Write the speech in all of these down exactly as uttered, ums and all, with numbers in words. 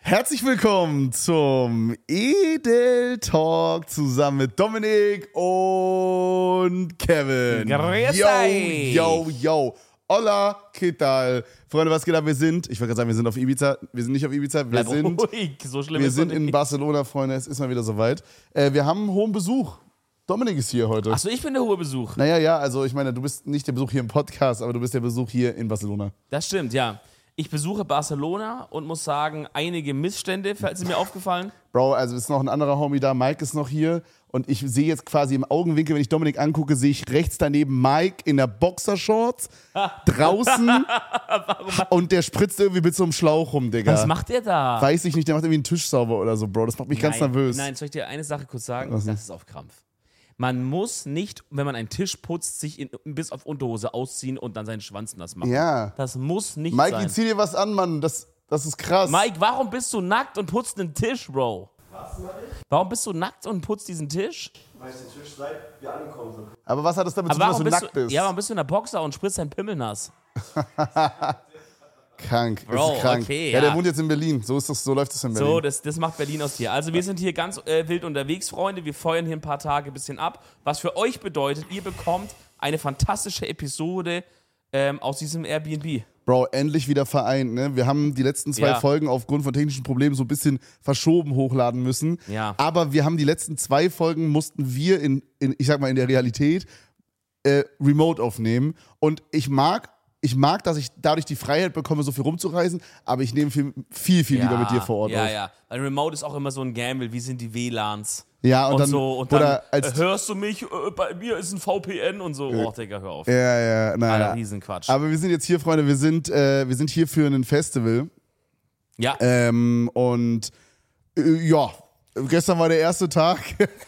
Herzlich willkommen zum Edel Talk zusammen mit Dominik und Kevin. Grüß yo, euch. yo, yo. Hola, ¿qué tal? Freunde, was geht ab? Wir sind, ich wollte gerade sagen, wir sind auf Ibiza. Wir sind nicht auf Ibiza, wir Bleib sind, ruhig, so schlimm wir ist sind doch in nicht. Barcelona, Freunde. Es ist mal wieder soweit. Äh, wir haben einen hohen Besuch. Dominik ist hier heute. Achso, ich bin der hohe Besuch. Naja, ja, also ich meine, du bist nicht der Besuch hier im Podcast, aber du bist der Besuch hier in Barcelona. Das stimmt, ja. Ich besuche Barcelona und muss sagen, einige Missstände, falls sie mir aufgefallen. Bro, also ist noch ein anderer Homie da, Mike ist noch hier und ich sehe jetzt quasi im Augenwinkel, wenn ich Dominik angucke, sehe ich rechts daneben Mike in der Boxershorts draußen und der spritzt irgendwie mit so einem Schlauch rum, Digga. Was macht der da? Weiß ich nicht, der macht irgendwie einen Tisch sauber oder so, Bro, das macht mich ganz nein, nervös. Nein, soll ich dir eine Sache kurz sagen? Was denn? Das ist auf Krampf. Man muss nicht, wenn man einen Tisch putzt, sich in, bis auf Unterhose ausziehen und dann seinen Schwanz nass machen. Ja. Das muss nicht Mikey, sein. zieh dir was an, Mann, das, das ist krass. Mike, warum bist du nackt und putzt einen Tisch, Bro? Was, Mann? Warum bist du nackt und putzt diesen Tisch? Weil ich den Tisch seit wir angekommen sind. Aber was hat das damit zu Aber tun, dass warum du bist nackt du, bist? ja, warum bist du in der Boxer und spritzt deinen Pimmel nass? Krank, Bro, ist krank. okay, ja, der ja. wohnt jetzt in Berlin, so, ist das, so läuft es in Berlin. So, das, das macht Berlin aus dir. Also wir sind hier ganz äh, wild unterwegs, Freunde. Wir feuern hier ein paar Tage ein bisschen ab. Was für euch bedeutet, ihr bekommt eine fantastische Episode ähm, aus diesem Airbnb. Bro, endlich wieder vereint, ne? Wir haben die letzten zwei Ja. Folgen aufgrund von technischen Problemen so ein bisschen verschoben hochladen müssen. Ja. Aber wir haben die letzten zwei Folgen, mussten wir in, in ich sag mal, in der Realität äh, remote aufnehmen. Und ich mag, ich mag, dass ich dadurch die Freiheit bekomme, so viel rumzureisen, aber ich nehme viel, viel, viel lieber mit dir vor Ort Ja, auf. ja. Weil Remote ist auch immer so ein Gamble. Wie sind die W LANs? Ja, und, Und, dann, so. Und oder dann als, äh, hörst du mich? Äh, bei mir ist ein V P N und so. Oh, Digga, hör auf. ja, ja, Alter, naja. Riesenquatsch. Aber wir sind jetzt hier, Freunde, wir sind, äh, wir sind hier für ein Festival. Ja. Ähm, und äh, ja, gestern war der erste Tag.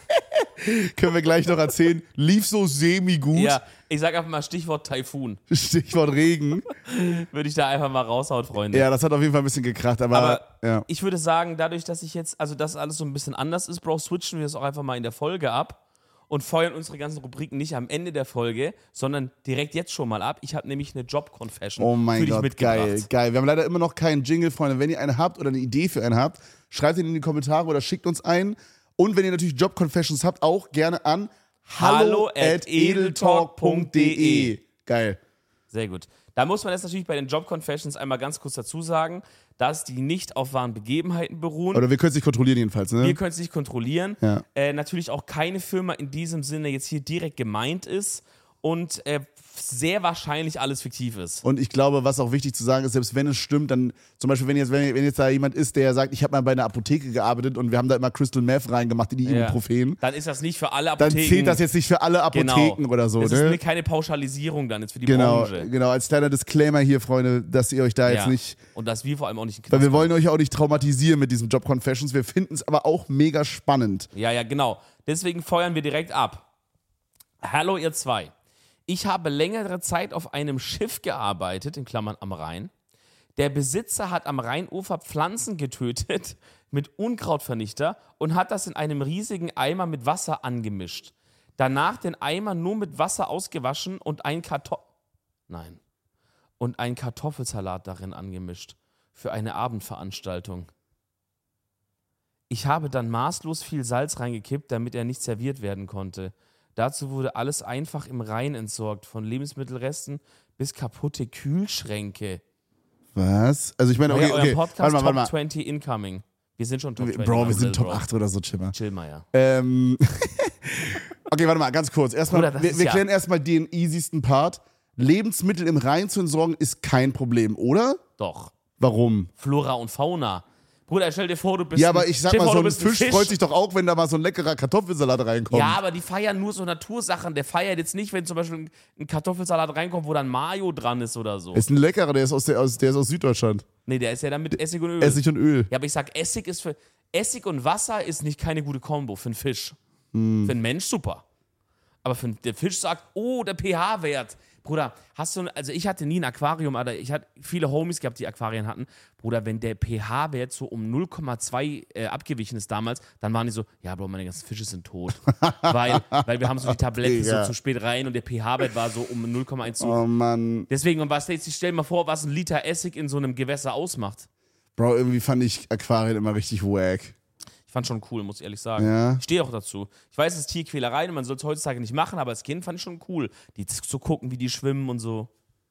Können wir gleich noch erzählen. Lief so semi-gut. ja. Ich sag einfach mal Stichwort Taifun. Stichwort Regen. Würde ich da einfach mal raushauen, Freunde. Ja, das hat auf jeden Fall ein bisschen gekracht, aber, Aber ja. ich würde sagen, dadurch, dass ich jetzt, also dass alles so ein bisschen anders ist, Bro, switchen wir es auch einfach mal in der Folge ab und feuern unsere ganzen Rubriken nicht am Ende der Folge, sondern direkt jetzt schon mal ab. Ich habe nämlich eine Job-Confession Oh mein für dich Gott, mitgebracht. geil, geil. Wir haben leider immer noch keinen Jingle, Freunde. Wenn ihr einen habt oder eine Idee für einen habt, schreibt ihn in die Kommentare oder schickt uns einen. Und wenn ihr natürlich Job-Confessions habt, auch gerne an hallo at edeltalk punkt de. Geil. Sehr gut. Da muss man jetzt natürlich bei den Job-Confessions einmal ganz kurz dazu sagen, dass die nicht auf wahren Begebenheiten beruhen. Oder wir können es nicht kontrollieren jedenfalls, ne? Wir können es nicht kontrollieren. Ja. Äh, natürlich auch keine Firma in diesem Sinne jetzt hier direkt gemeint ist und äh, sehr wahrscheinlich alles fiktiv ist. Und ich glaube, was auch wichtig zu sagen ist, selbst wenn es stimmt, dann zum Beispiel, wenn jetzt, wenn, wenn jetzt da jemand ist, der sagt, ich habe mal bei einer Apotheke gearbeitet und wir haben da immer Crystal Meth reingemacht in die Ja. Ibuprofen, Dann ist das nicht für alle dann Apotheken. zählt das jetzt nicht für alle Apotheken genau. oder so, Das ne? ist eine, keine Pauschalisierung dann jetzt für die Genau, Branche. genau, als kleiner Disclaimer hier, Freunde, dass ihr euch da jetzt Ja. nicht, Und dass wir vor allem auch nicht in den weil Knast wir wollen euch auch nicht traumatisieren mit diesen Job Confessions, wir finden es aber auch mega spannend. Ja, ja, genau. Deswegen feuern wir direkt ab. Hallo, ihr zwei. Ich habe längere Zeit auf einem Schiff gearbeitet, in Klammern am Rhein. Der Besitzer hat am Rheinufer Pflanzen getötet mit Unkrautvernichter und hat das in einem riesigen Eimer mit Wasser angemischt. Danach den Eimer nur mit Wasser ausgewaschen und ein Karto- Nein. Und einen Kartoffelsalat darin angemischt. Für eine Abendveranstaltung. Ich habe dann maßlos viel Salz reingekippt, damit er nicht serviert werden konnte. Dazu wurde alles einfach im Rhein entsorgt, von Lebensmittelresten bis kaputte Kühlschränke. Was? Also ich meine, okay, Euer, okay, euer Podcast warte mal, Top warte mal. zwanzig incoming. Wir sind schon Top zwanzig. Bro, wir April, sind Top Bro. acht oder so, chill mal. Chill mal, ja. Ähm, okay, warte mal, ganz kurz. Erstmal, Bruder, das wir, ist wir ja- klären erstmal den easiesten Part. Lebensmittel im Rhein zu entsorgen ist kein Problem, oder? Doch. Warum? Flora und Fauna. Bruder, stell dir vor, du bist Ja, aber ein- ich sag stell dir mal, vor, so du ein bist Fisch, freut sich doch auch, wenn da mal so ein leckerer Kartoffelsalat reinkommt. Ja, aber die feiern nur so Natursachen. Der feiert jetzt nicht, wenn zum Beispiel ein Kartoffelsalat reinkommt, wo dann Mayo dran ist oder so. Ist ein leckerer, der ist aus, der, aus, der ist aus Süddeutschland. Nee, der ist ja dann mit Essig und Öl. Essig und Öl. Ja, aber ich sag, Essig ist für. Essig und Wasser ist nicht keine gute Kombo für einen Fisch. Hm. Für einen Mensch super. Aber für der Fisch sagt, oh, der pH-Wert. Bruder, hast du, also ich hatte nie ein Aquarium, aber ich hatte viele Homies gehabt, die Aquarien hatten. Bruder, wenn der pH-Wert so um null Komma zwei äh, abgewichen ist damals, dann waren die so, ja, Bro, meine ganzen Fische sind tot. weil, weil wir haben so die Tabletten Digga. so zu spät rein und der pH-Wert war so um null Komma eins zu. Oh Mann. Deswegen, und was, jetzt stell dir mal vor, was ein Liter Essig in so einem Gewässer ausmacht. Bro, irgendwie fand ich Aquarien immer richtig wack. Ich fand schon cool, muss ich ehrlich sagen. Ja. Ich stehe auch dazu. Ich weiß, es ist Tierquälerei und man soll es heutzutage nicht machen, aber als Kind fand ich schon cool, die zu gucken, wie die schwimmen und so.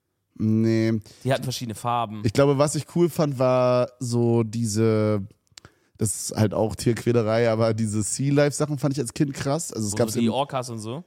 Nee. Die hatten verschiedene Farben. Ich glaube, was ich cool fand, war so diese, das ist halt auch Tierquälerei, aber diese Sea-Life-Sachen fand ich als Kind krass. Also es so gab die Orcas und so.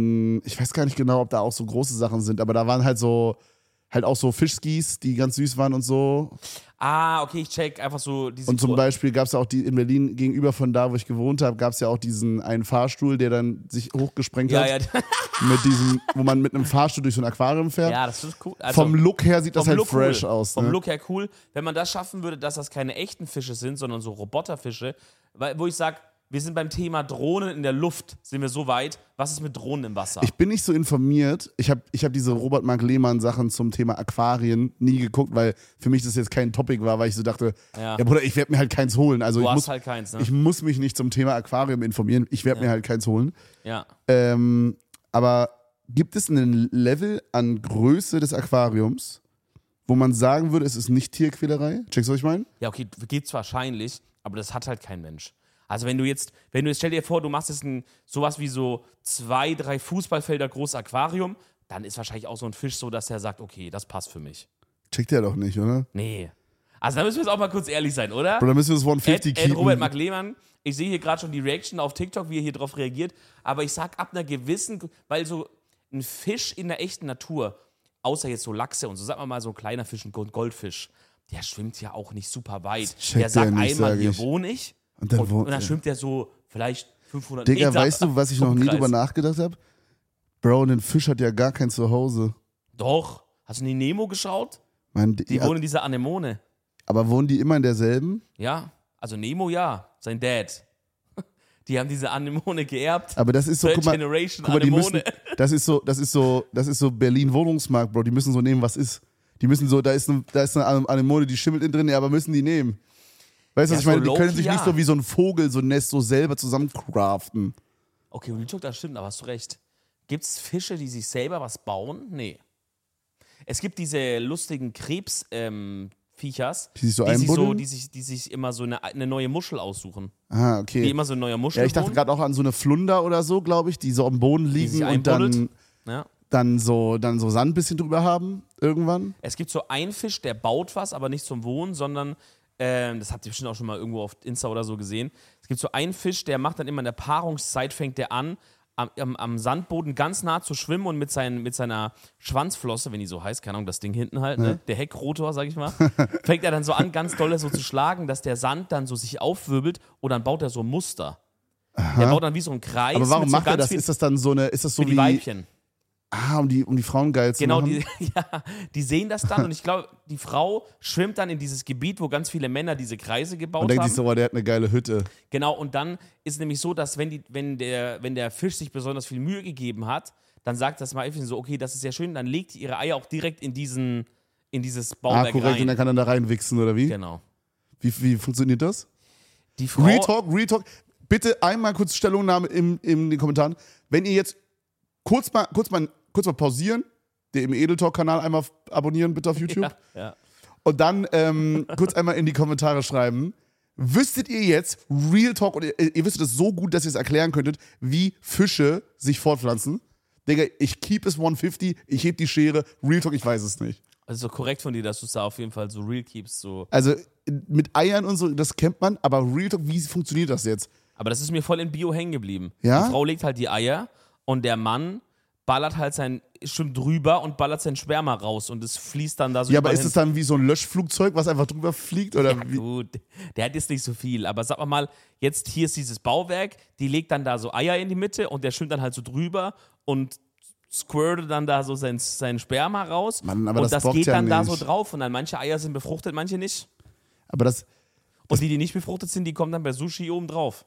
Ich weiß gar nicht genau, ob da auch so große Sachen sind, aber da waren halt so, halt auch so Fischskis, die ganz süß waren und so. Ah, okay, ich check einfach so diese. Und zum Beispiel gab es ja auch die in Berlin gegenüber von da, wo ich gewohnt habe, gab es ja auch diesen einen Fahrstuhl, der dann sich hochgesprengt ja, hat. Ja, mit diesem, wo man mit einem Fahrstuhl durch so ein Aquarium fährt. ja, das ist cool. Also, vom Look her sieht das halt Look fresh cool. aus. Vom Ne? Look her cool. Wenn man das schaffen würde, dass das keine echten Fische sind, sondern so Roboterfische, weil, wo ich sage, wir sind beim Thema Drohnen in der Luft, sind wir so weit. Was ist mit Drohnen im Wasser? Ich bin nicht so informiert. Ich habe ich hab diese Robert Mark Lehmann Sachen zum Thema Aquarien nie geguckt, weil für mich das jetzt kein Topic war, weil ich so dachte, ja, Ja. Bruder, ich werde mir halt keins holen. Also du ich hast muss, halt keins, ne? ich muss mich nicht zum Thema Aquarium informieren. Ich werde Ja. mir halt keins holen. ja. Ähm, aber gibt es einen Level an Größe des Aquariums, wo man sagen würde, es ist nicht Tierquälerei? Checkst du, was ich meine? Ja, okay, gibt's wahrscheinlich, aber das hat halt kein Mensch. Also wenn du jetzt, wenn du jetzt, stell dir vor, du machst jetzt ein, sowas wie so zwei, drei Fußballfelder großes Aquarium, dann ist wahrscheinlich auch so ein Fisch so, dass er sagt, okay, das passt für mich. Checkt der doch nicht, oder? Nee. Also da müssen wir jetzt auch mal kurz ehrlich sein, oder? Bro, dann müssen wir das Ed, hundertfünfzig Ed keepen. Robert Mark Lehmann, ich sehe hier gerade schon die Reaction auf TikTok, wie er hier drauf reagiert, aber ich sag ab einer gewissen, weil so ein Fisch in der echten Natur, außer jetzt so Lachse und so, sag mal mal so ein kleiner Fisch, ein Goldfisch, der schwimmt ja auch nicht super weit. checkt Der sagt der nicht, einmal, sag hier ich. wohne ich Und dann und, wohnt und dann er. schwimmt der so vielleicht fünfhundert Digga, Meter. weißt du, was ich noch nie Umkreis. drüber nachgedacht habe? Bro, ein Fisch hat ja gar kein Zuhause. Doch. Hast du nie Nemo geschaut? Mein, Die ja, wohnen in dieser Anemone. aber wohnen die immer in derselben? Ja, also Nemo ja, sein Dad. Die haben diese Anemone geerbt. Aber das ist so, Third guck mal, Generation guck mal, die Anemone. müssen, das ist so, das ist so, das ist so Berlin Wohnungsmarkt, Bro. Die müssen so nehmen, was ist. Die müssen so, da ist eine, da ist eine Anemone, die schimmelt innen drin, ja, aber müssen die nehmen. Weißt du, Ja, was ich meine? so Die können low-key, sich ja. nicht so wie so ein Vogel, so ein Nest so selber zusammencraften. Okay, Real Talk, das stimmt, aber hast du recht. Gibt es Fische, die sich selber was bauen? Nee. Es gibt diese lustigen Krebs, ähm, Viechers, Die sich so die, sich so, einbuddeln? die, sich, die sich immer so eine, eine neue Muschel aussuchen. Ah, Die okay. immer so eine neue Muschel Ja, ich dachte wohnen, gerade auch an so eine Flunder oder so, glaube ich, die so am Boden die sich liegen und dann, einbuddelt. Ja. dann, so, dann so Sand ein bisschen drüber haben, irgendwann. Es gibt so einen Fisch, der baut was, aber nicht zum Wohnen, sondern, ähm, das habt ihr bestimmt auch schon mal irgendwo auf Insta oder so gesehen. Es gibt so einen Fisch, der macht dann immer in der Paarungszeit, fängt der an, am, am, am Sandboden ganz nah zu schwimmen und mit, seinen, mit seiner Schwanzflosse, wenn die so heißt, keine Ahnung, das Ding hinten halt, ne? Der Heckrotor, sag ich mal, fängt er dann so an, ganz doll so zu schlagen, dass der Sand dann so sich aufwirbelt und dann baut er so ein Muster. Der baut dann wie so einen Kreis. Aber warum mit so macht er ganz das? viel- Ist das dann so eine, ist das so für die wie, Weibchen. ah, um die, um die Frauen geil zu Genau, machen? die, ja, die sehen das dann und ich glaube, die Frau schwimmt dann in dieses Gebiet, wo ganz viele Männer diese Kreise gebaut Und denkt haben. sich so, oh, der hat eine geile Hütte. Genau, und dann ist nämlich so, dass wenn, die, wenn, der, wenn der Fisch sich besonders viel Mühe gegeben hat, dann sagt das Weibchen so, okay, das ist sehr schön, dann legt die ihre Eier auch direkt in, diesen, in dieses Ah, Bauwerk korrekt, und rein. dann kann er da reinwichsen, oder wie? Genau. Wie, wie funktioniert das? Die Frau, Real Talk, Real Talk. Bitte einmal kurz Stellungnahme im, in den Kommentaren. Wenn ihr jetzt kurz mal, kurz mal, kurz mal pausieren, den im Edel Talk-Kanal einmal abonnieren, bitte auf YouTube. ja, ja. Und dann ähm, kurz einmal in die Kommentare schreiben. Wüsstet ihr jetzt, Real Talk, und ihr, ihr wüsstet es so gut, dass ihr es erklären könntet, wie Fische sich fortpflanzen? Digga, ich keep es hundertfünfzig, ich heb die Schere. Real Talk, ich weiß es nicht. Also so korrekt von dir, dass du es da auf jeden Fall so real keepst. So. Also mit Eiern und so, das kennt man, aber Real Talk, wie funktioniert das jetzt? Aber das ist mir voll in Bio hängen geblieben. Ja? Die Frau legt halt die Eier und der Mann ballert halt sein, schon drüber und ballert sein Sperma raus und es fließt dann da so Ja, aber überall ist hin. es dann wie so ein Löschflugzeug, was einfach drüber fliegt? Oder Ja, wie? gut, der hat jetzt nicht so viel, aber sag mal, jetzt hier ist dieses Bauwerk, die legt dann da so Eier in die Mitte und der schwimmt dann halt so drüber und squirtet dann da so sein, sein Sperma raus Mann, aber und das das, bockt geht ja dann da so nicht. drauf und dann manche Eier sind befruchtet, manche nicht. Aber das, Und die, die nicht befruchtet sind, die kommen dann bei Sushi oben drauf.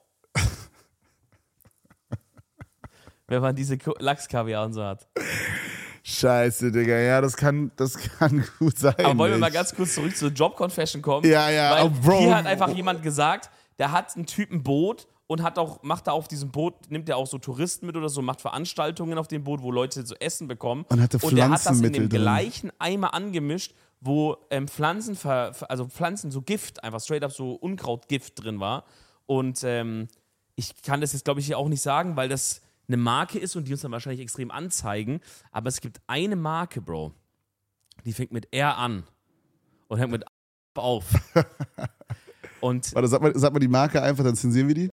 Wenn man diese Ko- Lachskaviar und so hat. scheiße, Digga, ja, das kann, das kann gut sein. Aber wollen wir mal echt. ganz kurz zurück zur Job-Confession kommen? Ja, ja, Weil oh, Bro. hier hat einfach jemand gesagt, der hat einen Typen Boot und hat auch, macht da auf diesem Boot, nimmt er auch so Touristen mit oder so, macht Veranstaltungen auf dem Boot, wo Leute so Essen bekommen. Und hatte Und der hat das in Pflanzenmittel dem drin. gleichen Eimer angemischt, wo ähm, Pflanzen, also Pflanzen, so Gift, einfach straight up so Unkrautgift drin war. Und ähm, ich kann das jetzt, glaube ich, hier auch nicht sagen, weil das eine Marke ist und die uns dann wahrscheinlich extrem anzeigen. Aber es gibt eine Marke, Bro, die fängt mit R an und hört mit A auf. Und Warte, sag mal, sag mal die Marke einfach, dann zensieren wir die.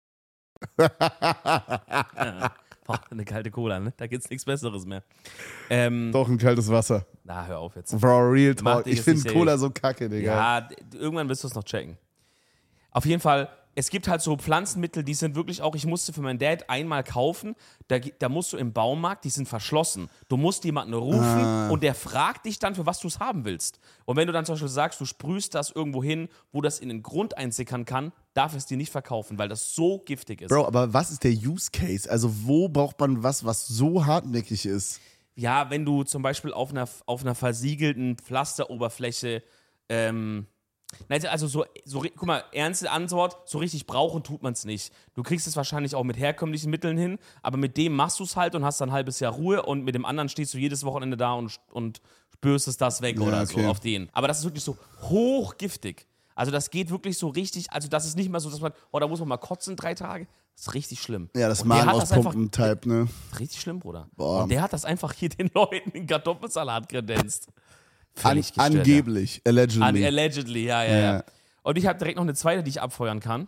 Boah, eine kalte Cola, ne? Da gibt's nichts Besseres mehr. Ähm, Doch, ein kaltes Wasser. Na, hör auf jetzt. Bro, real Mach talk. dich Ich jetzt finde nicht Cola seriös. so kacke, Digga. Ja, d- irgendwann wirst du es noch checken. Auf jeden Fall, es gibt halt so Pflanzenmittel, die sind wirklich auch, ich musste für meinen Dad einmal kaufen, da, ge- da musst du im Baumarkt, die sind verschlossen. Du musst jemanden rufen Ah. und der fragt dich dann, für was du es haben willst. Und wenn du dann zum Beispiel sagst, du sprühst das irgendwo hin, wo das in den Grund einsickern kann, darf es dir nicht verkaufen, weil das so giftig ist. Bro, aber was ist der Use Case? Also wo braucht man was, was so hartnäckig ist? Ja, wenn du zum Beispiel auf einer, auf einer versiegelten Pflasteroberfläche, ähm, nein, also so, so, guck mal, ernste Antwort, so richtig brauchen tut man es nicht. Du kriegst es wahrscheinlich auch mit herkömmlichen Mitteln hin, aber mit dem machst du es halt und hast dann ein halbes Jahr Ruhe und mit dem anderen stehst du jedes Wochenende da und, und bürstest das weg Ja, oder okay. so auf den. Aber das ist wirklich so hochgiftig. Also das geht wirklich so richtig, also das ist nicht mal so, dass man, oh, da muss man mal kotzen drei Tage. Das ist richtig schlimm. Ja, das Und der hat das einfach- Magen-Auspumpen-Type, ne? Richtig schlimm, Bruder. Boah. Und der hat das einfach hier den Leuten in Kartoffelsalat kredenzt. An, Völlig gestört, ja. angeblich, allegedly. An, allegedly, ja, ja, ja. Ja. Und ich habe direkt noch eine zweite, die ich abfeuern kann.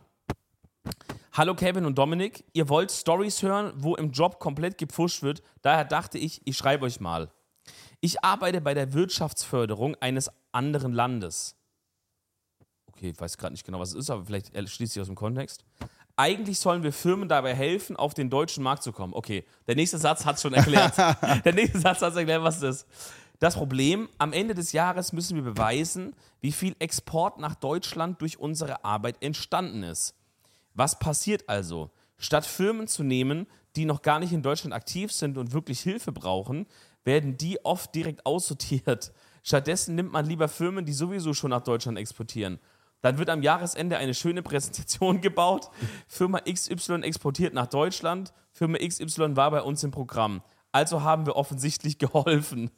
Hallo Kevin und Dominik, ihr wollt Stories hören, wo im Job komplett gepfuscht wird. Daher dachte ich, ich schreibe euch mal. Ich arbeite bei der Wirtschaftsförderung eines anderen Landes. Okay, ich weiß gerade nicht genau, was es ist, aber vielleicht schließt sich aus dem Kontext. Eigentlich sollen wir Firmen dabei helfen, auf den deutschen Markt zu kommen. Okay, der nächste Satz hat es schon erklärt. Der nächste Satz hat es erklärt, was das ist. Das Problem, am Ende des Jahres müssen wir beweisen, wie viel Export nach Deutschland durch unsere Arbeit entstanden ist. Was passiert also? Statt Firmen zu nehmen, die noch gar nicht in Deutschland aktiv sind und wirklich Hilfe brauchen, werden die oft direkt aussortiert. Stattdessen nimmt man lieber Firmen, die sowieso schon nach Deutschland exportieren. Dann wird am Jahresende eine schöne Präsentation gebaut. Firma X Y exportiert nach Deutschland. Firma X Y war bei uns im Programm. Also haben wir offensichtlich geholfen.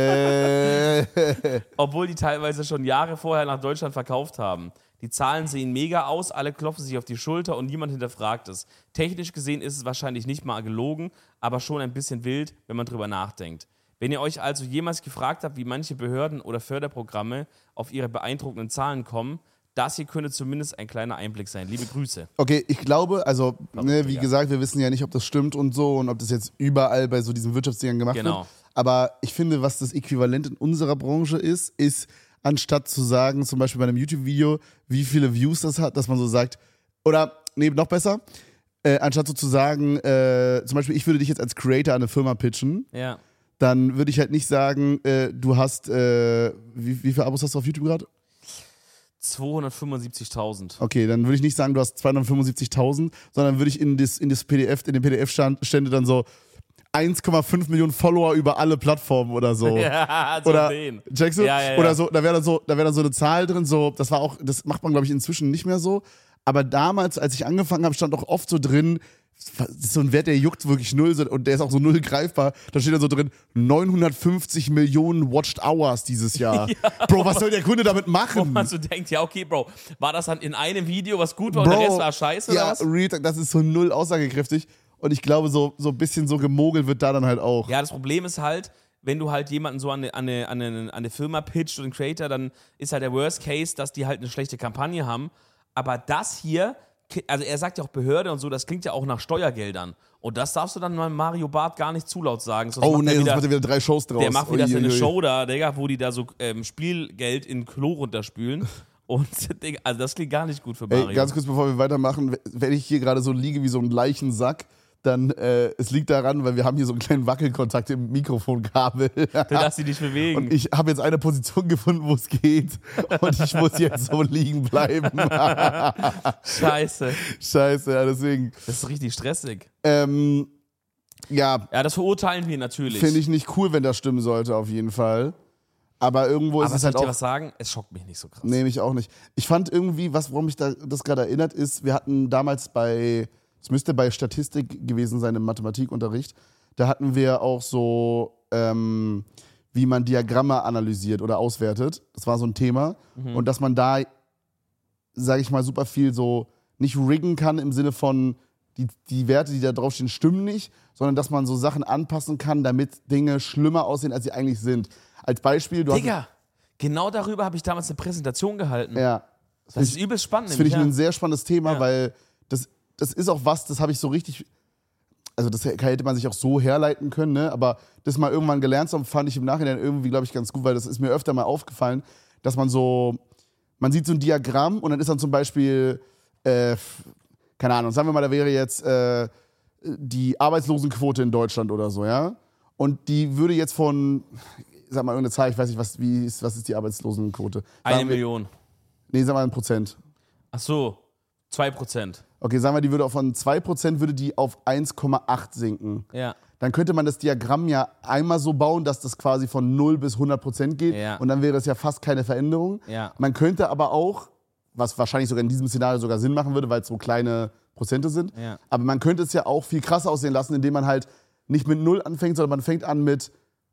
Äh, Obwohl die teilweise schon Jahre vorher nach Deutschland verkauft haben. Die Zahlen sehen mega aus, alle klopfen sich auf die Schulter und niemand hinterfragt es. Technisch gesehen ist es wahrscheinlich nicht mal gelogen, aber schon ein bisschen wild, wenn man drüber nachdenkt. Wenn ihr euch also jemals gefragt habt, wie manche Behörden oder Förderprogramme auf ihre beeindruckenden Zahlen kommen, das hier könnte zumindest ein kleiner Einblick sein. Liebe Grüße. okay, ich glaube, also, ne, wie Digga. gesagt, wir wissen ja nicht, ob das stimmt und so und ob das jetzt überall bei so diesen Wirtschaftsdingern gemacht Genau. wird. Aber ich finde, was das Äquivalent in unserer Branche ist, ist, anstatt zu sagen, zum Beispiel bei einem YouTube-Video, wie viele Views das hat, dass man so sagt, oder, nee, noch besser, äh, anstatt so zu sagen, äh, zum Beispiel, ich würde dich jetzt als Creator an eine Firma pitchen, Ja. dann würde ich halt nicht sagen, äh, du hast, äh, wie, wie viele Abos hast du auf YouTube gerade? zweihundertfünfundsiebzigtausend. Okay, dann würde ich nicht sagen, du hast zweihundertfünfundsiebzigtausend, sondern würde ich in das, in das P D F, in den P D F-Stände dann so eins Komma fünf Millionen Follower über alle Plattformen oder so. Ja, so Oder, den. checkst du? Ja, ja, ja. Oder so, da wäre dann so, da wäre dann so eine Zahl drin, so, das war auch, das macht man, glaube ich, inzwischen nicht mehr so. Aber damals, als ich angefangen habe, stand auch oft so drin, das ist so ein Wert, der juckt wirklich null so- und der ist auch so null greifbar. Da steht dann so drin, neunhundertfünfzig Millionen Watched Hours dieses Jahr. Bro, was soll der Kunde damit Wo machen? man so denkt, ja, okay, Bro, war das dann in einem Video, was gut war und der Rest war scheiße ja, oder was? Real Talk, das ist so null aussagekräftig. Und ich glaube, so, so ein bisschen so gemogelt wird da dann halt auch. Ja, das Problem ist halt, wenn du halt jemanden so an eine, an eine, an eine, an eine Firma pitcht oder einen Creator, dann ist halt der Worst Case, dass die halt eine schlechte Kampagne haben. Aber das hier, also er sagt ja auch Behörde und so, das klingt ja auch nach Steuergeldern. Und das darfst du dann mal Mario Barth gar nicht zu laut sagen. Sonst Oh macht nee, er sonst wieder, macht er wieder drei Shows draus. der macht wieder seine Uiuiui. Show da, Digga, wo die da so ähm, Spielgeld in Klo runterspülen. Und Digga, also das klingt gar nicht gut für Mario. Ey, ganz kurz, bevor wir weitermachen, wenn ich hier gerade so liege wie so ein Leichensack, dann äh, es liegt daran, weil wir haben hier so einen kleinen Wackelkontakt im Mikrofonkabel. Du darfst sie nicht bewegen. Und ich habe jetzt eine Position gefunden, wo es geht. Und ich muss jetzt so liegen bleiben. Scheiße. Scheiße, ja, deswegen. Das ist richtig stressig. Ähm, ja, Ja, das verurteilen wir natürlich. finde ich nicht cool, wenn das stimmen sollte, auf jeden Fall. Aber irgendwo ist Aber es soll halt ich dir auch. was sagen? Es schockt mich nicht so krass. Nee, mich auch nicht. Ich fand irgendwie, was, worum mich da, das gerade erinnert, ist, wir hatten damals bei, es müsste bei Statistik gewesen sein im Mathematikunterricht, da hatten wir auch so ähm, wie man Diagramme analysiert oder auswertet. Das war so ein Thema. Mhm. Und dass man da, sage ich mal, super viel so nicht riggen kann im Sinne von, die, die Werte, die da draufstehen, stimmen nicht, sondern dass man so Sachen anpassen kann, damit Dinge schlimmer aussehen, als sie eigentlich sind. Als Beispiel, du Digga, hast... genau darüber habe ich damals eine Präsentation gehalten. Ja. Das, das ist ich, übelst spannend. Das finde ich ja. ein sehr spannendes Thema, ja. weil das, das ist auch was, das habe ich so richtig... Also das hätte man sich auch so herleiten können, ne? Aber das mal irgendwann gelernt zu haben, fand ich im Nachhinein irgendwie, glaube ich, ganz gut, weil das ist mir öfter mal aufgefallen, dass man so... Man sieht so ein Diagramm und dann ist dann zum Beispiel... Äh, keine Ahnung, sagen wir mal, da wäre jetzt äh, die Arbeitslosenquote in Deutschland oder so, ja? Und die würde jetzt von, sag mal, irgendeine Zahl, ich weiß nicht, was, wie ist, was ist die Arbeitslosenquote? Eine sagen Million. Wir, nee, sagen wir ein Prozent. Ach so, zwei Prozent. Okay, sagen wir, die würde auch von zwei Prozent würde die auf eins Komma acht sinken. Ja. Dann könnte man das Diagramm ja einmal so bauen, dass das quasi von null bis hundert Prozent geht. Ja. Und dann wäre es ja fast keine Veränderung. Ja. Man könnte aber auch, was wahrscheinlich sogar in diesem Szenario sogar Sinn machen würde, weil es so kleine Prozente sind. Ja. Aber man könnte es ja auch viel krasser aussehen lassen, indem man halt nicht mit null anfängt, sondern man fängt an mit,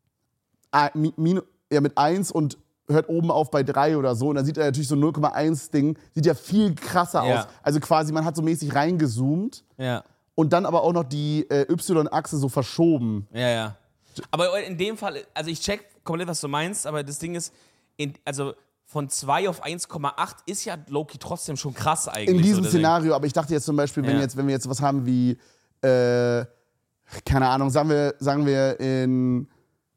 ja, mit eins und hört oben auf bei drei oder so. Und dann sieht er natürlich so ein null Komma eins Ding, sieht ja viel krasser Ja. aus. Also quasi, man hat so mäßig reingezoomt Ja. und dann aber auch noch die äh, Y-Achse so verschoben. Ja, ja. Aber in dem Fall, also ich check komplett, was du meinst, aber das Ding ist, in, also von zwei auf eins Komma acht ist ja Loki trotzdem schon krass eigentlich. In diesem so, Szenario, aber ich dachte jetzt zum Beispiel, wenn, Ja. jetzt, wenn wir jetzt was haben wie, äh, keine Ahnung, sagen wir, sagen wir in,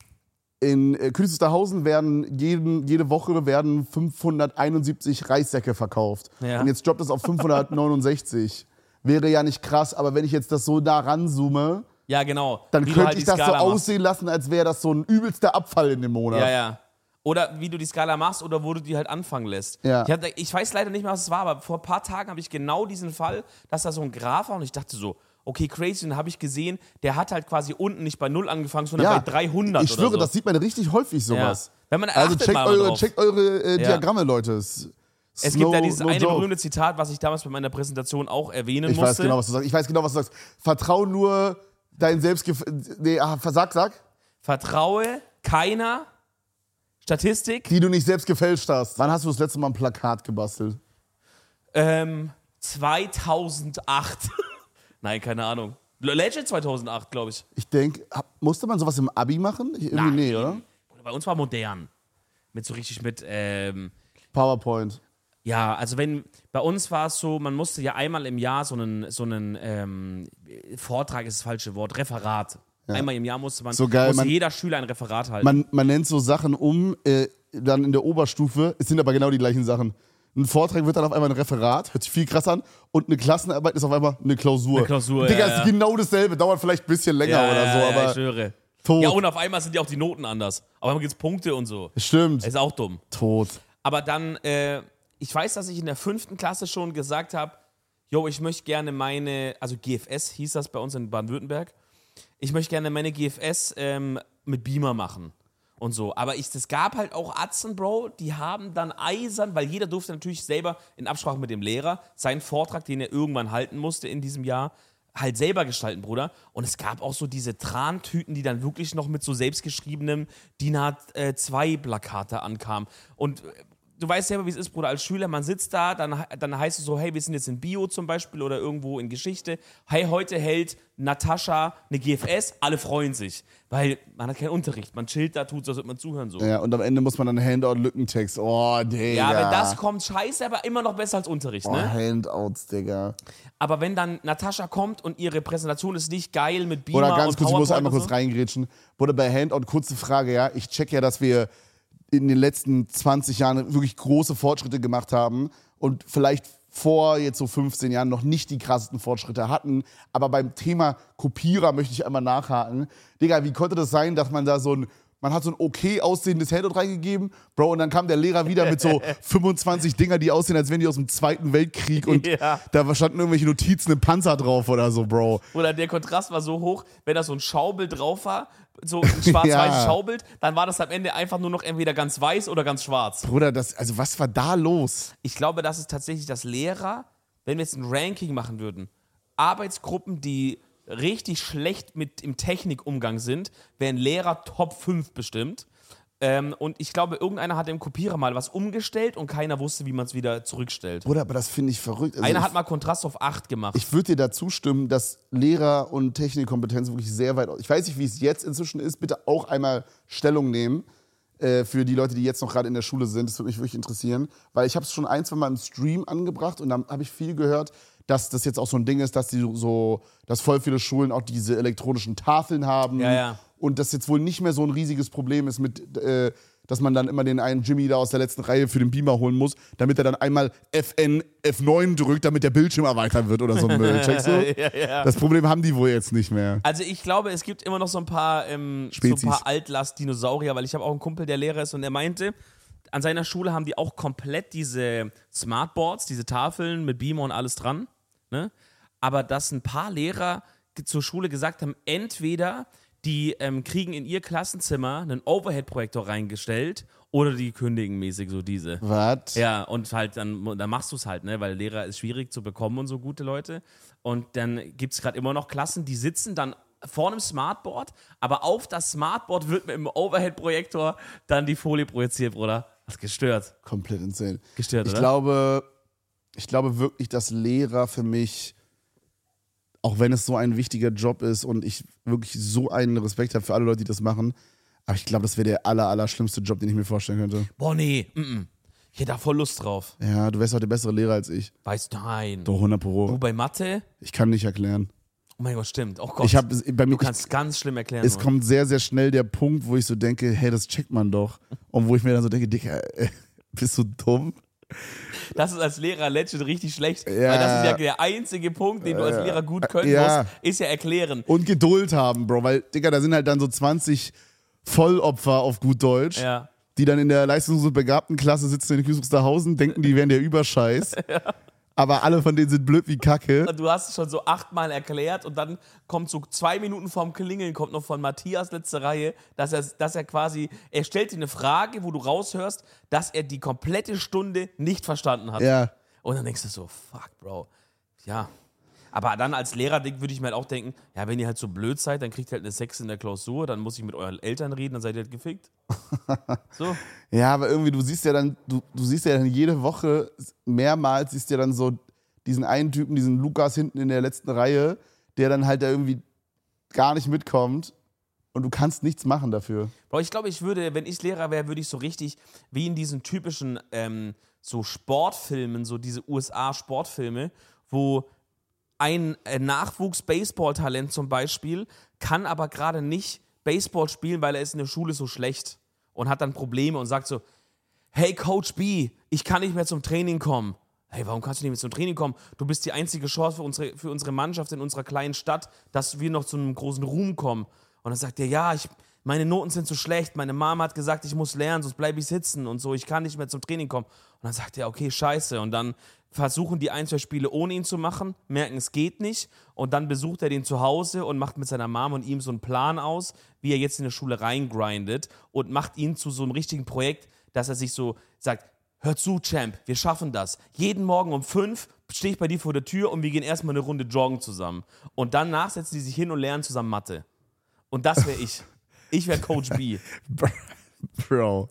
in äh, Königswusterhausen werden jeden, jede Woche werden fünfhunderteinundsiebzig Reissäcke verkauft. Ja. Und jetzt droppt es auf fünfhundertneunundsechzig. Wäre ja nicht krass, aber wenn ich jetzt das so da ranzoome, Ja, genau. dann Wie du könnte halt ich die das so Skala machst. aussehen lassen, als wäre das so ein übelster Abfall in dem Monat. Ja, ja. Oder wie du die Skala machst oder wo du die halt anfangen lässt. Ja. Ich, hatte, ich weiß leider nicht mehr, was es war, aber vor ein paar Tagen habe ich genau diesen Fall, dass da so ein Graph war und ich dachte so, okay, crazy. Dann habe ich gesehen, der hat halt quasi unten nicht bei null angefangen, sondern Ja, bei dreihundert ich schwöre, oder so. das sieht man richtig häufig sowas. Ja. Wenn man Also achtet checkt mal eure, drauf. checkt eure äh, Ja. Diagramme, Leute. Es, Es no, gibt ja dieses no eine joke. berühmte Zitat, was ich damals bei meiner Präsentation auch erwähnen Ich musste. weiß genau, was du sagst. Ich weiß genau, was du sagst. Vertrau nur dein Selbstgef... Nee, ah, sag, sag. Vertraue keiner Statistik. Die du nicht selbst gefälscht hast. Wann hast du das letzte Mal ein Plakat gebastelt? Ähm, zweitausendacht. Nein, keine Ahnung. Legend zweitausendacht, glaube ich. Ich denke, musste man sowas im Abi machen? Ich, irgendwie nee, oder? Bei uns war modern. Mit so richtig mit, ähm, PowerPoint. ja, also wenn, bei uns war es so, man musste ja einmal im Jahr so einen, so einen ähm, Vortrag ist das falsche Wort, Referat. Einmal im Jahr musste man, So geil, musste man- jeder Schüler ein Referat halten. Man, man nennt so Sachen um, äh, dann in der Oberstufe. Es sind aber genau die gleichen Sachen. Ein Vortrag wird dann auf einmal ein Referat, hört sich viel krass an. Und eine Klassenarbeit ist auf einmal eine Klausur. Eine Klausur, Digga, ja, ist ja. genau dasselbe. Dauert vielleicht ein bisschen länger ja, oder so, ja, ja, aber ich schwöre. tot. Ja, und auf einmal sind ja auch die Noten anders. Auf einmal gibt es Punkte und so. Stimmt. Ist auch dumm. Tot. Aber dann, äh, ich weiß, dass ich in der fünften Klasse schon gesagt habe, yo, ich möchte gerne meine, also G F S hieß das bei uns in Baden-Württemberg, ich möchte gerne meine G F S ähm, mit Beamer machen und so. Aber ich, es gab halt auch Atzen, Bro, die haben dann eisern, weil jeder durfte natürlich selber in Absprache mit dem Lehrer seinen Vortrag, den er irgendwann halten musste in diesem Jahr, halt selber gestalten, Bruder. Und es gab auch so diese Trantüten, die dann wirklich noch mit so selbstgeschriebenem D I N A zwei Plakate ankamen. Und äh, du weißt selber, wie es ist, Bruder, als Schüler, man sitzt da, dann, dann heißt es so, hey, wir sind jetzt in Bio zum Beispiel oder irgendwo in Geschichte. Hey, heute hält Natascha eine G F S, alle freuen sich. Weil man hat keinen Unterricht, man chillt da, tut so, als würde man zuhören so. Ja, und am Ende muss man dann Handout-Lückentext. Oh, Digga. Ja, wenn das kommt, scheiße, aber immer noch besser als Unterricht, Oh, ne? Handouts, Digga. Aber wenn dann Natascha kommt und ihre Präsentation ist nicht geil mit Beamer Oder ganz und kurz, ich muss PowerPoint einmal und kurz so. reingrätschen. Wurde bei Handout, kurze Frage, ja. Ich check ja, dass wir in den letzten zwanzig Jahren wirklich große Fortschritte gemacht haben und vielleicht vor jetzt so fünfzehn Jahren noch nicht die krassesten Fortschritte hatten. Aber beim Thema Kopierer möchte ich einmal nachhaken. Digga, wie konnte das sein, dass man da so ein, man hat so ein okay aussehendes Handout reingegeben, Bro, und dann kam der Lehrer wieder mit so fünfundzwanzig Dinger, die aussehen, als wären die aus dem Zweiten Weltkrieg und Ja. da standen irgendwelche Notizen im Panzer drauf oder so, Bro. Oder der Kontrast war so hoch, wenn da so ein Schaubild drauf war, so ein schwarz-weißes Ja. Schaubild, dann war das am Ende einfach nur noch entweder ganz weiß oder ganz schwarz. Bruder, das, also was war da los? Ich glaube, das ist tatsächlich, dass Lehrer, wenn wir jetzt ein Ranking machen würden, Arbeitsgruppen, die richtig schlecht mit im Technikumgang sind, wären Lehrer Top fünf bestimmt. Ähm, und ich glaube, irgendeiner hat im Kopierer mal was umgestellt und keiner wusste, wie man es wieder zurückstellt. Bruder, aber das finde ich verrückt. Also Einer ich, hat mal Kontrast auf acht gemacht. Ich würde dir da zustimmen, dass Lehrer- und Technikkompetenz wirklich sehr weit. Ich weiß nicht, wie es jetzt inzwischen ist. Bitte auch einmal Stellung nehmen äh, für die Leute, die jetzt noch gerade in der Schule sind. Das würde mich wirklich interessieren. Weil ich habe es schon ein, zwei Mal im Stream angebracht und dann habe ich viel gehört, dass das jetzt auch so ein Ding ist, dass die so, dass voll viele Schulen auch diese elektronischen Tafeln haben. Ja, ja. Und das jetzt wohl nicht mehr so ein riesiges Problem ist mit, äh, dass man dann immer den einen Jimmy da aus der letzten Reihe für den Beamer holen muss, damit er dann einmal F N F neun drückt, damit der Bildschirm erweitert wird oder so ein Müll. Checkst du? ja, ja. Das Problem haben die wohl jetzt nicht mehr. Also ich glaube, es gibt immer noch so ein paar, ähm, so ein Spezies. paar Altlast-Dinosaurier, weil ich habe auch einen Kumpel, der Lehrer ist und er meinte, an seiner Schule haben die auch komplett diese Smartboards, diese Tafeln mit Beamer und alles dran. Ne? Aber dass ein paar Lehrer zur Schule gesagt haben, entweder die ähm, kriegen in ihr Klassenzimmer einen Overhead-Projektor reingestellt oder die kündigen mäßig so diese. Was? Ja, und halt dann, dann machst du es halt, ne, weil Lehrer ist schwierig zu bekommen und so gute Leute. Und dann gibt es gerade immer noch Klassen, die sitzen dann vor einem Smartboard, aber auf das Smartboard wird mit dem Overhead-Projektor dann die Folie projiziert, Bruder. Das ist gestört. Komplett insane. Gestört, ich oder? glaube, ich glaube wirklich, dass Lehrer für mich, auch wenn es so ein wichtiger Job ist und ich wirklich so einen Respekt habe für alle Leute, die das machen, aber ich glaube, das wäre der aller, aller schlimmste Job, den ich mir vorstellen könnte. Boah, nee, mm -mm. Ich hätte da voll Lust drauf. Ja, du wärst auch der bessere Lehrer als ich. Weißt du, nein. Doch, hundert Pro. Du bei Mathe? Ich kann nicht erklären. Oh mein Gott, stimmt. Oh Gott. Ich hab, bei mir, du kannst ich, ganz schlimm erklären. Es Mann. kommt sehr, sehr schnell der Punkt, wo ich so denke, hey, das checkt man doch. Und wo ich mir dann so denke, Dicker, äh, bist du dumm? Das ist als Lehrer legit richtig schlecht. Ja. Weil das ist ja der einzige Punkt, den du als Lehrer gut können Ja. musst, ist ja erklären. Und Geduld haben, Bro. Weil, Digga, da sind halt dann so zwanzig Vollopfer auf gut Deutsch, Ja. die dann in der leistungs- und begabten Klasse sitzen in Kühlungssterhausen, denken, die wären der Überscheiß. ja. Aber alle von denen sind blöd wie Kacke. Und du hast es schon so achtmal erklärt und dann kommt so zwei Minuten vorm Klingeln, kommt noch von Matthias letzte Reihe, dass er, dass er quasi, er stellt dir eine Frage, wo du raushörst, dass er die komplette Stunde nicht verstanden hat. Ja. Und dann denkst du so, fuck, Bro. Ja. Aber dann als Lehrer würde ich mir halt auch denken, ja, wenn ihr halt so blöd seid, dann kriegt ihr halt eine Sechs in der Klausur, dann muss ich mit euren Eltern reden, dann seid ihr halt gefickt. So. Ja, aber irgendwie, du siehst ja dann, du, du siehst ja dann jede Woche mehrmals, siehst ja dann so diesen einen Typen, diesen Lukas hinten in der letzten Reihe, der dann halt da irgendwie gar nicht mitkommt und du kannst nichts machen dafür. Bro, ich glaube, ich würde, wenn ich Lehrer wäre, würde ich so richtig, wie in diesen typischen ähm, so Sportfilmen, so diese U S A-Sportfilme, wo ein äh, Nachwuchs-Baseball-Talent zum Beispiel kann aber gerade nicht Baseball spielen, weil er ist in der Schule so schlecht und hat dann Probleme und sagt so, hey Coach B, ich kann nicht mehr zum Training kommen. Hey, warum kannst du nicht mehr zum Training kommen? Du bist die einzige Chance für unsere, für unsere Mannschaft in unserer kleinen Stadt, dass wir noch zu einem großen Ruhm kommen. Und dann sagt er, ja, ich, meine Noten sind so schlecht, meine Mama hat gesagt, ich muss lernen, sonst bleibe ich sitzen und so, ich kann nicht mehr zum Training kommen. Und dann sagt er, okay, scheiße. Und dann versuchen die ein, zwei Spiele ohne ihn zu machen, merken, es geht nicht. Und dann besucht er den zu Hause und macht mit seiner Mom und ihm so einen Plan aus, wie er jetzt in der Schule reingrindet und macht ihn zu so einem richtigen Projekt, dass er sich so sagt, hör zu, Champ, wir schaffen das. Jeden Morgen um fünf stehe ich bei dir vor der Tür und wir gehen erstmal eine Runde joggen zusammen. Und danach setzen die sich hin und lernen zusammen Mathe. Und das wäre ich. Ich wäre Coach B. Bro.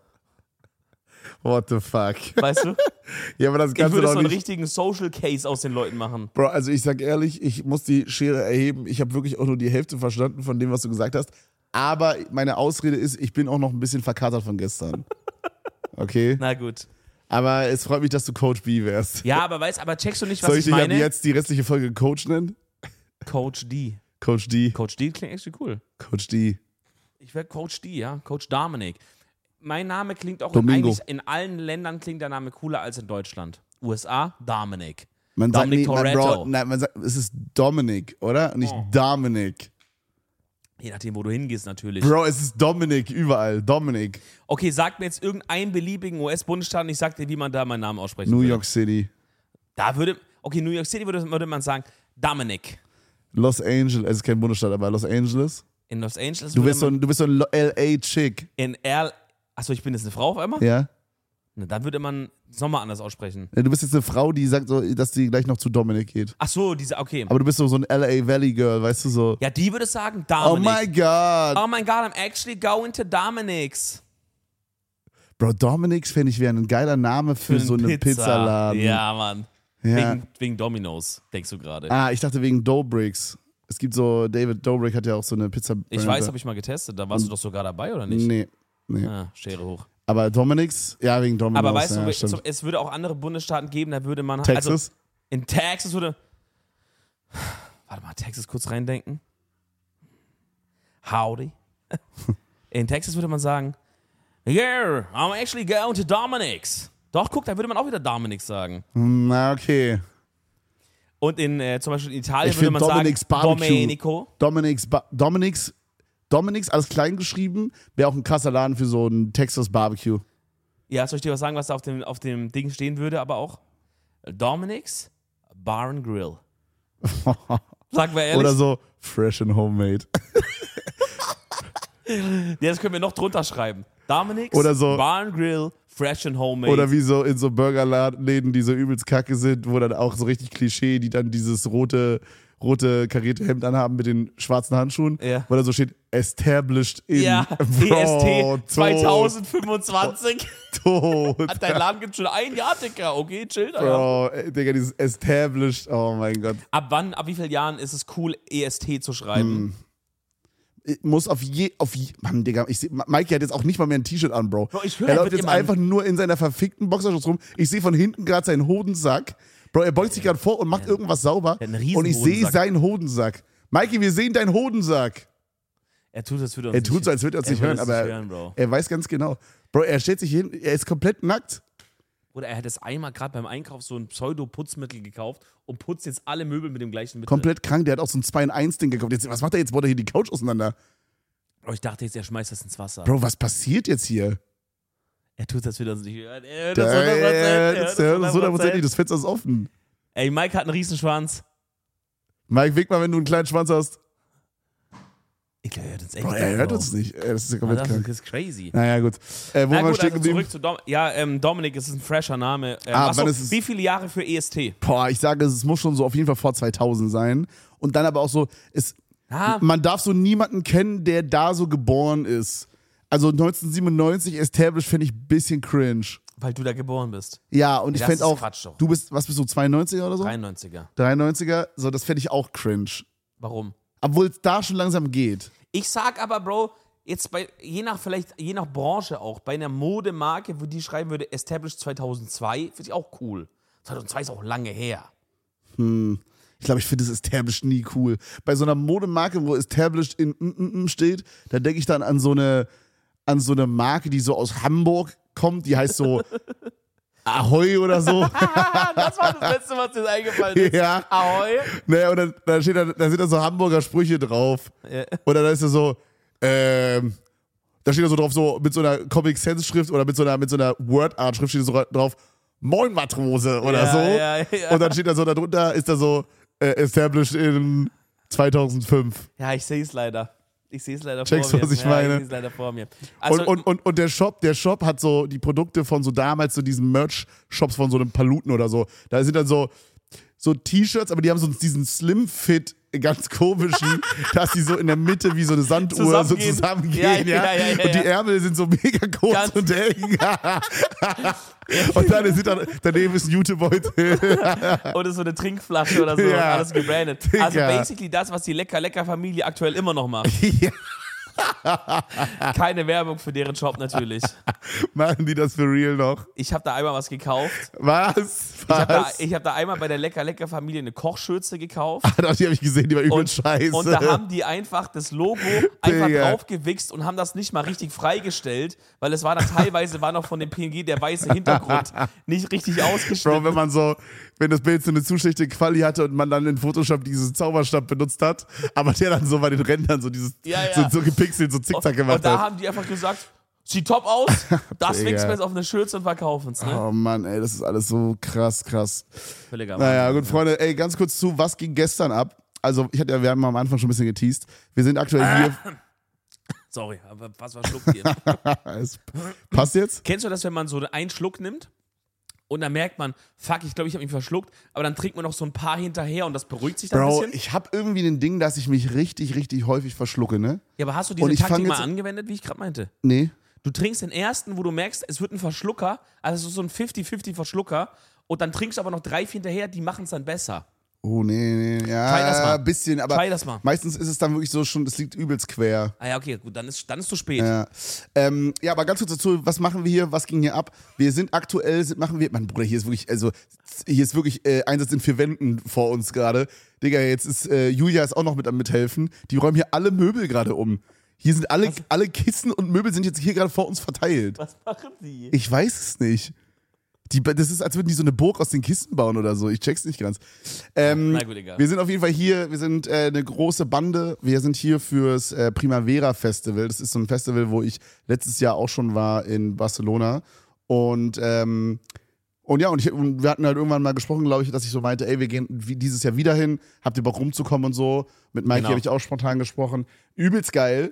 What the fuck? Weißt du? Ja, aber das Ich Ganze würde doch so einen nicht. richtigen Social Case aus den Leuten machen. Bro, also ich sag ehrlich, ich muss die Schere erheben. Ich habe wirklich auch nur die Hälfte verstanden von dem, was du gesagt hast. Aber meine Ausrede ist, ich bin auch noch ein bisschen verkatert von gestern. Okay? Na gut. Aber es freut mich, dass du Coach B wärst. Ja, aber weißt, aber checkst du nicht, was Soll ich ich dich ab meine? jetzt die restliche Folge Coach nennen? Coach D. Coach D. Coach D klingt echt cool. Coach D. Ich wäre Coach D, ja. Coach Dominic. Mein Name klingt auch in, Domingo. eigentlich in allen Ländern klingt der Name cooler als in Deutschland. U S A, Dominic. Man sagt Dominic nie, man, Toretto. Bro, nein, man sagt, es ist Dominic, oder? Nicht Oh. Dominic. Je nachdem, wo du hingehst natürlich. Bro, es ist Dominic überall. Dominic. Okay, sag mir jetzt irgendeinen beliebigen U S-Bundesstaat und ich sag dir, wie man da meinen Namen aussprechen New würde. York City. Da würde, okay, New York City würde, würde man sagen, Dominic. Los Angeles, es ist kein Bundesstaat, aber Los Angeles. In Los Angeles Du würde bist so man, ein, du bist so ein L A-Chick. in L, achso, ich bin jetzt eine Frau auf einmal? Ja? Na, dann würde man es nochmal anders aussprechen. Du bist jetzt eine Frau, die sagt, so, dass sie gleich noch zu Dominic geht. Ach so, diese, okay. Aber du bist so, so ein L A Valley Girl, weißt du so. Ja, die würde sagen Oh Dominic. my God. Oh my God, I'm actually going to Dominic's. Bro, Dominick's fände ich wäre ein geiler Name für, Für so einen einen Pizza. Pizzaladen. Ja, Mann. Ja. Wegen, wegen Domino's, denkst du gerade. Ah, ich dachte wegen Dobricks. Es gibt so, David Dobrik hat ja auch so eine Pizza. Ich weiß, habe ich mal getestet. Da warst du doch sogar dabei, oder nicht? Nee, nee. Ah, Schere hoch. Aber Dominick's, ja, wegen Domino's. Aber weißt ja, du, stimmt. so, es würde auch andere Bundesstaaten geben, da würde man. Texas? Also in Texas würde. Warte mal, Texas kurz reindenken. Howdy. In Texas würde man sagen, yeah, I'm actually going to Dominick's. Doch, guck, da würde man auch wieder Dominick's sagen. Na, okay. Und in äh, zum Beispiel in Italien Ich würde find man Dominick's sagen, Barbecue. Domenico. Dominick's, ba Dominick's, Dominick's, alles klein geschrieben, wäre auch ein krasser Laden für so ein Texas Barbecue. Ja, soll ich dir was sagen, was da auf dem, auf dem Ding stehen würde, aber auch? Dominick's Bar and Grill. Sag mal ehrlich. Oder so fresh and homemade. Ja, das können wir noch drunter schreiben. Dominick's Oder so- Bar and Grill, fresh and homemade. Oder wie so in so Burgerläden, die so übelst kacke sind, wo dann auch so richtig Klischee, die dann dieses rote, rote karierte Hemd anhaben mit den schwarzen Handschuhen, Ja. wo da so steht, established in ja, Bro, E S T tot, zwanzig fünfundzwanzig. tot. Hat dein Laden gibt schon ein Jahr, Dicker. Okay, chill. Alter. Bro, ey, Digga, dieses established, oh mein Gott. Ab wann, ab wie vielen Jahren ist es cool, E S T zu schreiben? Ich muss auf je, auf je, Mann, Digga, ich seh, Mikey hat jetzt auch nicht mal mehr ein T-Shirt an, Bro. Bro, ich höre, er er läuft wird jetzt immer- einfach nur in seiner verfickten Boxershorts rum. Ich sehe von hinten gerade seinen Hodensack. Bro, er beugt sich gerade vor und macht irgendwas sauber. hat einen riesen Und ich sehe Hodensack. seinen Hodensack. Mikey, wir sehen deinen Hodensack. Er tut, als würde er uns Er tut nicht, so, als würde er uns er nicht würde hören, es aber nicht hören, Bro. er weiß ganz genau. Bro, er stellt sich hin, er ist komplett nackt. Oder er hat es einmal gerade beim Einkauf so ein Pseudo-Putzmittel gekauft und putzt jetzt alle Möbel mit dem gleichen Mittel. Komplett krank, der hat auch so ein zwei in eins Ding gekauft. Jetzt, was macht er jetzt? Baut er hier die Couch auseinander? Bro, ich dachte jetzt, er schmeißt das ins Wasser. Bro, was passiert jetzt hier? Er tut, als würde er uns nicht hören. Er hört Da, das hundert Prozent. ja, Er das hört ist ja das hundertprozentig, das Fenster ist offen. Ey, Mike hat einen Riesenschwanz. Mike, weg mal, wenn du einen kleinen Schwanz hast. Ich glaube, er hört uns echt Bro, nicht, er hört Bro. uns nicht. Ey, Das ist ja Ah, komplett Das krank. ist crazy. Naja, gut. Äh, wo Na waren wir gut, stehen also geblieben? zurück zu Dom ja, ähm, Dominik, es ist ein fresher Name. Ähm, Ah, achso, wann ist es- wie viele Jahre für E S T? Boah, ich sage, es muss schon so auf jeden Fall vor zweitausend sein. Und dann aber auch so, es, Ah, man darf so niemanden kennen, der da so geboren ist. Also neunzehnhundertsiebenundneunzig established finde ich ein bisschen cringe. weil du da geboren bist. Ja, und ich Das fände ist auch, Quatsch doch. du bist, was bist du, zweiundneunziger oder so? dreiundneunziger. dreiundneunziger, so, das fände ich auch cringe. Warum? Obwohl es da schon langsam geht. Ich sag aber, Bro, jetzt bei, je nach vielleicht, je nach Branche auch, bei einer Modemarke, wo die schreiben würde, Established zweitausendzwei, finde ich auch cool. zweitausendzwei ist auch lange her. Ich glaube, ich finde das Established nie cool. Bei so einer Modemarke, wo Established in mm, mm, mm steht, da denke ich dann an so eine, an so eine Marke, die so aus Hamburg kommt, die heißt so Ahoi oder so. Das war das Letzte, was dir eingefallen ist. Ja. Ahoi. Naja, und dann, da, steht da, da sind da so Hamburger Sprüche drauf. Ja. Oder da ist da so, ähm, da steht da so drauf, so mit so einer Comic Sans Schrift oder mit so einer, mit so einer Word Art Schrift steht so drauf, Moin Matrose oder Ja, so. ja, ja. Und dann steht da so darunter, ist da so äh, established in zweitausendfünf. Ja, ich sehe es leider. Ich sehe es leider Checkst vor du, mir. was ich ja, meine? Ich sehe es leider vor mir. Also, und, und, und, und der Shop, der Shop hat so die Produkte von so damals, so diesen Merch-Shops von so einem Paluten oder so. Da sind dann so, so T-Shirts, aber die haben so diesen Slim-Fit, ganz komischen, dass die so in der Mitte wie so eine Sanduhr Zusammengehen. so zusammengehen. Ja, Ja, ja, ja, ja, und die ja. Ärmel sind so mega kurz Ganz- und eng. Und dann ist dann, daneben ist ein Jutebeutel. oder so eine Trinkflasche oder so. Ja. Alles gebrandet. Digga. Also basically das, was die Lecker-Lecker-Familie aktuell immer noch macht. Ja. Keine Werbung für deren Shop natürlich. Machen die das für real noch? Ich habe da einmal was gekauft. Was? Ich habe da, Was? ich hab da einmal bei der Lecker-Lecker-Familie eine Kochschürze gekauft. Doch, die habe ich gesehen, die war übel Und, scheiße. und da haben die einfach das Logo einfach Digga. draufgewichst und haben das nicht mal richtig freigestellt, weil es war dann teilweise war noch von dem P N G der weiße Hintergrund nicht richtig Bro, ausgeschnitten. wenn man so, wenn das Bild so eine zu schlechte Quali hatte und man dann in Photoshop diesen Zauberstab benutzt hat, aber der dann so bei den Rändern so dieses, Ja, ja. So, so gepixelt, so zickzack gemacht und da hat. haben die einfach gesagt, sieht top aus, das Digga. wechseln wir jetzt auf eine Schürze und verkaufen es. Ne? Oh Mann, ey, das ist alles so krass, krass. Völliger Naja, Wahnsinn. gut, Freunde, ey, ganz kurz zu, was ging gestern ab? Also, ich hatte ja, wir haben am Anfang schon ein bisschen geteased. Wir sind aktuell hier. Sorry, aber was war Schluck hier? Es passt jetzt? Kennst du das, wenn man so einen Schluck nimmt und dann merkt man, fuck, ich glaube, ich habe mich verschluckt, aber dann trinkt man noch so ein paar hinterher und das beruhigt sich dann ein Bro, bisschen? ich habe irgendwie ein Ding, dass ich mich richtig, richtig häufig verschlucke, ne? Ja, aber hast du Und diese ich fang Taktik mal jetzt- angewendet, wie ich gerade meinte? Nee. Du trinkst den ersten, wo du merkst, es wird ein Verschlucker, also so ein fifty fifty Verschlucker, und dann trinkst du aber noch drei, vier hinterher, die machen es dann besser. Oh, nee, nee, ja, Try das mal. ein bisschen, aber Try das mal. meistens ist es dann wirklich so schon, das liegt übelst quer. Ah ja, okay, gut, dann ist, dann ist zu spät. Ja. Ähm, ja, aber ganz kurz dazu, was machen wir hier, was ging hier ab? Wir sind aktuell, sind, machen wir, mein Bruder, hier ist wirklich, also, hier ist wirklich äh, Einsatz in vier Wänden vor uns gerade. Digga, jetzt ist, äh, Julia ist auch noch mit am Mithelfen. Die räumen hier alle Möbel gerade um. Hier sind alle, alle Kissen und Möbel sind jetzt hier gerade vor uns verteilt. Was machen die? Ich weiß es nicht. Die, das ist, als würden die so eine Burg aus den Kisten bauen oder so. Ich check's nicht ganz. Ähm, Na gut, egal. Wir sind auf jeden Fall hier, wir sind äh, eine große Bande. Wir sind hier fürs äh, Primavera Festival. Das ist so ein Festival, wo ich letztes Jahr auch schon war in Barcelona. Und, ähm, und ja, und, ich, und wir hatten halt irgendwann mal gesprochen, glaube ich, dass ich so meinte, ey, wir gehen wie dieses Jahr wieder hin. Habt ihr Bock rumzukommen und so? Mit Mikey Genau. habe ich auch spontan gesprochen. Übelst geil.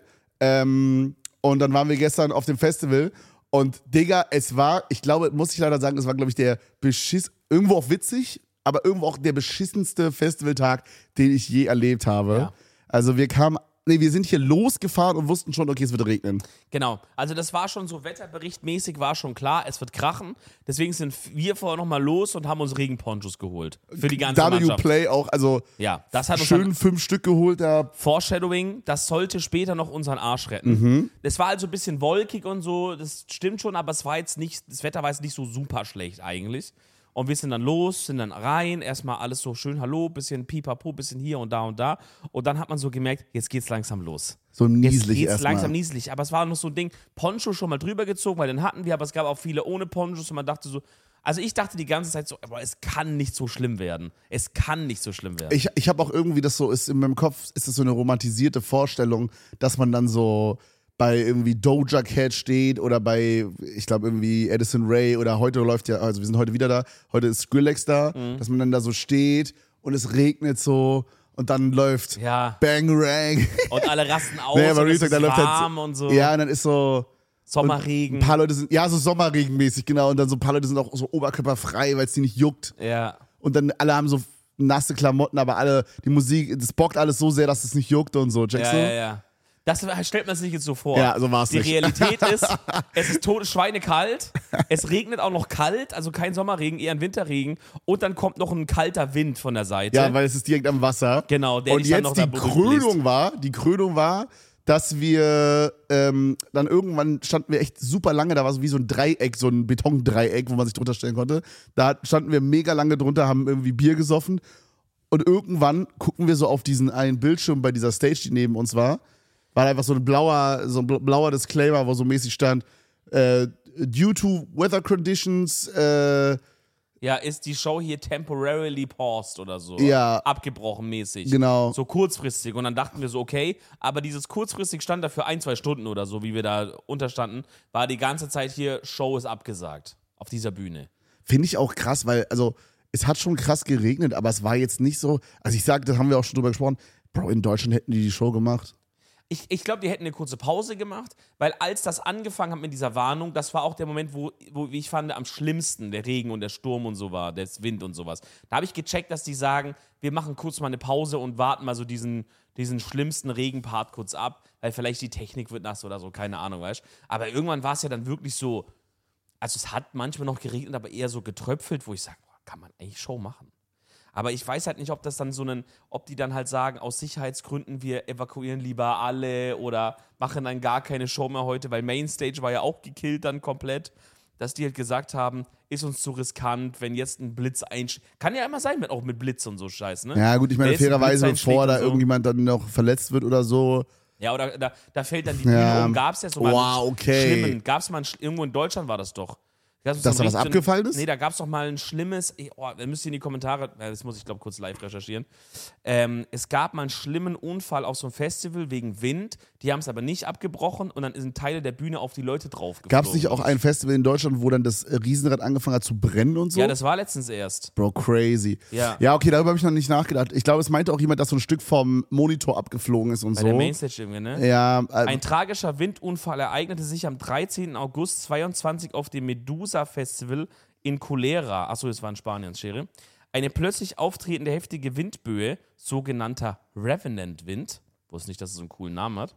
Ähm, und dann waren wir gestern auf dem Festival. Und Digga, es war, ich glaube, muss ich leider sagen, es war, glaube ich, der beschiss, irgendwo auch witzig, aber irgendwo auch der beschissenste Festivaltag, den ich je erlebt habe. Ja. Also wir kamen, nee, wir sind hier losgefahren und wussten schon, okay, es wird regnen. Genau, also das war schon so, wetterberichtmäßig war schon klar, es wird krachen. Deswegen sind wir vorher nochmal los und haben uns Regenponchos geholt. Für die ganze Mannschaft. W-Play auch, also Ja, das hat uns schön dann fünf Stück geholt da. Foreshadowing, das sollte später noch unseren Arsch retten. Mhm. Es war also ein bisschen wolkig und so, das stimmt schon, aber es war jetzt nicht, das Wetter war jetzt nicht so super schlecht eigentlich. Und wir sind dann los, sind dann rein, erstmal alles so schön Hallo, bisschen Pipapo, bisschen hier und da und da. Und dann hat man so gemerkt, jetzt geht's langsam los. So Jetzt nieselig geht's erstmal. langsam nieselig. Aber es war noch so ein Ding, Poncho schon mal drüber gezogen, weil den hatten wir, aber es gab auch viele ohne Ponchos und man dachte so, also ich dachte die ganze Zeit so, aber es kann nicht so schlimm werden. Es kann nicht so schlimm werden. Ich, ich habe auch irgendwie das so, ist in meinem Kopf ist es so eine romantisierte Vorstellung, dass man dann so bei irgendwie Doja Cat steht oder bei, ich glaube irgendwie Addison Rae oder heute läuft ja, also wir sind heute wieder da, heute ist Skrillex da, Mhm. dass man dann da so steht und es regnet so und dann läuft Ja. Bang Rang. Und alle rasten aus Nee, aber und Real es Talk, ist da läuft halt warm so- und so. Ja, und dann ist so Sommerregen. ein paar Leute sind, ja, so Sommerregenmäßig, genau, und dann so ein paar Leute sind auch so oberkörperfrei, weil es die nicht juckt. Ja. Und dann alle haben so nasse Klamotten, aber alle, die Musik, das bockt alles so sehr, dass es nicht juckt und so. Checkst Ja, du? ja, ja. Das stellt man sich jetzt so vor. Ja, so war's Die nicht. Realität ist, es ist tote Schweine kalt, es regnet auch noch kalt, also kein Sommerregen, eher ein Winterregen und dann kommt noch ein kalter Wind von der Seite. Ja, weil es ist direkt am Wasser. Genau, der Und dich dann jetzt noch die da Krönung war, die Krönung war, dass wir ähm, dann irgendwann standen wir echt super lange, da war so wie so ein Dreieck, so ein Betondreieck, wo man sich drunter stellen konnte. Da standen wir mega lange drunter, haben irgendwie Bier gesoffen und irgendwann gucken wir so auf diesen einen Bildschirm bei dieser Stage, die neben uns war, war einfach so ein blauer, so ein blauer Disclaimer, wo so mäßig stand, äh, due to weather conditions, äh, Ja, ist die Show hier temporarily paused oder so. Ja. Abgebrochen mäßig. Genau. So kurzfristig. Und dann dachten wir so, okay, aber dieses kurzfristig stand da für ein, zwei Stunden oder so, wie wir da unterstanden, war die ganze Zeit hier, Show ist abgesagt. Auf dieser Bühne. finde ich auch krass, weil, also, es hat schon krass geregnet, aber es war jetzt nicht so, also ich sag, das haben wir auch schon drüber gesprochen, Bro, in Deutschland hätten die die Show gemacht. Ich, ich glaube, die hätten eine kurze Pause gemacht, weil als das angefangen hat mit dieser Warnung, das war auch der Moment, wo, wo wie ich fand, am schlimmsten der Regen und der Sturm und so war, der Wind und sowas. Da habe ich gecheckt, dass die sagen, wir machen kurz mal eine Pause und warten mal so diesen, diesen schlimmsten Regenpart kurz ab, weil vielleicht die Technik wird nass oder so, keine Ahnung, weißt du. Aber irgendwann war es ja dann wirklich so, also es hat manchmal noch geregnet, aber eher so getröpfelt, wo ich sage, kann man eigentlich Show machen. Aber ich weiß halt nicht, ob das dann so ein, ob die dann halt sagen, aus Sicherheitsgründen, wir evakuieren lieber alle oder machen dann gar keine Show mehr heute, weil Mainstage war ja auch gekillt dann komplett, dass die halt gesagt haben, ist uns zu riskant, wenn jetzt ein Blitz einschlägt. Kann ja immer sein, mit, auch mit Blitz und so Scheiß, ne? Ja, gut, ich meine, Wenn jetzt ein fairerweise, Blitz bevor einschlägt da und so. irgendjemand dann noch verletzt wird oder so. Ja, oder da, da fällt dann die Bühne Ja. um. Gab es ja so mal Wow, einen okay. schlimmen, gab es mal einen, sch- irgendwo in Deutschland war das doch. Gab's Dass so da was einen- abgefallen ist? Nee, da gab es doch mal ein schlimmes, eh, oh, da müsst ihr in die Kommentare, ja, das muss ich glaube kurz live recherchieren. Ähm, es gab mal einen schlimmen Unfall auf so einem Festival wegen Wind, die haben es aber nicht abgebrochen und dann sind Teile der Bühne auf die Leute draufgeflogen. Gab es nicht auch ein Festival in Deutschland, wo dann das äh, Riesenrad angefangen hat zu brennen und so? Ja, das war letztens erst. Bro, crazy. Ja. Ja, okay, darüber habe ich noch nicht nachgedacht. Ich glaube, es meinte auch jemand, dass so ein Stück vom Monitor abgeflogen ist und Bei so. der Mainstage irgendwie, ne? Ja, äh, Ein tragischer Windunfall ereignete sich am dreizehnten August zweiundzwanzig auf dem Medusa Festival in Culera. Achso, das war in Spanien, Schere. Eine plötzlich auftretende heftige Windböe, sogenannter Revenant-Wind, wusste nicht, dass es so einen coolen Namen hat,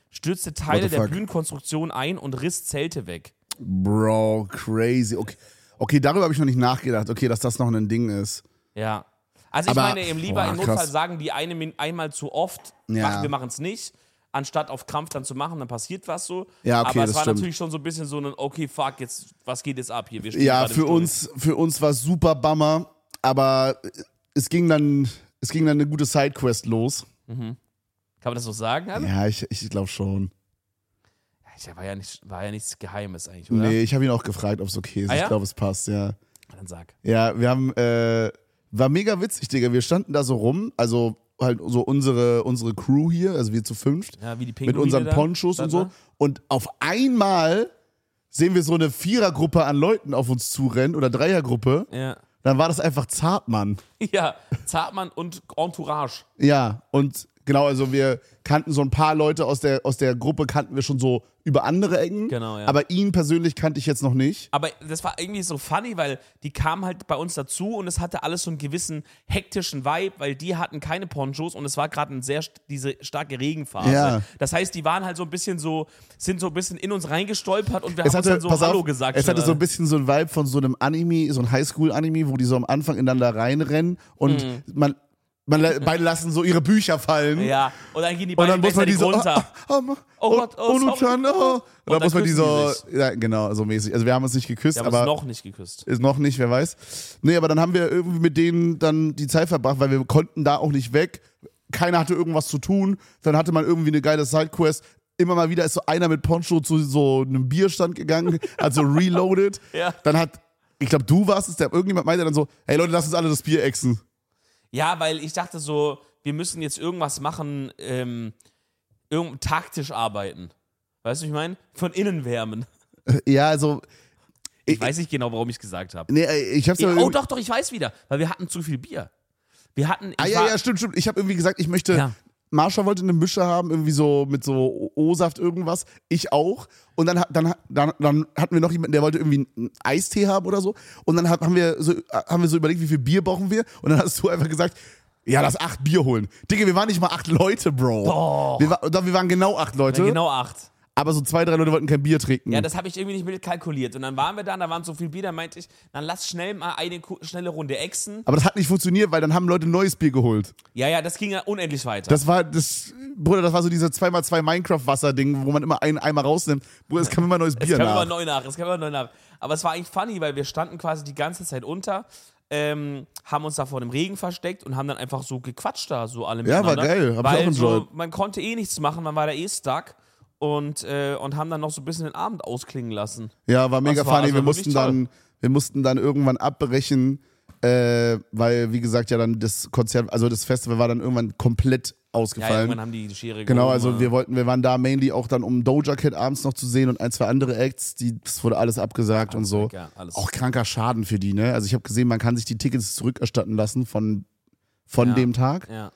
stürzte Teile What the der fuck? Bühnenkonstruktion ein und riss Zelte weg. Bro, crazy. Okay, okay darüber habe ich noch nicht nachgedacht. Okay, dass das noch ein Ding ist. Ja. Also ich Aber- meine, im lieber boah, im Notfall krass. sagen die eine Min- einmal zu oft, Ja. machen, wir machen es nicht, anstatt auf Krampf dann zu machen, dann passiert was so. Ja, okay, Aber es das war stimmt. natürlich schon so ein bisschen so ein, okay, fuck, jetzt, was geht jetzt ab hier? Wir stehen Ja, gerade im für Sturm. uns, für uns war es super Bummer, aber es ging dann, es ging dann eine gute Sidequest los. Kann man das so sagen, Alter? Ja, ich, ich glaube schon. Ja, war ja, nicht, war ja nichts Geheimes eigentlich, oder? Nee, ich habe ihn auch gefragt, ob es okay ist. Ah, ja? Ich glaube, es passt, ja. Dann sag. Ja, wir haben, äh, war mega witzig, Digga. Wir standen da so rum, also halt so unsere, unsere Crew hier, also wir zu fünft, Ja, wie die mit Pinguine unseren da Ponchos und standen so. Und auf einmal sehen wir so eine Vierergruppe an Leuten auf uns zurennen oder Dreiergruppe. da. Ja. Dann war das einfach Zartmann. Ja, Zartmann und Entourage. Ja, und genau, also wir kannten so ein paar Leute aus der, aus der Gruppe, kannten wir schon so über andere Ecken. Genau, ja. Aber ihn persönlich kannte ich jetzt noch nicht. Aber das war irgendwie so funny, weil die kamen halt bei uns dazu und es hatte alles so einen gewissen hektischen Vibe, weil die hatten keine Ponchos und es war gerade eine sehr st- diese starke Regenphase. Ja. Das heißt, die waren halt so ein bisschen so, sind so ein bisschen in uns reingestolpert und wir Es haben hatte, uns dann so pass Hallo auf, gesagt. es hatte schon, so ein bisschen so ein Vibe von so einem Anime, so ein Highschool-Anime, wo die so am Anfang ineinander reinrennen und Mhm. man, man beide lassen so ihre Bücher fallen. Ja, und dann gehen die Und beiden dann muss man die gleichzeitig so, runter. oh, oh, oh, Oh Gott, oh, sorry. Onu-chan, oh. Und, Und dann dann muss man die küssen so, die ja genau, so mäßig. Also wir haben uns nicht geküsst, Wir haben uns aber noch nicht geküsst. ist noch nicht, wer weiß. Nee, aber dann haben wir irgendwie mit denen dann die Zeit verbracht, weil wir konnten da auch nicht weg. Keiner hatte irgendwas zu tun. Dann hatte man irgendwie eine geile Sidequest. Immer mal wieder ist so einer mit Poncho zu so einem Bierstand gegangen, also reloaded. Ja. Dann hat, ich glaube, du warst es, der irgendjemand meinte dann so, hey Leute, lass uns alle das Bier exen. Ja, weil ich dachte so, wir müssen jetzt irgendwas machen, ähm, irgend taktisch arbeiten. Weißt du, wie ich meine? Von innen wärmen. Ja, also, Ich Ich- weiß nicht genau, warum ich es gesagt habe. nee, ich hab's ja Oh, irgendwie- doch, doch, ich weiß wieder. Weil wir hatten zu viel Bier. Wir hatten. Ah ich ja, war- ja, stimmt, stimmt. Ich habe irgendwie gesagt, ich möchte. Ja. Marsha wollte eine Mische haben, irgendwie so mit so O-Saft irgendwas. Ich auch. Und dann, hat- dann, dann, dann hatten wir noch jemanden, der wollte irgendwie einen Eistee haben oder so. Und dann hat- haben wir so, haben wir so überlegt, wie viel Bier brauchen wir. Und dann hast du einfach gesagt, ja, lass acht Bier holen. Digga, wir waren nicht mal acht Leute, Bro. Doch. Wir, war, doch, wir waren genau acht Leute. Ja, genau acht. Aber so zwei, drei Leute wollten kein Bier trinken. Ja, das habe ich irgendwie nicht mitkalkuliert. Und dann waren wir da, da waren so viel Bier, da meinte ich, dann lass schnell mal eine ku- schnelle Runde exen. Aber das hat nicht funktioniert, weil dann haben Leute neues Bier geholt. Ja, ja, das ging ja unendlich weiter. Das war, das, Bruder, das war so diese zwei mal zwei Minecraft-Wasser-Ding, wo man immer einen Eimer rausnimmt. Bruder, es kam immer neues Es Bier kam nach. immer neu nach, es kam immer neu nach. Aber es war eigentlich funny, weil wir standen quasi die ganze Zeit unter, ähm, haben uns da vor dem Regen versteckt und haben dann einfach so gequatscht da, so alle Ja, war miteinander. geil, hab ich weil auch so, enjoyed. man konnte eh nichts machen, man war da eh stuck und, äh, und haben dann noch so ein bisschen den Abend ausklingen lassen. Ja, war mega Das war funny. also wir, wirklich mussten dann, wir mussten dann irgendwann abbrechen, äh, weil, wie gesagt, ja dann das Konzert, also das Festival war dann irgendwann komplett Ja, ja, ausgefallen. irgendwann haben die die Schere genau, gehoben, also äh. wir wollten, wir waren da mainly auch dann, um Doja Cat abends noch zu sehen und ein, zwei andere Acts, die, das wurde alles abgesagt und so. Ja, alles. Auch kranker Schaden für die, ne? Also ich habe gesehen, man kann sich die Tickets zurückerstatten lassen von, von Ja. dem Tag. Ja.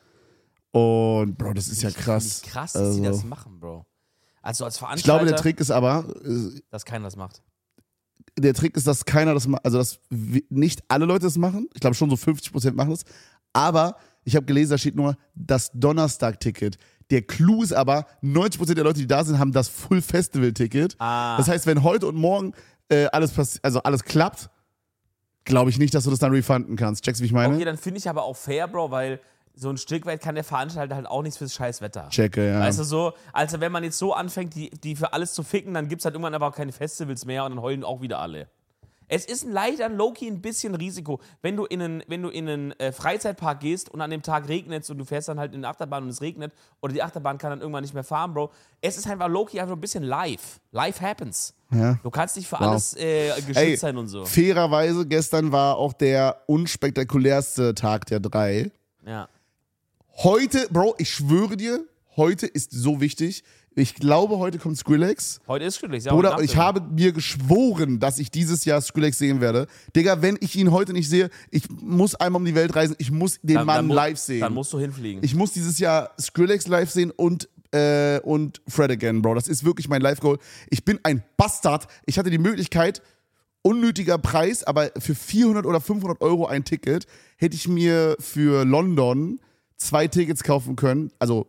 Und Bro, das ist ja krass. Finde ich krass, dass sie Also, das machen, Bro. Also als ich Veranstalter, glaube, der Trick ist aber, äh, dass keiner das macht. der Trick ist, dass keiner das macht, also dass wi- nicht alle Leute das machen. Ich glaube schon so fünfzig Prozent machen das. Aber ich habe gelesen, da steht nur das Donnerstag-Ticket. Der Clou ist aber, neunzig Prozent der Leute, die da sind, haben das Full-Festival-Ticket. Ah. Das heißt, wenn heute und morgen äh, alles, passi- also alles klappt, glaube ich nicht, dass du das dann refunden kannst. Checkst du, wie ich meine? Okay, dann finde ich aber auch fair, Bro, weil so ein Stück weit kann der Veranstalter halt auch nichts fürs scheiß Wetter. Checke, ja. Weißt du so, also wenn man jetzt so anfängt, die, die für alles zu ficken, dann gibt es halt irgendwann aber auch keine Festivals mehr und dann heulen auch wieder alle. Es ist ein leider Low-Key ein bisschen Risiko. Wenn du in einen, wenn du in einen äh, Freizeitpark gehst und an dem Tag regnet und du fährst dann halt in eine Achterbahn und es regnet oder die Achterbahn kann dann irgendwann nicht mehr fahren, Bro. Es ist einfach Low-Key einfach ein bisschen live. Life happens. Ja. Du kannst nicht für Wow. alles äh, geschützt Ey, sein und so. fairerweise, gestern war auch der unspektakulärste Tag der drei. Ja. Heute, Bro, ich schwöre dir, heute ist so wichtig. Ich glaube, heute kommt Skrillex. Heute ist Skrillex, ja. Bruder, heute ich Nacht habe mir geschworen, dass ich dieses Jahr Skrillex sehen werde. Digga, wenn ich ihn heute nicht sehe, ich muss einmal um die Welt reisen, ich muss den Dann- Mann dann mu- live sehen. Dann musst du hinfliegen. Ich muss dieses Jahr Skrillex live sehen und, äh, und Fred again, Bro. Das ist wirklich mein Live-Goal. Ich bin ein Bastard. Ich hatte die Möglichkeit, unnötiger Preis, aber für vierhundert oder fünfhundert Euro ein Ticket hätte ich mir für London zwei Tickets kaufen können. Also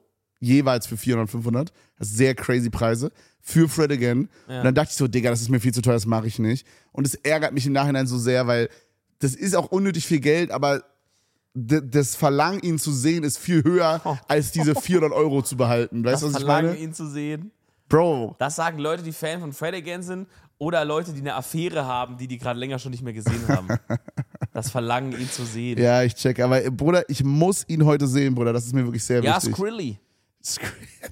jeweils für vierhundert, fünfhundert. Das ist sehr crazy Preise. Für Fred Again. Ja. Und dann dachte ich so, Digga, das ist mir viel zu teuer, das mache ich nicht. Und es ärgert mich im Nachhinein so sehr, weil das ist auch unnötig viel Geld, aber d- das Verlangen, ihn zu sehen, ist viel höher, Oh. als diese vierhundert Euro zu behalten. Weißt Das du, was ich Verlangen, meine? ihn zu sehen. Bro, Das sagen Leute, die Fan von Fred Again sind oder Leute, die eine Affäre haben, die die gerade länger schon nicht mehr gesehen haben. Das Verlangen, ihn zu sehen. ja, ich check. Aber äh, Bruder, ich muss ihn heute sehen, Bruder. Das ist mir wirklich sehr Ja, wichtig. Skrilly. Skr-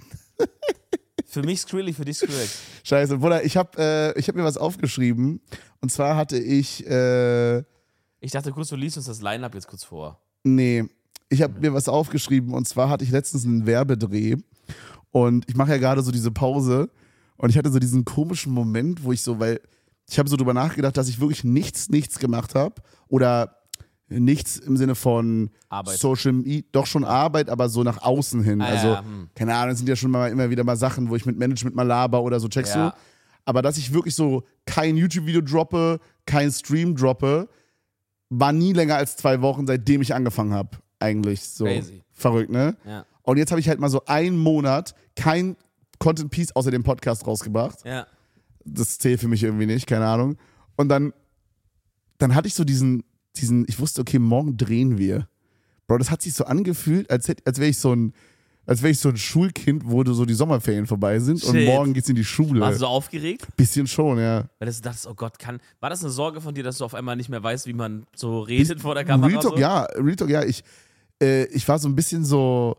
Für mich Skrilly, für dich Skrillex. Scheiße, Bruder, ich habe äh, ich hab mir was aufgeschrieben. Und zwar hatte ich, äh, Ich dachte kurz, du liest uns das Line-Up jetzt kurz vor. nee, ich habe mir was aufgeschrieben. Und zwar hatte ich letztens einen Werbedreh. Und ich mache ja gerade so diese Pause. Und ich hatte so diesen komischen Moment, wo ich so, weil ich habe so drüber nachgedacht, dass ich wirklich nichts, nichts gemacht habe. Oder nichts im Sinne von Arbeit. Social Media, doch schon Arbeit, aber so nach außen hin. Ah, also, ja, hm. keine Ahnung, es sind ja schon mal immer wieder mal Sachen, wo ich mit Management mal laber oder so, checkst Ja. du? Aber dass ich wirklich so kein YouTube-Video droppe, kein Stream droppe, war nie länger als zwei Wochen, seitdem ich angefangen habe. Eigentlich so. Crazy. Verrückt, ne? Ja. Und jetzt habe ich halt mal so einen Monat kein Content-Piece außer dem Podcast rausgebracht. Ja. Das zählt für mich irgendwie nicht, keine Ahnung. Und dann, dann hatte ich so diesen, diesen, ich wusste, okay, morgen drehen wir. Bro, das hat sich so angefühlt, als, hätt- als wäre ich so ein, als wäre ich so ein Schulkind, wo so die Sommerferien vorbei sind und Shit. morgen geht's in die Schule. Warst du so aufgeregt? Bisschen schon, ja. Weil du dachtest, oh Gott, kann. War das eine Sorge von dir, dass du auf einmal nicht mehr weißt, wie man so redet vor der Kamera? Real Talk, so? ja, Real Talk, ja. Ich, äh, ich war so ein bisschen so,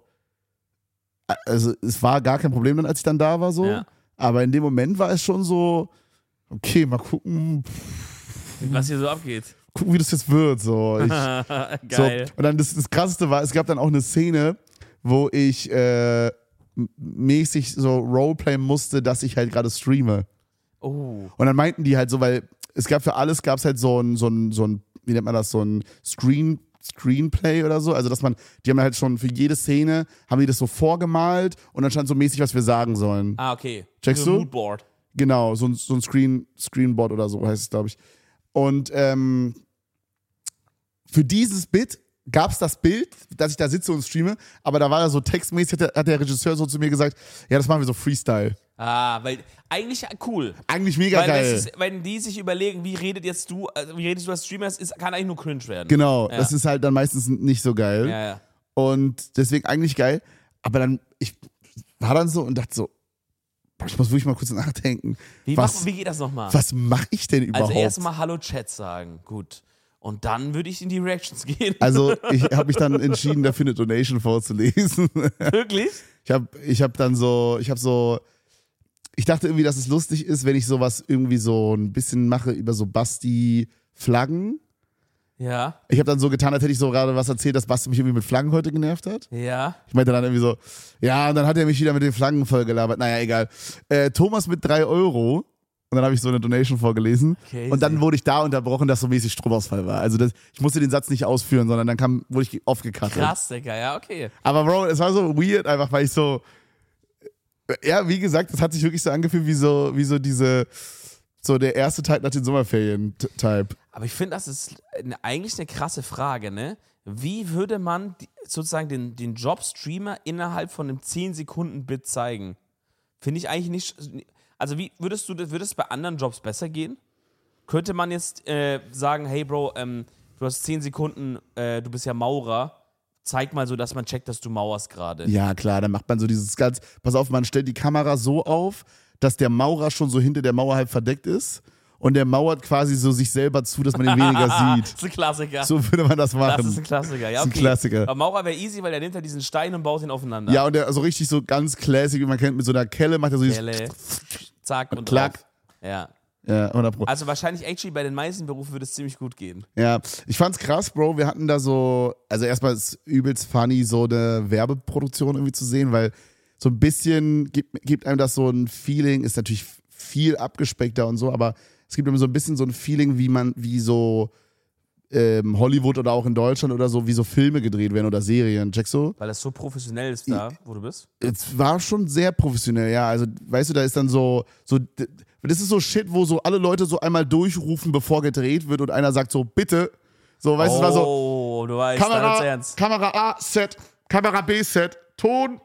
also es war gar kein Problem dann, als ich dann da war, so. Ja. Aber in dem Moment war es schon so, okay, mal gucken, Was hier so abgeht. gucken, wie das jetzt wird. So. Ich, Geil. So, und dann das, das Krasseste war, es gab dann auch eine Szene, wo ich äh, m- mäßig so Roleplayen musste, dass ich halt gerade streame. Oh. Und dann meinten die halt so, weil es gab für alles, gab es halt so ein, so ein, so ein, wie nennt man das, so ein Screen, Screenplay oder so. Also dass man, die haben halt schon für jede Szene, haben die das so vorgemalt und dann stand so mäßig, was wir sagen sollen. Ah, okay. Checkst so ein du? Moodboard. Genau, so ein, so ein Screen, Screenboard oder so heißt es, glaube ich. Und ähm, für dieses Bit gab es das Bild, dass ich da sitze und streame, aber da war ja so textmäßig, hat der, hat der Regisseur so zu mir gesagt, ja, das machen wir so Freestyle. Ah, weil eigentlich cool. Eigentlich mega Weil geil. das ist, wenn die sich überlegen, wie redet jetzt du, also wie redest du als Streamer, es ist, kann eigentlich nur cringe werden. Genau, Ja. das ist halt dann meistens nicht so geil. Ja, ja. Und deswegen eigentlich geil. Aber dann, ich war dann so und dachte so, boah, ich muss wirklich mal kurz nachdenken. Wie, was, mach, wie geht das nochmal? was mache ich denn überhaupt? Also erstmal Hallo Chat sagen, gut. Und dann würde ich in die Reactions gehen. Also ich habe mich dann entschieden, dafür eine Donation vorzulesen. Wirklich? Ich habe ich hab dann so, ich habe so, ich dachte irgendwie, dass es lustig ist, wenn ich sowas irgendwie so ein bisschen mache über so Basti-Flaggen. Ja. Ich habe dann so getan, als hätte ich so gerade was erzählt, dass Basti mich irgendwie mit Flaggen heute genervt hat. Ja. Ich meinte dann irgendwie so, ja, und dann hat er mich wieder mit den Flaggen vollgelabert. Naja, egal. Äh, Thomas mit drei Euro. Und dann habe ich so eine Donation vorgelesen. Okay, und dann sehr. wurde ich da unterbrochen, dass so mäßig Stromausfall war. Also das, ich musste den Satz nicht ausführen, sondern dann kam, wurde ich aufgekattet. Krass, Digga, ja, okay. Aber Bro, es war so weird einfach, weil ich so, ja, wie gesagt, es hat sich wirklich so angefühlt wie so, wie so diese, so der erste Tag nach den Sommerferien-Type. Aber ich finde, das ist eine, eigentlich eine krasse Frage, ne? Wie würde man die, sozusagen den, den Job Streamer innerhalb von einem zehn Sekunden Bit zeigen? Finde ich eigentlich nicht. Also, wie würdest du würde es bei anderen Jobs besser gehen? Könnte man jetzt äh, sagen, hey Bro, ähm, du hast zehn Sekunden, äh, du bist ja Maurer, zeig mal so, dass man checkt, dass du mauerst gerade. Ja, klar, dann macht man so dieses ganz, pass auf, man stellt die Kamera so auf, dass der Maurer schon so hinter der Mauer halb verdeckt ist und der mauert quasi so sich selber zu, dass man ihn weniger Das sieht. ist ein Klassiker. So würde man das machen. Das ist ein Klassiker, ja. Das ist ein Okay. Klassiker. Aber Maurer wäre easy, weil der nimmt ja diesen Stein und baut ihn aufeinander. Ja, und der so richtig so ganz classic, wie man kennt, mit so einer Kelle macht er so dieses Kelle, zack und Klack. drauf. Ja. Ja, hundert Pro. Also wahrscheinlich actually bei den meisten Berufen würde es ziemlich gut gehen. Ja, ich fand's krass, Bro. Wir hatten da so, also erstmal ist übelst funny, so eine Werbeproduktion irgendwie zu sehen, weil so ein bisschen gibt, gibt einem das so ein Feeling, ist natürlich viel abgespeckter und so, aber es gibt einem so ein bisschen so ein Feeling, wie man, wie so ähm, Hollywood oder auch in Deutschland oder so, wie so Filme gedreht werden oder Serien. Checkst du? Weil das so professionell ist da, wo du bist. Es war schon sehr professionell, ja. Also, weißt du, da ist dann so, so, das ist so Shit, wo so alle Leute so einmal durchrufen, bevor gedreht wird und einer sagt so, bitte. So, weißt du, es war so, Oh, du weißt, da wird's Kamera, ernst. Kamera A, Set, Kamera B, Set, Ton,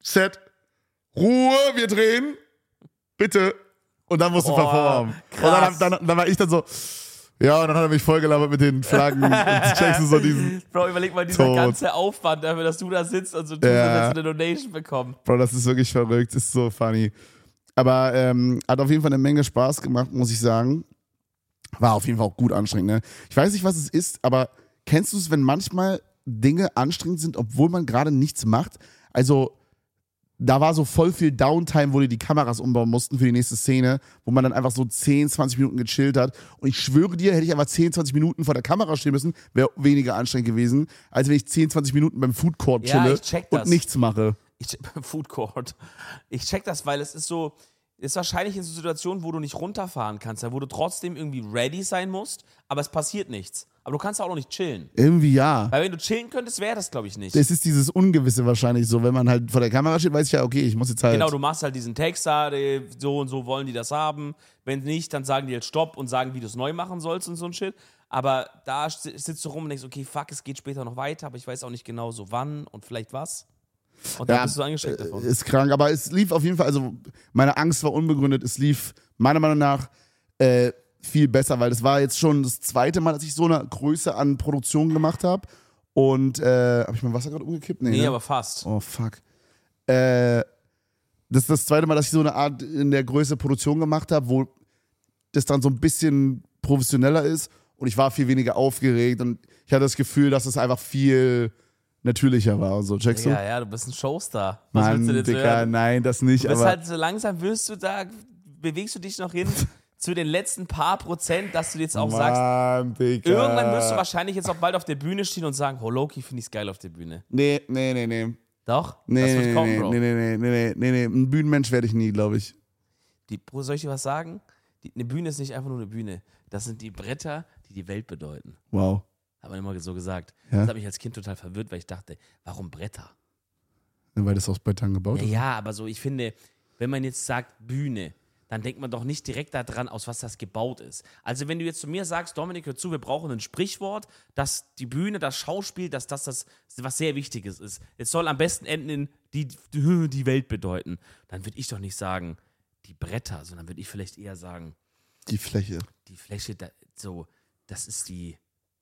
Set, Ruhe, wir drehen, bitte. Und dann musst du Oh, performen. krass. Und dann, dann, dann war ich dann so, ja, und dann hat er mich vollgelabert mit den Flaggen. Und checkst du so diesen, Bro, überleg mal, dieser Tot. ganze Aufwand dafür, dass du da sitzt und so tust, Ja. als hättest du eine Donation bekommen. Bro, das ist wirklich verrückt, ist so funny. Aber ähm, hat auf jeden Fall eine Menge Spaß gemacht, muss ich sagen. War auf jeden Fall auch gut anstrengend, ne? Ich weiß nicht, was es ist, aber kennst du es, wenn manchmal Dinge anstrengend sind, obwohl man gerade nichts macht? Also, da war so voll viel Downtime, wo die die Kameras umbauen mussten für die nächste Szene, wo man dann einfach so zehn, zwanzig Minuten gechillt hat. Und ich schwöre dir, hätte ich einfach zehn, zwanzig Minuten vor der Kamera stehen müssen, wäre weniger anstrengend gewesen, als wenn ich zehn, zwanzig Minuten beim Food Court Ja, chille ich check und das. nichts mache. Ich, Food Court. Ich check das, weil es ist so, ist wahrscheinlich in so Situationen, wo du nicht runterfahren kannst, ja, wo du trotzdem irgendwie ready sein musst, aber es passiert nichts. Aber du kannst auch noch nicht chillen. Irgendwie ja. Weil wenn du chillen könntest, wäre das, glaube ich, nicht. Es ist dieses Ungewisse wahrscheinlich so, wenn man halt vor der Kamera steht, weiß ich ja, okay, ich muss jetzt halt... Genau, du machst halt diesen Text da, die- so und so wollen die das haben. Wenn nicht, dann sagen die halt Stopp und sagen, wie du es neu machen sollst und so ein Shit. Aber da st- sitzt du rum und denkst, okay, fuck, es geht später noch weiter, aber ich weiß auch nicht genau so wann und vielleicht was. Und dann Ja, bist du angesteckt davon. Ist krank, aber es lief auf jeden Fall, also meine Angst war unbegründet, es lief meiner Meinung nach äh, viel besser, weil das war jetzt schon das zweite Mal, dass ich so eine Größe an Produktion gemacht habe. Und, äh, habe ich mein Wasser gerade umgekippt? Nee, ne? aber fast. Oh, fuck. Äh, das ist das zweite Mal, dass ich so eine Art in der Größe Produktion gemacht habe, wo das dann so ein bisschen professioneller ist und ich war viel weniger aufgeregt und ich hatte das Gefühl, dass es einfach viel natürlicher war und so. Checkst du? Ja, ja, du bist ein Showstar. Was Mann, willst du denn Digga, hören? nein, das nicht, Du bist aber... halt so langsam, wirst du da, bewegst du dich noch hin zu den letzten paar Prozent, dass du jetzt auch sagst, Mann, Digga. irgendwann wirst du wahrscheinlich jetzt auch bald auf der Bühne stehen und sagen, oh Loki, finde ich's geil auf der Bühne. Nee, nee, nee, nee. Doch? Nee, das nee, wird nee, kommen, nee, Bro. nee, nee, nee, nee, nee, nee. Ein Bühnenmensch werde ich nie, glaube ich. Die, Bro, soll ich dir was sagen? Die, eine Bühne ist nicht einfach nur eine Bühne. Das sind die Bretter, die die Welt bedeuten. Wow. Hat man immer so gesagt. Ja? Das hat mich als Kind total verwirrt, weil ich dachte, warum Bretter? Weil das aus Brettern gebaut Ja, ist. ja, aber so, ich finde, wenn man jetzt sagt Bühne, dann denkt man doch nicht direkt daran, aus was das gebaut ist. Also wenn du jetzt zu mir sagst, Dominik, hör zu, wir brauchen ein Sprichwort, dass die Bühne, das Schauspiel, dass das, das was sehr Wichtiges ist. Es soll am besten enden in die, die, die Welt bedeuten. Dann würde ich doch nicht sagen, die Bretter, sondern würde ich vielleicht eher sagen, Die Fläche. die Fläche, da, so, das ist die,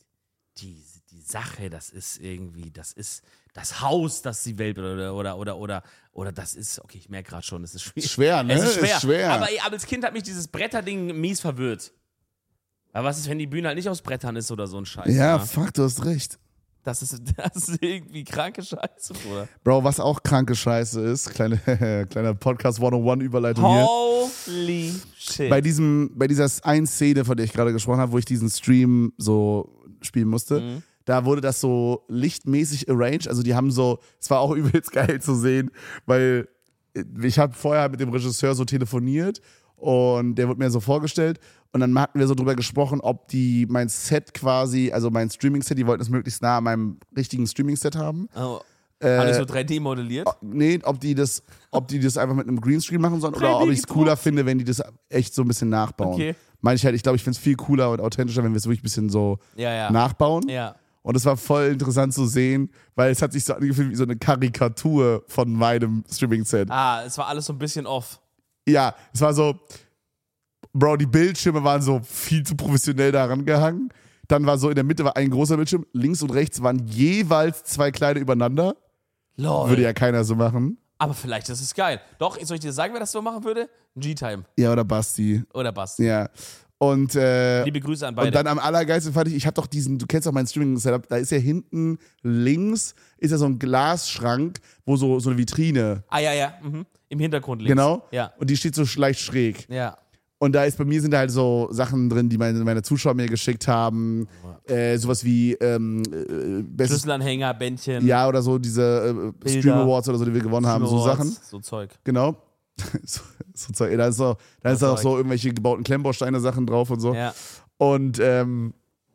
die, die Sache, das ist irgendwie, das ist das Haus, das die Welt oder oder oder oder oder das ist, okay, ich merke gerade schon, es ist schwierig. Schwer, ne? Es ist schwer. Ist schwer. Aber, ey, aber als Kind hat mich dieses Bretterding mies verwirrt. Aber was ist, wenn die Bühne halt nicht aus Brettern ist oder so ein Scheiß? Ja, ne? fuck, du hast recht. Das ist, das ist irgendwie kranke Scheiße, Bruder. Bro, was auch kranke Scheiße ist, kleine, kleiner Podcast hunderteins Überleitung hier. Holy shit. Bei diesem, bei dieser einen Szene, von der ich gerade gesprochen habe, wo ich diesen Stream so spielen musste, Mhm. da wurde das so lichtmäßig arranged. Also die haben so, es war auch übelst geil zu sehen, weil ich habe vorher mit dem Regisseur so telefoniert und der wurde mir so vorgestellt und dann hatten wir so drüber gesprochen, ob die mein Set quasi, also mein Streaming-Set, die wollten es möglichst nah an meinem richtigen Streaming-Set haben. oh. Äh, Haben die so drei D modelliert? Nee, ob die das, ob die das einfach mit einem Greenscreen machen sollen oder ob ich es cooler finde, wenn die das echt so ein bisschen nachbauen. Okay. Meine ich halt, ich glaube, ich finde es viel cooler und authentischer, wenn wir es wirklich ein bisschen so Ja, ja. nachbauen. Ja. Und es war voll interessant zu sehen, weil es hat sich so angefühlt wie so eine Karikatur von meinem Streaming-Set. Ah, es war alles so ein bisschen off. Ja, es war so, Bro, die Bildschirme waren so viel zu professionell daran gehangen. Dann war so, in der Mitte war ein großer Bildschirm, links und rechts waren jeweils zwei kleine übereinander. Lol. Würde ja keiner so machen. Aber vielleicht ist es geil. Doch, soll ich dir sagen, wer das so machen würde? G-Time Ja, oder Basti. oder Basti. Ja. Und, äh, Liebe Grüße an beide. und dann am allergeilsten fand ich, ich habe doch diesen, du kennst doch mein Streaming-Setup, da ist ja hinten links, ist ja so ein Glasschrank, wo so, so eine Vitrine, ah, ja, ja. Mhm. Im Hintergrund links. genau, Ja. und die steht so leicht schräg. Ja. Und da ist bei mir sind da halt so Sachen drin, die meine, meine Zuschauer mir geschickt haben, äh, sowas wie ähm, äh, bestes, Schlüsselanhänger, Bändchen. ja, oder so diese äh, Stream Awards oder so, die wir gewonnen haben, so Awards, Sachen, So Zeug. genau. so, so Zeug. Da ist auch, da ist auch so irgendwelche gebauten Klemmbausteine-Sachen drauf und so. Ja. Und, ähm,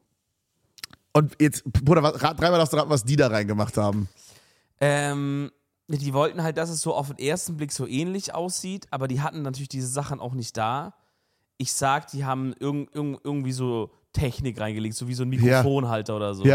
und jetzt, Bruder, was- rat- dreimal darfst du raten, was die da reingemacht haben. Ähm, die wollten halt, dass es so auf den ersten Blick so ähnlich aussieht, aber die hatten natürlich diese Sachen auch nicht da. Ich sag, die haben irg irg irgendwie so Technik reingelegt, so wie so ein Mikrofonhalter oder so. Ja,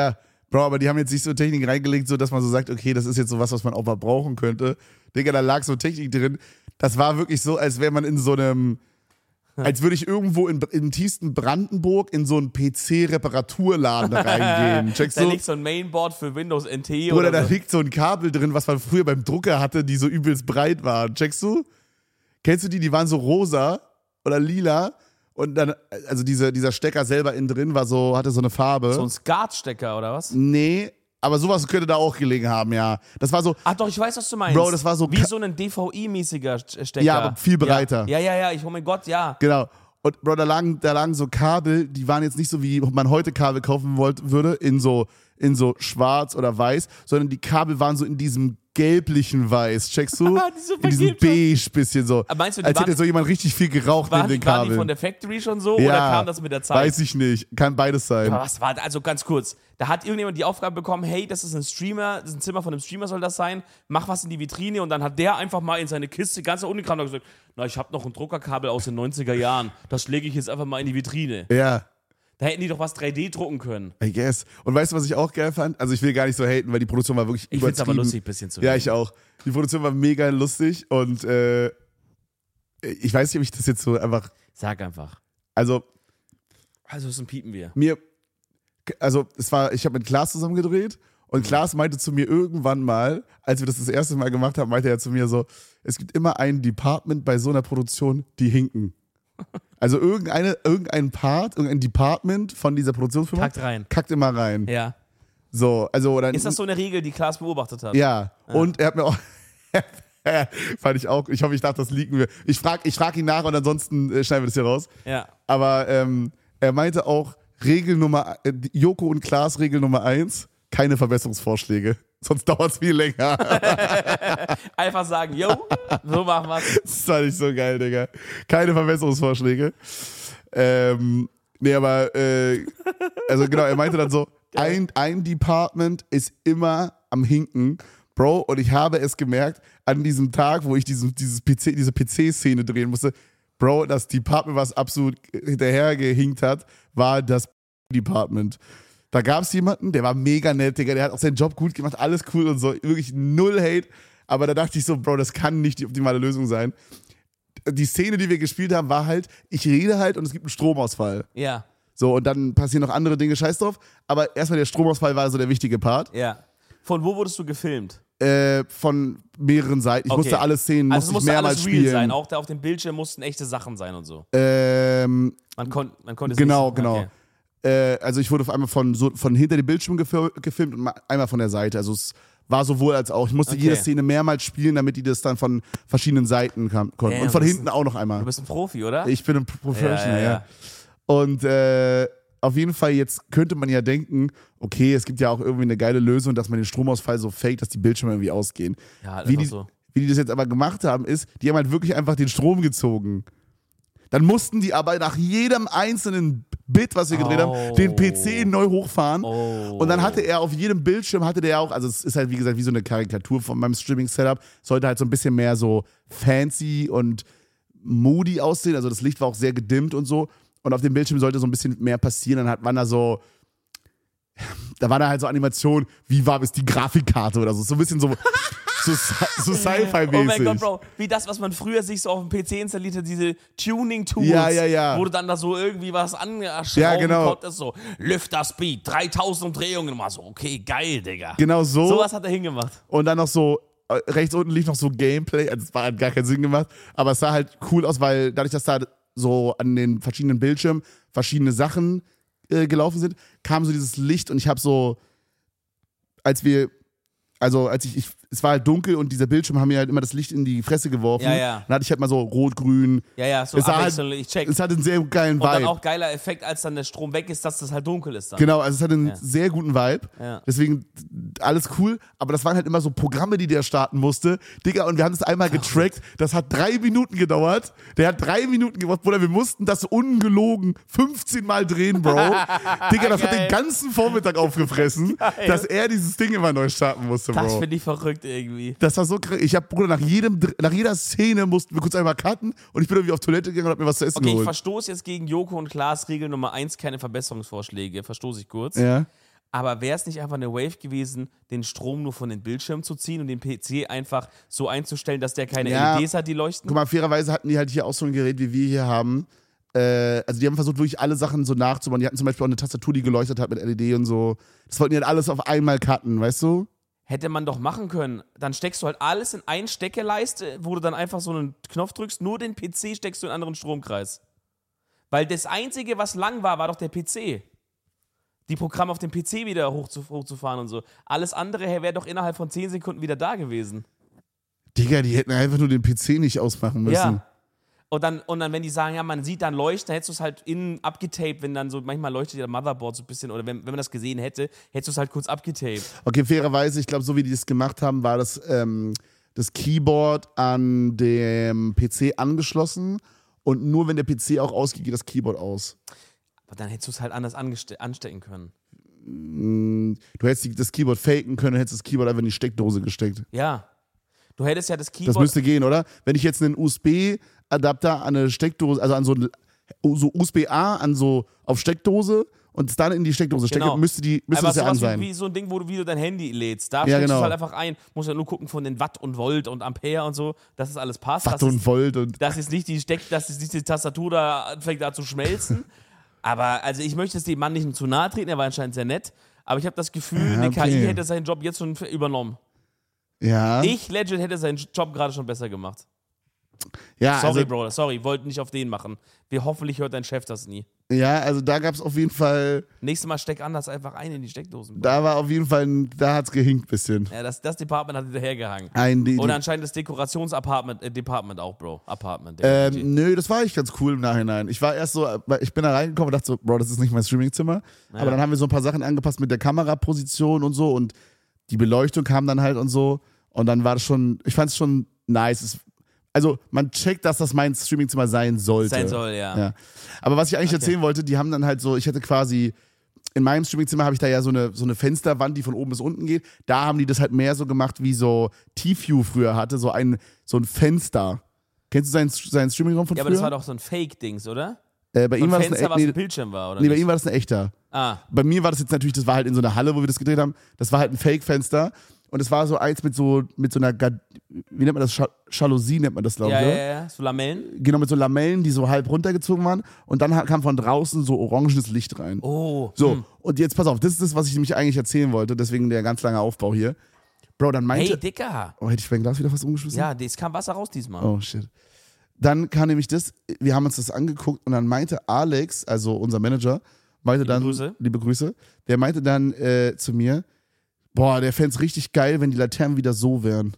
Bro, aber die haben jetzt nicht so Technik reingelegt, so dass man so sagt, okay, das ist jetzt so was, was man auch mal brauchen könnte. Digga, da lag so Technik drin. Das war wirklich so, als wäre man in so einem, als würde ich irgendwo in, im tiefsten Brandenburg in so einen P C-Reparaturladen reingehen. Checkst Da du? liegt so ein Mainboard für Windows N T Oder oder, da so. liegt so ein Kabel drin, was man früher beim Drucker hatte, die so übelst breit waren. Checkst du? Kennst du die? Die waren so rosa oder lila. Und dann, also diese, dieser Stecker selber innen drin war so, hatte so eine Farbe. So ein Skatstecker oder was? Nee, aber sowas könnte da auch gelegen haben, ja. Das war so, Ach doch, ich weiß, was du meinst. Bro, das war so Wie ka- so ein D V I-mäßiger Stecker. Ja, aber viel breiter. Ja, ja, ja, ich, oh mein Gott, ja. genau. Und Bro, da lagen, da lagen so Kabel, die waren jetzt nicht so, wie man heute Kabel kaufen wollte, würde, in so, in so schwarz oder weiß, sondern die Kabel waren so in diesem gelblichen Weiß, checkst du? Die so in diesem vergilbt waren. beige bisschen so. Aber meinst du, die Als waren- hätte so jemand richtig viel geraucht Waren, in den die, waren die Kabeln. von der Factory schon so ja, oder kam das mit der Zeit? weiß ich nicht. Kann beides sein. Aber was war, also ganz kurz, da hat irgendjemand die Aufgabe bekommen, hey, das ist ein Streamer, das ist ein Zimmer von einem Streamer soll das sein, mach was in die Vitrine und dann hat der einfach mal in seine Kiste ganz unkram gesagt, na, ich habe noch ein Druckerkabel aus den neunziger Jahren, das lege ich jetzt einfach mal in die Vitrine. Ja. Da hätten die doch was drei D drucken können. I guess. Und weißt du, was ich auch geil fand? Also ich will gar nicht so haten, weil die Produktion war wirklich Ich find's übertrieben. aber lustig, ein bisschen zu Ja, reden. ich auch. Die Produktion war mega lustig und äh, ich weiß nicht, ob ich das jetzt so einfach, Sag einfach. also Also, was piepen wir? mir, also es war, ich habe mit Klaas zusammen gedreht und Klaas meinte zu mir irgendwann mal, als wir das das erste Mal gemacht haben, meinte er zu mir so, es gibt immer ein Department bei so einer Produktion, die hinken. Also irgendeine, irgendein Part, irgendein Department von dieser Produktionsfirma Kackt rein. kackt immer rein. Ja. So, also oder Ist das so eine Regel, die Klaas beobachtet hat? Ja, und er hat mir auch, fand ich auch, ich hoffe, ich dachte, das liegen wir. Ich frage ich frag ihn nach und ansonsten äh, schneiden wir das hier raus. Ja. Aber ähm, er meinte auch, Regel Nummer, äh, Joko und Klaas Regel Nummer eins, keine Verbesserungsvorschläge. Sonst dauert es viel länger. Einfach sagen, yo, so machen wir's. Das fand ich so geil, Digga. Keine Verbesserungsvorschläge. Ähm, nee, aber, äh, also genau, er meinte dann so, ein, ein Department ist immer am Hinken. Bro, und ich habe es gemerkt, an diesem Tag, wo ich diesen, dieses P C, diese P C-Szene drehen musste, Bro, das Department, was absolut hinterhergehinkt hat, war das Department. Da gab es jemanden, der war mega nett, Digga, der hat auch seinen Job gut gemacht, alles cool und so, wirklich null Hate. Aber da dachte ich so, Bro, das kann nicht die optimale Lösung sein. Die Szene, die wir gespielt haben, war halt, ich rede halt und es gibt einen Stromausfall. Ja, So, und dann passieren noch andere Dinge, scheiß drauf. Aber erstmal der Stromausfall war so der wichtige Part. ja. Von wo wurdest du gefilmt? Äh, von mehreren Seiten. Ich Okay. musste alle Szenen, Also es musste ich musste mehrmals alles real spielen. sein. Auch da auf dem Bildschirm mussten echte Sachen sein und so. Ähm, Man, kon man konnte es genau, nicht... genau. Okay. Äh, also ich wurde auf einmal von, so, von hinter dem Bildschirm gefil gefilmt und ma- einmal von der Seite. Also es war sowohl als auch. Ich musste Okay. jede Szene mehrmals spielen, damit die das dann von verschiedenen Seiten kam, konnten. Ja, und von du hinten bist auch noch einmal. Du bist ein Profi, oder? Ich bin ein Professional, ja. Ja, ja, ja. Und äh, auf jeden Fall, jetzt könnte man ja denken, okay, es gibt ja auch irgendwie eine geile Lösung, dass man den Stromausfall so fake, dass die Bildschirme irgendwie ausgehen. Ja, halt Wie einfach die, so. wie die das jetzt aber gemacht haben, ist, die haben halt wirklich einfach den Strom gezogen. Dann mussten die aber nach jedem einzelnen Bit, was wir gedreht Oh. haben, den P C neu hochfahren. Oh. Und dann hatte er auf jedem Bildschirm, hatte der auch, also es ist halt wie gesagt wie so eine Karikatur von meinem Streaming-Setup, sollte halt so ein bisschen mehr so fancy und moody aussehen. Also das Licht war auch sehr gedimmt und so. Und auf dem Bildschirm sollte so ein bisschen mehr passieren. Dann hat man da so, da war da halt so Animation, wie warm ist die Grafikkarte oder so. So ein bisschen so, so, so Sci-Fi-mäßig. Oh mein Gott, Bro, wie das, was man früher sich so auf dem P C installiert hat, diese Tuning-Tools, Ja, ja, ja. wo du dann da so irgendwie was anschrauben Ja, genau. konntest, so Lüfter-Speed, dreitausend Umdrehungen, mal so, okay, geil, Digga. Genau so. Sowas hat er hingemacht. Und dann noch so, äh, rechts unten lief noch so Gameplay. Also es war halt gar keinen Sinn gemacht. Aber es sah halt cool aus, weil dadurch, dass da so an den verschiedenen Bildschirmen verschiedene Sachen äh, gelaufen sind, kam so dieses Licht und ich habe so, als wir, also als ich, ich, es war halt dunkel und dieser Bildschirm haben mir halt immer das Licht in die Fresse geworfen. Ja, ja. Dann hatte ich halt mal so rot, grün. Ja, ja, so Es sah halt- abwechselnd, ich check. Es hatte einen sehr geilen Und dann Vibe. auch geiler Effekt, als dann der Strom weg ist, dass das halt dunkel ist dann. Genau, also es hatte einen Ja. sehr guten Vibe. Ja. Deswegen alles cool. Aber das waren halt immer so Programme, die der starten musste. Digga, und wir haben das einmal getrackt. Das hat drei Minuten gedauert. Der hat drei Minuten gebraucht. Bruder, wir mussten das ungelogen fünfzehn Mal drehen, Bro. Digga, das hat Geil. den ganzen Vormittag aufgefressen, dass er dieses Ding immer neu starten musste, Das Bro. finde ich verrückt irgendwie. Das war so krass. Ich hab, Bruder, nach, jedem, nach jeder Szene mussten wir kurz einmal cutten und ich bin irgendwie auf Toilette gegangen und hab mir was zu essen Okay, ich geholt. verstoße jetzt gegen Joko und Klaas Regel Nummer eins, keine Verbesserungsvorschläge. Verstoße ich kurz. Ja. Aber wäre es nicht einfach eine Wave gewesen, den Strom nur von den Bildschirmen zu ziehen und den P C einfach so einzustellen, dass der keine Ja. L E Ds hat, die leuchten? Guck mal, fairerweise hatten die halt hier auch so ein Gerät, wie wir hier haben. Äh, also die haben versucht, wirklich alle Sachen so nachzubauen. Die hatten zum Beispiel auch eine Tastatur, die geleuchtet hat mit L E D und so. Das wollten die halt alles auf einmal cutten, weißt du? Hätte man doch machen können. Dann steckst du halt alles in eine Steckeleiste, wo du dann einfach so einen Knopf drückst, nur den P C steckst du in einen anderen Stromkreis. Weil das Einzige, was lang war, war doch der P C. Die Programme auf dem P C wieder hochzu- hochzufahren und so. Alles andere wäre doch innerhalb von zehn Sekunden wieder da gewesen. Digga, die hätten einfach nur den P C nicht ausmachen müssen. Ja. Und dann, und dann, wenn die sagen, ja, man sieht dann Leuchten, dann hättest du es halt innen abgetaped, wenn dann so, manchmal leuchtet der Motherboard so ein bisschen, oder wenn, wenn man das gesehen hätte, hättest du es halt kurz abgetaped. Okay, fairerweise, ich glaube, so wie die das gemacht haben, war das, ähm, das Keyboard an dem P C angeschlossen und nur wenn der P C auch ausgeht, geht das Keyboard aus. Aber dann hättest du es halt anders angeste- anstecken können. Du hättest die, das Keyboard faken können, hättest das Keyboard einfach in die Steckdose gesteckt. Ja. Du hättest ja das Das Keyboard... müsste gehen, oder? Wenn ich jetzt einen U S B-Adapter an eine Steckdose, also an so, ein, so U S B-A an so auf Steckdose und es dann in die Steckdose stecke, Genau. müsste, die, müsste Aber das ja an sowas sein. wie, wie so ein Ding, wo du wieder dein Handy lädst. Da Ja, steckst du genau. es halt einfach ein. Musst ja nur gucken von den Watt und Volt und Ampere und so, dass es alles passt. Watt dass und es, Volt und. dass es nicht die Steck, dass es nicht die Tastatur da anfängt da zu schmelzen. Aber also ich möchte es dem Mann nicht zu nahe treten, er war anscheinend sehr nett. Aber ich habe das Gefühl, Ja, eine okay. K I hätte seinen Job jetzt schon übernommen. Ja. Ich, Legend, hätte seinen Job gerade schon besser gemacht. ja, Sorry, also, Bro, sorry, wollten nicht auf den machen. Wir hoffentlich hört dein Chef das nie. ja, also da gab es auf jeden Fall, Nächstes Mal steck anders einfach ein in die Steckdosen. Bro. da war auf jeden Fall, ein, da hat's gehinkt ein bisschen. Ja, das, das Department hat hinterhergehangen. Ein, die, Oder die, anscheinend das Dekorations-Apartment, äh, Department auch, Bro. Apartment. definitiv. ähm, nö, das war eigentlich ganz cool im Nachhinein. Ich war erst so, ich bin da reingekommen und dachte so, Bro, das ist nicht mein Streamingzimmer. Ja. Aber dann haben wir so ein paar Sachen angepasst mit der Kameraposition und so und die Beleuchtung kam dann halt und so. Und dann war das schon, ich fand es schon nice. Es, also man checkt, dass das mein Streamingzimmer sein sollte. Sein soll, ja. Ja. Aber was ich eigentlich Okay. erzählen wollte, die haben dann halt so, ich hätte quasi, in meinem Streamingzimmer habe ich da ja so eine, so eine Fensterwand, die von oben bis unten geht. Da haben die das halt mehr so gemacht, wie so T-View früher hatte, so ein, so ein Fenster. Kennst du seinen, seinen Streamingraum von Ja, aber früher? das war doch so ein Fake-Dings, oder? äh, bei So ihm ein war das Fenster, eine, was ein nee, Bildschirm war, oder nee, bei nicht? ihm war das ein echter. Ah, Bei mir war das jetzt natürlich, das war halt in so einer Halle, wo wir das gedreht haben. Das war halt ein Fake-Fenster. Und es war so eins mit so, mit so einer, Gard- wie nennt man das? Scha- Jalousie nennt man das, glaube ja, ich. ja, oder? ja, so Lamellen. Genau, mit so Lamellen, die so halb runtergezogen waren. Und dann ha- kam von draußen so orangenes Licht rein. Oh, So, hm. und jetzt pass auf, das ist das, was ich nämlich eigentlich erzählen wollte. Deswegen der ganz lange Aufbau hier. Bro, dann meinte. Hey, Dicker. oh, hätte ich mein Glas wieder fast umgeschmissen? Ja, es kam Wasser raus diesmal. Oh, shit. Dann kam nämlich das, wir haben uns das angeguckt und dann meinte Alex, also unser Manager, meinte dann, Grüße. liebe Grüße, der meinte dann äh, zu mir, boah, der fänd's richtig geil, wenn die Laternen wieder so wären.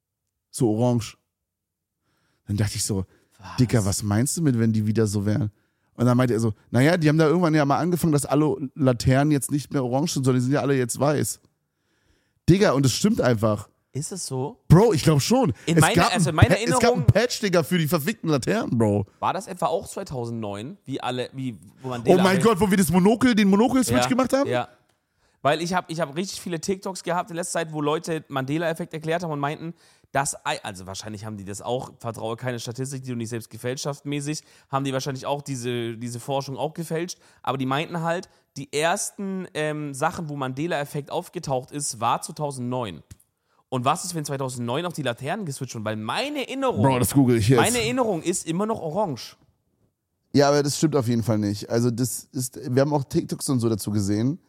So orange. Dann dachte ich so, Was? Dicker, was meinst du mit, wenn die wieder so wären? Und dann meinte er so, naja, die haben da irgendwann ja mal angefangen, dass alle Laternen jetzt nicht mehr orange sind, sondern die sind ja alle jetzt weiß. Digga, und das stimmt einfach. Ist es so? Bro, ich glaube schon. In es meiner- gab also in ein meiner Pa- Es gab Erinnerung- ein Patch, Digga, für die verfickten Laternen, Bro. War das etwa auch zweitausendneun, wie alle, wie, wo man Oh mein Gott, wo wir das Monokel, den Monokel-Switch ja, gemacht haben? Ja. Weil ich habe ich hab richtig viele TikToks gehabt in letzter Zeit, wo Leute Mandela-Effekt erklärt haben und meinten, dass, also wahrscheinlich haben die das auch, vertraue keine Statistik, die du nicht selbst gefälscht hast, mäßig, haben die wahrscheinlich auch diese, diese Forschung auch gefälscht, aber die meinten halt, die ersten ähm, Sachen, wo Mandela-Effekt aufgetaucht ist, war zweitausendneun. Und was ist, wenn zweitausendneun auch die Laternen geswitcht wurden? Weil meine Erinnerung, Bro, das google ich jetzt. meine Erinnerung ist immer noch orange. Ja, aber das stimmt auf jeden Fall nicht. Also das ist, wir haben auch TikToks und so dazu gesehen.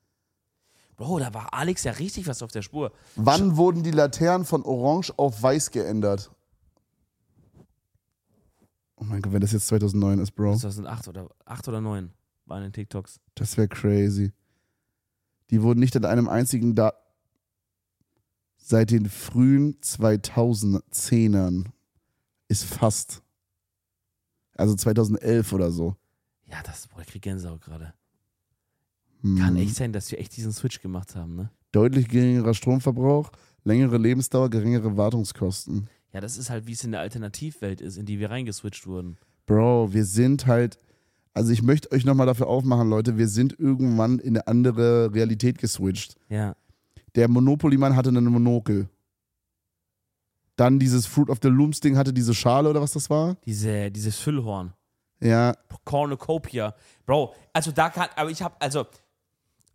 Bro, da war Alex ja richtig was auf der Spur. Wann wurden die Laternen von orange auf weiß geändert? Oh mein Gott, wenn das jetzt zweitausendneun ist, Bro. zweitausendacht oder acht oder neun waren in den TikToks. Das wäre crazy. Die wurden nicht in einem einzigen Da... Seit den frühen zweitausendzehnern ist fast. Also zweitausendelf oder so. Ja, das, boah, ich krieg Gänsehaut gerade. Hm. Kann echt sein, dass wir echt diesen Switch gemacht haben, ne? Deutlich geringerer Stromverbrauch, längere Lebensdauer, geringere Wartungskosten. Ja, das ist halt, wie es in der Alternativwelt ist, in die wir reingeswitcht wurden. Bro, wir sind halt, also ich möchte euch nochmal dafür aufmachen, Leute, wir sind irgendwann in eine andere Realität geswitcht. Ja. Der Monopoly-Mann hatte einen Monokel. Dann dieses Fruit of the Looms Ding hatte diese Schale oder was das war. Diese, dieses Füllhorn. Ja, Cornucopia. Bro, also da kann, aber ich hab, also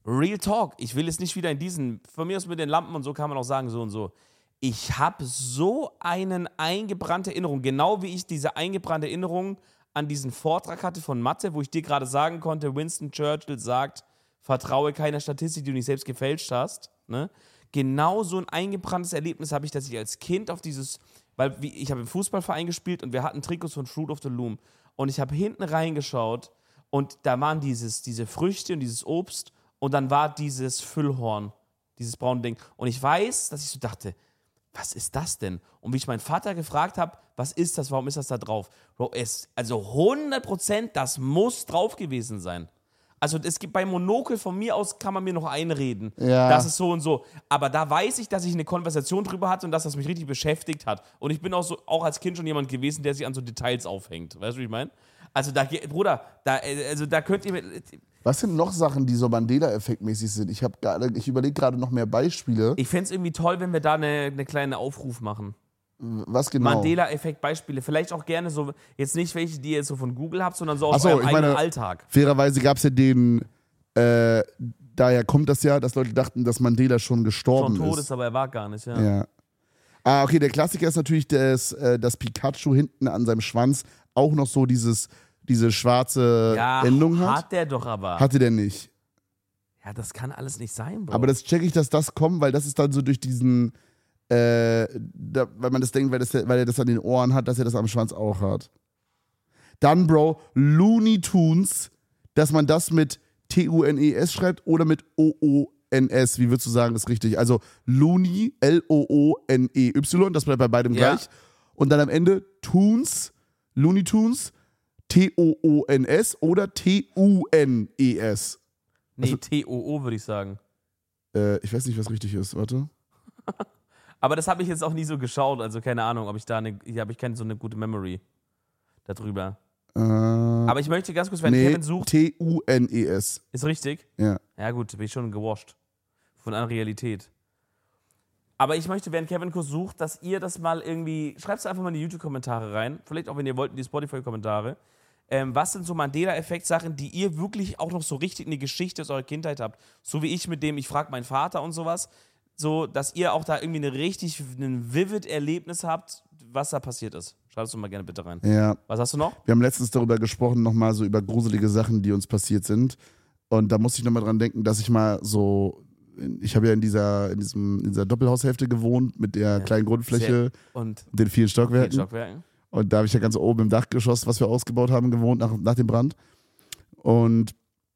Real Talk, ich will jetzt nicht wieder in diesen, von mir aus mit den Lampen und so kann man auch sagen, so und so. Ich habe so einen eingebrannte Erinnerung, genau wie ich diese eingebrannte Erinnerung an diesen Vortrag hatte von Mathe, wo ich dir gerade sagen konnte, Winston Churchill sagt, vertraue keiner Statistik, die du nicht selbst gefälscht hast. Ne? Genau so ein eingebranntes Erlebnis habe ich, dass ich als Kind auf dieses, weil wie, ich habe im Fußballverein gespielt und wir hatten Trikots von Fruit of the Loom und ich habe hinten reingeschaut und da waren dieses, diese Früchte und dieses Obst und dann war dieses Füllhorn, dieses braune Ding. Und ich weiß, dass ich so dachte, was ist das denn? Und wie ich meinen Vater gefragt habe, was ist das, warum ist das da drauf? Bro, es, also hundert Prozent, das muss drauf gewesen sein. Also es gibt bei Monokel von mir aus, kann man mir noch einreden, Ja. das ist so und so. Aber da weiß ich, dass ich eine Konversation drüber hatte und dass das mich richtig beschäftigt hat. Und ich bin auch, so, auch als Kind schon jemand gewesen, der sich an so Details aufhängt. Weißt du, wie ich meine? Also da, Bruder, da, also da könnt ihr... Was sind noch Sachen, die so Mandela-Effekt-mäßig sind? Ich, ich überlege gerade noch mehr Beispiele. Ich fände es irgendwie toll, wenn wir da eine, eine kleine Aufruf machen. Was genau? Mandela-Effekt-Beispiele. Vielleicht auch gerne so, jetzt nicht welche, die ihr jetzt so von Google habt, sondern so aus Ach so, eurem ich eigenen meine, Alltag. Fairerweise gab es ja den, äh, daher kommt das ja, dass Leute dachten, dass Mandela schon gestorben Schon tot ist. ist, aber er war gar nicht, ja. Ja. Ah, okay, der Klassiker ist natürlich, das, äh, dass Pikachu hinten an seinem Schwanz auch noch so dieses, diese schwarze Ja, Endung hat. hat der doch aber. Hatte der nicht. Ja, das kann alles nicht sein, Bro. Aber das checke ich, dass das kommt, weil das ist dann so durch diesen, äh, da, weil man das denkt, weil, das, weil er das an den Ohren hat, dass er das am Schwanz auch hat. Dann, Bro, Looney Tunes, dass man das mit T U N E S schreibt oder mit O O N S, wie würdest du sagen, ist richtig? Also Looney, L O O N E Y, das bleibt bei beidem Ja. gleich. Und dann am Ende Tunes, Looney Tunes, T O O N S oder T U N E S. nee, also- T O O würde ich sagen. Äh, ich weiß nicht, was richtig ist, warte. Aber das habe ich jetzt auch nie so geschaut, also keine Ahnung, ob ich da eine, hier habe ich keine so eine gute Memory darüber. Äh, Aber ich möchte ganz kurz, wenn nee, Kevin sucht, T U N E S. ist richtig? Ja. Ja gut, bin ich schon gewascht von einer Realität. Aber ich möchte, während Kevin kurz sucht, dass ihr das mal irgendwie, schreibt es einfach mal in die YouTube-Kommentare rein, vielleicht auch, wenn ihr wollt, in die Spotify-Kommentare. Ähm, was sind so Mandela-Effekt-Sachen, die ihr wirklich auch noch so richtig eine Geschichte aus eurer Kindheit habt? So wie ich mit dem, ich frage meinen Vater und sowas. So, dass ihr auch da irgendwie eine richtig, ein vivid Erlebnis habt, was da passiert ist. Schreibt es doch mal gerne bitte rein. Ja. Was hast du noch? Wir haben letztens darüber gesprochen, nochmal so über gruselige Sachen, die uns passiert sind. Und da musste ich nochmal dran denken, dass ich mal so, ich habe ja in dieser, in diesem, in dieser Doppelhaushälfte gewohnt, mit der Ja. kleinen Grundfläche, Sehr- Und den vielen Stockwerken. vielen Stockwerken. Und da habe ich ja ganz oben im Dachgeschoss, was wir ausgebaut haben, gewohnt nach, nach dem Brand. Und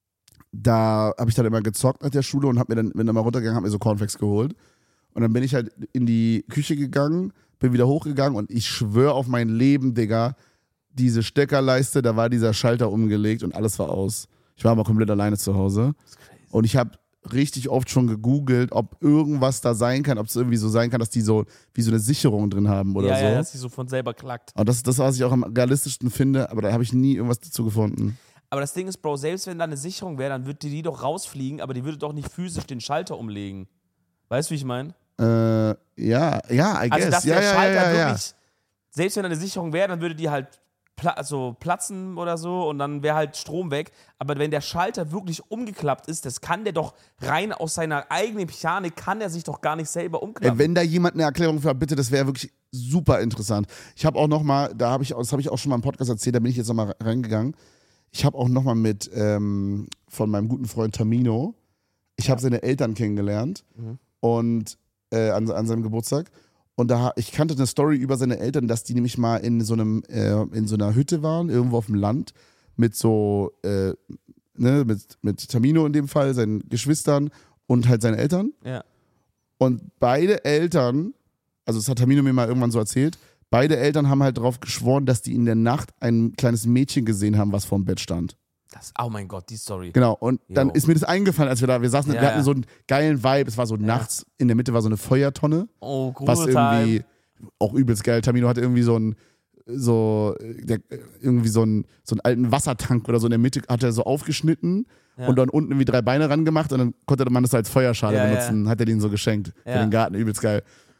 da habe ich dann immer gezockt nach der Schule und habe mir dann, bin dann mal runtergegangen, habe mir so Cornflakes geholt. Und dann bin ich halt in die Küche gegangen, bin wieder hochgegangen und ich schwöre auf mein Leben, Digga, diese Steckerleiste, da war dieser Schalter umgelegt und alles war aus. Ich war aber komplett alleine zu Hause. Das ist crazy. Und ich habe richtig oft schon gegoogelt, ob irgendwas da sein kann, ob es irgendwie so sein kann, dass die so wie so eine Sicherung drin haben oder ja, so. ja, dass sie so von selber klackt. Und das ist das, was ich auch am realistischsten finde, aber da habe ich nie irgendwas dazu gefunden. Aber das Ding ist, Bro, selbst wenn da eine Sicherung wäre, dann würde die doch rausfliegen, aber die würde doch nicht physisch den Schalter umlegen. Weißt du, wie ich meine? Äh, ja, ja, I guess. Also, dass ja, der ja, Schalter ja, ja, wirklich, selbst wenn da eine Sicherung wäre, dann würde die halt pla also platzen oder so und dann wäre halt Strom weg. Aber wenn der Schalter wirklich umgeklappt ist, das kann der doch rein aus seiner eigenen Mechanik, kann er sich doch gar nicht selber umklappen. Ey, wenn da jemand eine Erklärung für hat, bitte, das wäre wirklich super interessant. Ich habe auch noch mal, da habe ich, das habe ich auch schon mal im Podcast erzählt, da bin ich jetzt noch mal reingegangen. Ich habe auch noch mal mit ähm, von meinem guten Freund Tamino, ich habe seine Eltern kennengelernt Mhm. und äh, an, an seinem Geburtstag. Und da, ich kannte eine Story über seine Eltern, dass die nämlich mal in so einem, äh, in so einer Hütte waren, irgendwo auf dem Land, mit so, äh, ne, mit, mit Tamino in dem Fall, seinen Geschwistern und halt seinen Eltern. Ja. Und beide Eltern, also das hat Tamino mir mal irgendwann so erzählt, beide Eltern haben halt darauf geschworen, dass die in der Nacht ein kleines Mädchen gesehen haben, was vorm Bett stand. Das, oh mein Gott, die Story. Genau, und dann Jo. ist mir das eingefallen, als wir da, wir saßen, Ja, wir hatten ja. so einen geilen Vibe, es war so nachts, in der Mitte war so eine Feuertonne, Oh, was Gruseltime. irgendwie auch übelst geil. Tamino hatte irgendwie so einen, so, der, irgendwie so einen, so einen alten Wassertank oder so in der Mitte hat er so aufgeschnitten Ja. und dann unten irgendwie drei Beine ran gemacht und dann konnte man das als Feuerschale Ja, benutzen, hat er den so geschenkt Ja. für den Garten, übelst geil.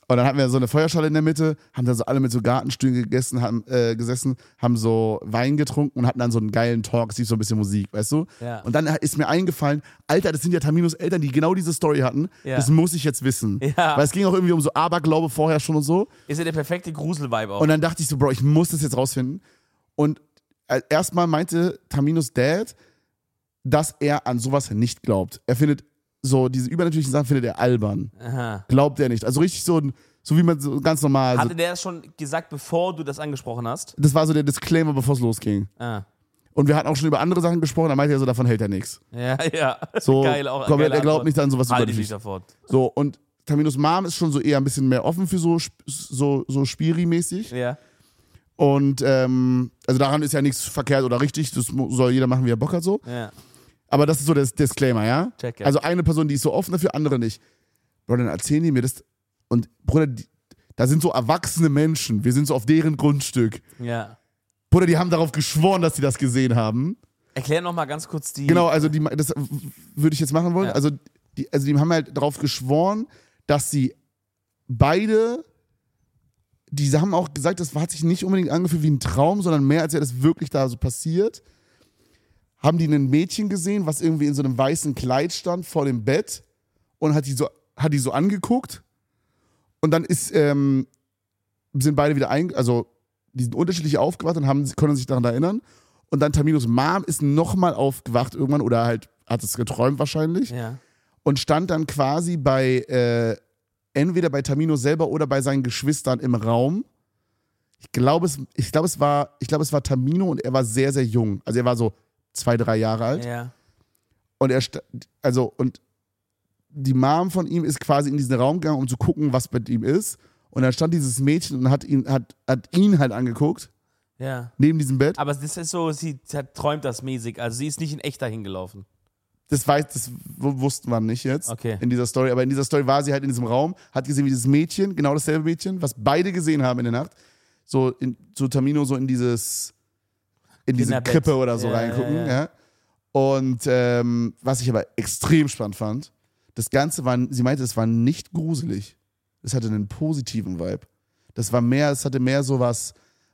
Und dann hatten wir so eine Feuerschale in der Mitte, haben da so alle mit so Gartenstühlen gegessen, haben, äh, gesessen, haben so Wein getrunken und hatten dann so einen geilen Talk, es lief so ein bisschen Musik, weißt du? Ja. Und dann ist mir eingefallen, Alter, das sind ja Taminos Eltern, die genau diese Story hatten. Ja. Das muss ich jetzt wissen. Ja. Weil es ging auch irgendwie um so Aberglaube vorher schon und so. Ist ja der perfekte Grusel-Vibe auch. Und dann dachte ich so, Bro, ich muss das jetzt rausfinden. Und äh, erstmal meinte Taminos Dad, dass er an sowas nicht glaubt. Er findet so diese übernatürlichen Sachen findet er albern. Aha. Glaubt er nicht. Also richtig so, so wie man so ganz normal. Hatte So, der das schon gesagt, bevor du das angesprochen hast? das war so der Disclaimer, bevor es losging. Ah. Und wir hatten auch schon über andere Sachen gesprochen, da meinte er so, davon hält er nichts. Ja, ja. So, Geil, auch komplett, geile er glaubt Antwort. nicht an sowas Halte ich übernatürliches. nicht davon. So, und Taminos Mom ist schon so eher ein bisschen mehr offen für so, Sp- so, so Spiri-mäßig. Ja. Und ähm, also daran ist ja nichts verkehrt oder richtig, das mu- soll jeder machen, wie er Bock hat so. Ja. Aber das ist so der Disclaimer, ja? Check, ja. Also eine Person, die ist so offen dafür, andere nicht. Bro, dann erzählen die mir das. Und Bruder, die, da sind so erwachsene Menschen, wir sind so auf deren Grundstück. Ja. Bruder, die haben darauf geschworen, dass sie das gesehen haben. Erklär noch mal ganz kurz die. Genau, also die, das würde ich jetzt machen wollen. Ja. Also, die, also die haben halt darauf geschworen, dass sie beide, die haben auch gesagt, das hat sich nicht unbedingt angefühlt wie ein Traum, sondern mehr als wäre das wirklich da so passiert. Haben die ein Mädchen gesehen, was irgendwie in so einem weißen Kleid stand vor dem Bett und hat die so, hat die so angeguckt. Und dann ist, ähm, sind beide wieder ein, also die sind unterschiedlich aufgewacht und haben, können sich daran erinnern. Und dann Taminos Mom ist nochmal aufgewacht irgendwann oder halt hat es geträumt wahrscheinlich Ja. und stand dann quasi bei, äh, entweder bei Tamino selber oder bei seinen Geschwistern im Raum. Ich glaube, es, ich glaube, es war, ich glaube, es war Tamino und er war sehr, sehr jung. Also er war so zwei, drei Jahre alt. Ja. Und er, sta- also, und die Mom von ihm ist quasi in diesen Raum gegangen, um zu gucken, was mit ihm ist. Und dann stand dieses Mädchen und hat ihn, hat, hat ihn halt angeguckt, Ja. neben diesem Bett. Aber das ist so, sie hat- träumt das mäßig. Also sie ist nicht in echt dahin gelaufen. Das weiß, das w- wussten wir nicht jetzt Okay. in dieser Story. Aber in dieser Story war sie halt in diesem Raum, hat gesehen, wie dieses Mädchen, genau dasselbe Mädchen, was beide gesehen haben in der Nacht, so, in, so Tamino so in dieses, in diese Kinderbett. Krippe oder so Ja, reingucken. ja, Ja, ja. Und ähm, was ich aber extrem spannend fand, das Ganze war, sie meinte, es war nicht gruselig. Es hatte einen positiven Vibe. Das war mehr, es hatte mehr so was,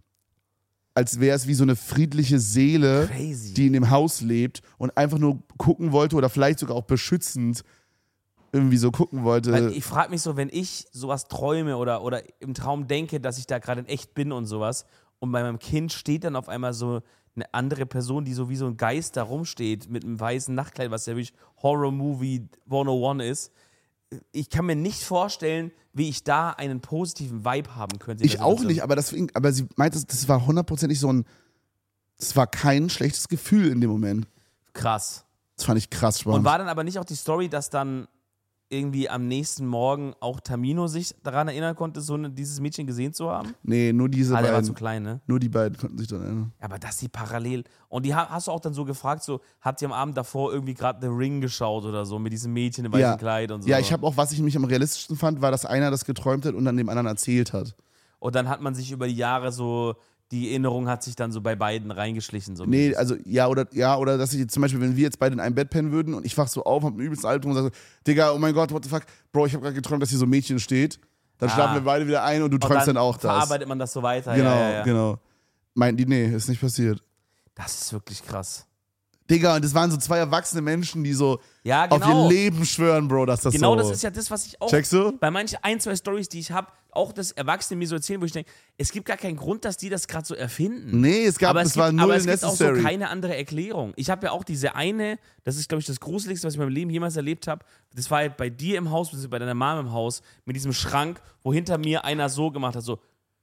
als wäre es wie so eine friedliche Seele, Crazy. die in dem Haus lebt und einfach nur gucken wollte oder vielleicht sogar auch beschützend irgendwie so gucken wollte. Weil ich frage mich so, wenn ich sowas träume oder, oder im Traum denke, dass ich da gerade in echt bin und sowas und bei meinem Kind steht dann auf einmal so eine andere Person, die so wie so ein Geist da rumsteht mit einem weißen Nachtkleid, was ja wirklich Horror-Movie hundertundeins ist. Ich kann mir nicht vorstellen, wie ich da einen positiven Vibe haben könnte. in Ich der auch Situation. nicht, aber, das, aber sie meinte, das war hundertprozentig so ein, das war kein schlechtes Gefühl in dem Moment. Krass. Das fand ich krass spannend. Und war dann aber nicht auch die Story, dass dann irgendwie am nächsten Morgen auch Tamino sich daran erinnern konnte, so eine, dieses Mädchen gesehen zu haben? nee, nur diese Ah, der war beiden. zu klein, ne? Nur die beiden konnten sich daran erinnern. Aber dass die parallel. Und die ha- hast du auch dann so gefragt, so, habt ihr am Abend davor irgendwie gerade The Ring geschaut oder so, mit diesem Mädchen im weißen Ja. Kleid und so? Ja, ich habe auch, was ich mich am realistischsten fand, war, dass einer das geträumt hat und dann dem anderen erzählt hat. Und dann hat man sich über die Jahre so, die Erinnerung hat sich dann so bei beiden reingeschlichen. So Nee, mäßig. also ja, oder ja, oder dass ich jetzt zum Beispiel, wenn wir jetzt beide in einem Bett pennen würden und ich wach so auf, hab einen übelsten Albtraum und sage so, Digga, oh mein Gott, what the fuck, Bro, ich habe gerade geträumt, dass hier so ein Mädchen steht. Dann Ah. schlafen wir beide wieder ein und du Und träumst dann, auch das. verarbeitet man das so weiter. Genau, ja, ja, ja. genau. Meinten die, nee, ist nicht passiert. Das ist wirklich krass. Digga, und das waren so zwei erwachsene Menschen, die so Ja, auf genau. ihr Leben schwören, Bro, dass das Genau so... das ist ja das, was ich auch Checkst du? bei manchen ein, zwei Stories, die ich habe, auch das Erwachsene mir so erzählen, wo ich denke, es gibt gar keinen Grund, dass die das gerade so erfinden. Nee, es gab, aber es, es, war gibt, null aber es gibt auch so necessary. keine andere Erklärung. Ich habe ja auch diese eine, das ist, glaube ich, das Gruseligste, was ich in meinem Leben jemals erlebt habe. Das war halt bei dir im Haus, beziehungsweise bei deiner Mom im Haus, mit diesem Schrank, wo hinter mir einer so gemacht hat, so.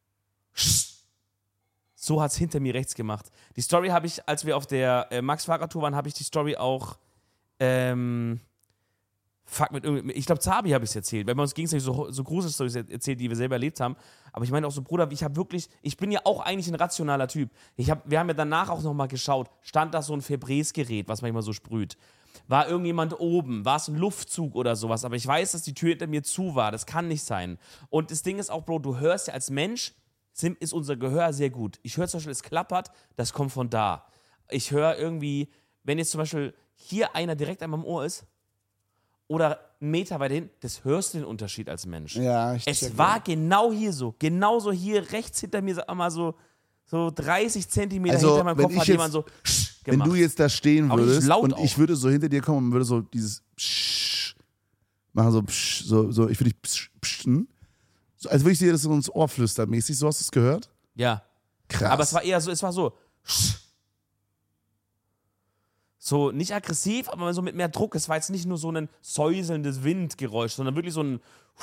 So hat es hinter mir rechts gemacht. Die Story habe ich, als wir auf der äh, Max-Fahrradtour waren, habe ich die Story auch, ähm, fuck, mit irgendwie, ich glaube, Zabi habe ich es erzählt, weil wir uns gegenseitig so, so Grusel-Stories erzählt, die wir selber erlebt haben. Aber ich meine auch so, Bruder, ich habe wirklich, ich bin ja auch eigentlich ein rationaler Typ. Ich hab, wir haben ja danach auch nochmal geschaut, stand da so ein Febreze-Gerät, was manchmal so sprüht. War irgendjemand oben? War es ein Luftzug oder sowas? Aber ich weiß, dass die Tür hinter mir zu war. Das kann nicht sein. Und das Ding ist auch, Bro, du hörst ja als Mensch, sind, ist unser Gehör sehr gut. Ich höre zum Beispiel, es klappert, das kommt von da. Ich höre irgendwie, wenn jetzt zum Beispiel hier einer direkt an meinem Ohr ist oder einen Meter weiter hin, das hörst du den Unterschied als Mensch. Ja, ich Es check, war ja. genau hier so, genauso hier rechts hinter mir, sag mal so, so dreißig Zentimeter Also, hinter meinem wenn Kopf ich hat jetzt- jemand so Wenn gemacht. du jetzt da stehen Aber richtig würdest laut und auch. ich würde so hinter dir kommen und würde so dieses Psch machen, so Psch, so, so ich würde dich Psch, Pschen. So, als würde ich dir das so ins Ohr flüstern mäßig. So hast du es gehört? Ja. Krass. Aber es war eher so, es war so. So, nicht aggressiv, aber so mit mehr Druck. Es war jetzt nicht nur so ein säuselndes Windgeräusch, sondern wirklich so ein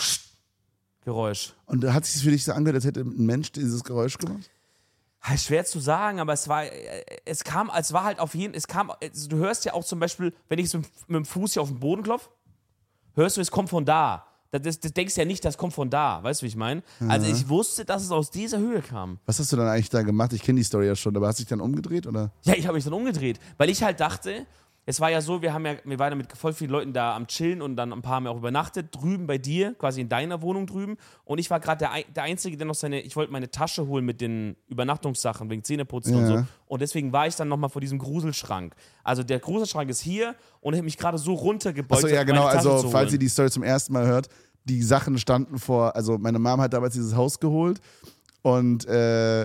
Geräusch. Und da hat es sich für dich so angehört, als hätte ein Mensch dieses Geräusch gemacht? Halt schwer zu sagen, aber es war, es kam, es war halt auf jeden, es kam, du hörst ja auch zum Beispiel, wenn ich so mit dem Fuß hier auf den Boden klopfe, hörst du, es kommt von da. Das, das, das denkst ja nicht, das kommt von da, weißt du, wie ich meine? Also ich wusste, dass es aus dieser Höhe kam. Was hast du dann eigentlich da gemacht? Ich kenne die Story ja schon, aber hast du dich dann umgedreht, oder? Ja, ich habe mich dann umgedreht, weil ich halt dachte, es war ja so, wir haben ja, wir waren ja mit voll vielen Leuten da am Chillen und dann ein paar haben ja auch übernachtet, drüben bei dir, quasi in deiner Wohnung drüben. Und ich war gerade der, Ein- der Einzige, der noch seine, ich wollte meine Tasche holen mit den Übernachtungssachen, wegen Zähneputzen und Ja. so. Und deswegen war ich dann nochmal vor diesem Gruselschrank. Also der Gruselschrank ist hier und ich habe mich gerade so runtergebeugt. Achso, ja, um genau. meine Tasche Also, zu falls holen. ihr die Story zum ersten Mal hört, die Sachen standen vor, also meine Mom hat damals dieses Haus geholt und äh,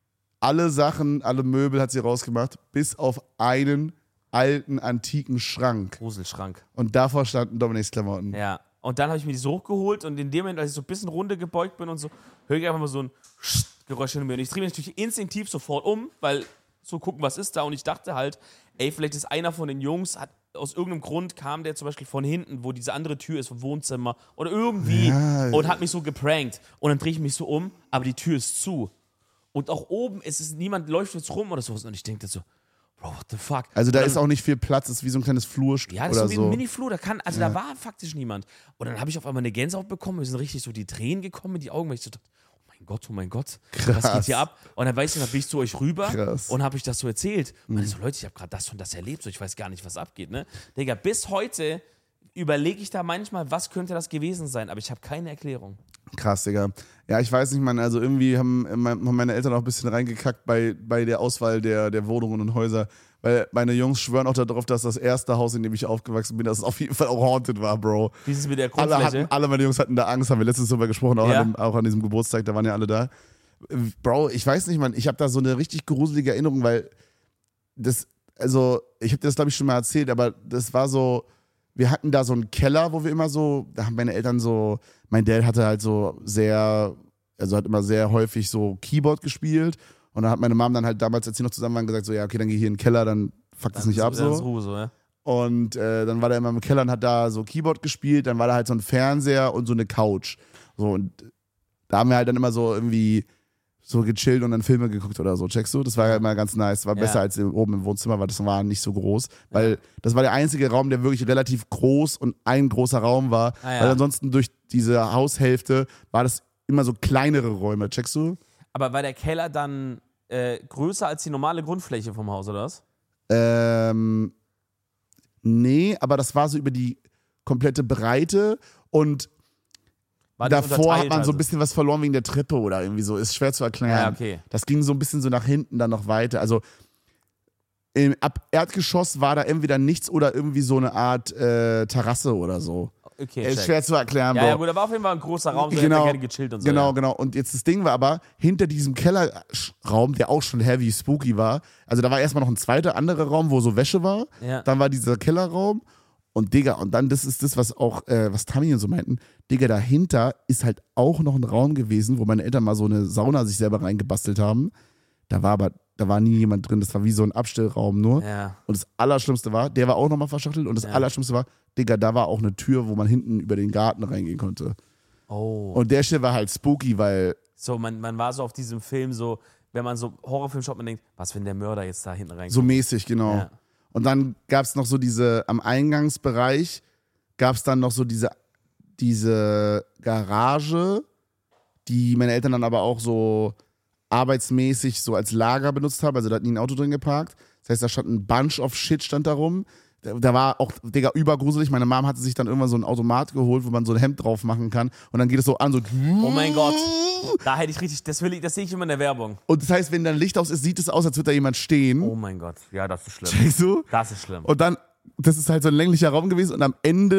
alle Sachen, alle Möbel hat sie rausgemacht, bis auf einen alten, antiken Schrank. Gruselschrank. Und davor standen Dominiks Klamotten. Ja. Und dann habe ich mir die so hochgeholt und in dem Moment, als ich so ein bisschen runtergebeugt bin und so, höre ich einfach mal so ein Geräusch hinter mir. Und ich drehe mich natürlich instinktiv sofort um, weil so gucken, was ist da. Und ich dachte halt, ey, vielleicht ist einer von den Jungs, hat aus irgendeinem Grund kam der zum Beispiel von hinten, wo diese andere Tür ist, vom Wohnzimmer oder irgendwie Ja. und hat mich so geprankt. Und dann drehe ich mich so um, aber die Tür ist zu. Und auch oben ist es, niemand läuft jetzt rum oder sowas. Und ich denke so, Bro, what the fuck? Also da Und dann- ist auch nicht viel Platz, es ist wie so ein kleines Flurstück ja, das ist oder so wie ein so. Mini-Flur, da kann, also da war faktisch niemand. Und dann habe ich auf einmal eine Gänsehaut bekommen, mir sind richtig so die Tränen gekommen in die Augen, weil ich so dachte, oh mein Gott, oh mein Gott, was Krass. geht hier ab? Und dann weißt du, dann bin ich zu euch rüber Krass. und habe ich das so erzählt. Und meine so, Leute, ich habe gerade das und das erlebt, so ich weiß gar nicht, was abgeht, ne? Digga, bis heute überlege ich da manchmal, was könnte das gewesen sein, aber ich habe keine Erklärung. Krass, Digga. Ja, ich weiß nicht, man, also irgendwie haben, haben meine Eltern auch ein bisschen reingekackt bei, bei der Auswahl der, der Wohnungen und Häuser. Weil meine Jungs schwören auch darauf, dass das erste Haus, in dem ich aufgewachsen bin, dass es auf jeden Fall auch haunted war, Bro. Dieses mit der Alle, Grundfläche. hatten, alle meine Jungs hatten da Angst, haben wir letztens drüber gesprochen, auch, Ja. an dem, auch an diesem Geburtstag, da waren ja alle da. Bro, ich weiß nicht, man, ich habe da so eine richtig gruselige Erinnerung, weil das, also, ich habe dir das, glaube ich, schon mal erzählt, aber das war so, wir hatten da so einen Keller, wo wir immer so, da haben meine Eltern so, mein Dad hatte halt so sehr, also hat immer sehr häufig so Keyboard gespielt und dann hat meine Mom dann halt damals, als sie noch zusammen waren, gesagt so, ja, okay, dann geh hier in den Keller, dann fuck das Dann nicht ist- ab dann ist so. Ruhe so, ja. Und äh, dann war der immer im Keller und hat da so Keyboard gespielt, dann war da halt so ein Fernseher und so eine Couch. So, und da haben wir halt dann immer so irgendwie so gechillt und dann Filme geguckt oder so, checkst du? Das war ja immer ganz nice, war Ja. besser als im- oben im Wohnzimmer, weil das war nicht so groß, weil das war der einzige Raum, der wirklich relativ groß und ein großer Raum war, Ah, ja. weil ansonsten durch diese Haushälfte war das immer so kleinere Räume, checkst du? Aber war der Keller dann äh, größer als die normale Grundfläche vom Haus, oder was? Ähm, nee, aber das war so über die komplette Breite und War das davor hat unterteilt man so also? ein bisschen was verloren wegen der Treppe oder irgendwie so. Ist schwer zu erklären. Ja, okay. Das ging so ein bisschen so nach hinten dann noch weiter. Also im ab Erdgeschoss war da entweder nichts oder irgendwie so eine Art äh, Terrasse oder so. Okay, Ist check. schwer zu erklären, Ja, Bro. ja, gut, aber auf jeden Fall ein großer Raum, so Genau. hätte er gerne gechillt und so. Genau, ja. genau. Und jetzt das Ding war aber, hinter diesem Kellerraum, der auch schon heavy spooky war, also da war erstmal noch ein zweiter anderer Raum, wo so Wäsche war. Ja. Dann war dieser Kellerraum. Und Digga, und dann, das ist das, was auch, äh, was Tammy und so meinten, Digga, dahinter ist halt auch noch ein Raum gewesen, wo meine Eltern mal so eine Sauna sich selber reingebastelt haben. Da war aber, da war nie jemand drin, das war wie so ein Abstellraum nur. Ja. Und das Allerschlimmste war, der war auch nochmal verschachtelt und das Ja. Allerschlimmste war, Digga, da war auch eine Tür, wo man hinten über den Garten reingehen konnte. Oh. Und der Shit war halt spooky, weil, So, man, man war so auf diesem Film so, wenn man so Horrorfilm schaut, man denkt, was, wenn der Mörder jetzt da hinten reinkommt? so mäßig, genau. Ja. Und dann gab es noch so diese, am Eingangsbereich gab es dann noch so diese, diese Garage, die meine Eltern dann aber auch so arbeitsmäßig so als Lager benutzt haben. Also da hat nie ein Auto drin geparkt. Das heißt, da stand ein Bunch of Shit stand da rum. Da, da war auch, Digga, übergruselig. Meine Mom hatte sich dann irgendwann so ein Automat geholt, wo man so ein Hemd drauf machen kann. Und dann geht es so an, so. Oh mein Gott. Da hätte ich richtig, das will ich, das sehe ich immer in der Werbung. Und das heißt, wenn dann Licht aus ist, sieht es aus, als würde da jemand stehen. Oh mein Gott. Ja, das ist schlimm. Checkst du? Das ist schlimm. Und dann, das ist halt so ein länglicher Raum gewesen und am Ende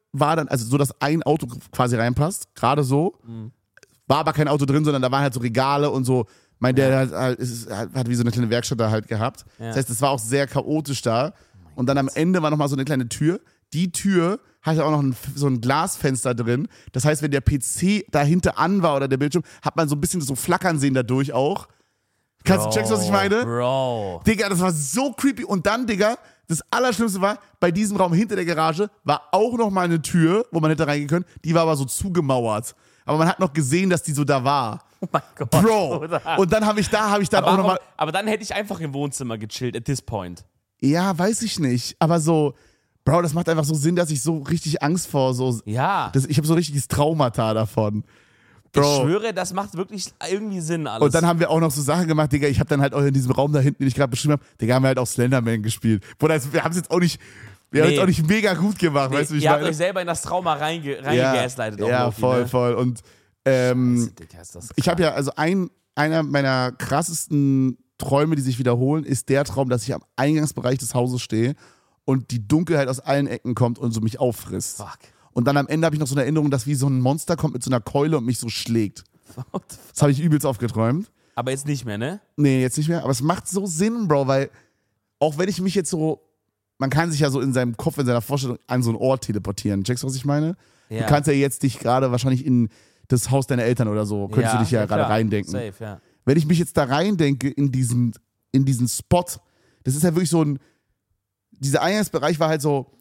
war dann, also so, dass ein Auto quasi reinpasst, gerade so. Mhm. War aber kein Auto drin, sondern da waren halt so Regale und so. Mein Dad hat, halt, ist, hat wie so eine kleine Werkstatt da halt gehabt. Ja. Das heißt, es war auch sehr chaotisch da. Und dann am Ende war nochmal so eine kleine Tür. Die Tür hatte auch noch ein, so ein Glasfenster drin. Das heißt, wenn der P C dahinter an war oder der Bildschirm, hat man so ein bisschen so flackern sehen dadurch auch. Kannst du checken, was ich meine? Bro. Digga, das war so creepy. Und dann, Digga, das Allerschlimmste war, bei diesem Raum hinter der Garage war auch noch mal eine Tür, wo man hätte reingehen können. Die war aber so zugemauert. Aber man hat noch gesehen, dass die so da war. Oh mein Gott. Bro. Oder? Und dann habe ich da, habe ich dann aber, auch noch mal. aber dann hätte ich einfach im Wohnzimmer gechillt at this point. Ja, weiß ich nicht. Aber so, Bro, das macht einfach so Sinn, dass ich so richtig Angst vor so. Ja. Das, ich habe so richtiges Traumata davon. Bro. Ich schwöre, das macht wirklich irgendwie Sinn alles. Und dann haben wir auch noch so Sachen gemacht, Digga. Ich habe dann halt auch in diesem Raum da hinten, den ich gerade beschrieben habe, Digga, haben wir halt auch Slenderman gespielt. Bruder, also wir haben es jetzt auch nicht, wir haben Nee. es auch nicht mega gut gemacht, nee, weißt du, wie ich ihr habt meine? euch selber in das Trauma reinge ja, reingegaslightet. ja, Loki, voll, ne? voll. Und ähm, Scheiße, Digga, ist das ich habe ja, also ein, einer meiner krassesten Träume, die sich wiederholen, ist der Traum, dass ich am Eingangsbereich des Hauses stehe und die Dunkelheit aus allen Ecken kommt und so mich auffrisst. Fuck. Und dann am Ende habe ich noch so eine Erinnerung, dass wie so ein Monster kommt mit so einer Keule und mich so schlägt. Das habe ich übelst oft geträumt. Aber jetzt nicht mehr, ne? Nee, jetzt nicht mehr. Aber es macht so Sinn, Bro, weil auch wenn ich mich jetzt so, man kann sich ja so in seinem Kopf, in seiner Vorstellung an so einen Ort teleportieren. Checkst du, was ich meine? Ja. Du kannst ja jetzt dich gerade wahrscheinlich in das Haus deiner Eltern oder so, könntest du dich ja, gerade klar. reindenken. Safe, ja. Wenn ich mich jetzt da reindenke in diesen, in diesen Spot, das ist ja wirklich so ein, dieser Eingangsbereich war halt so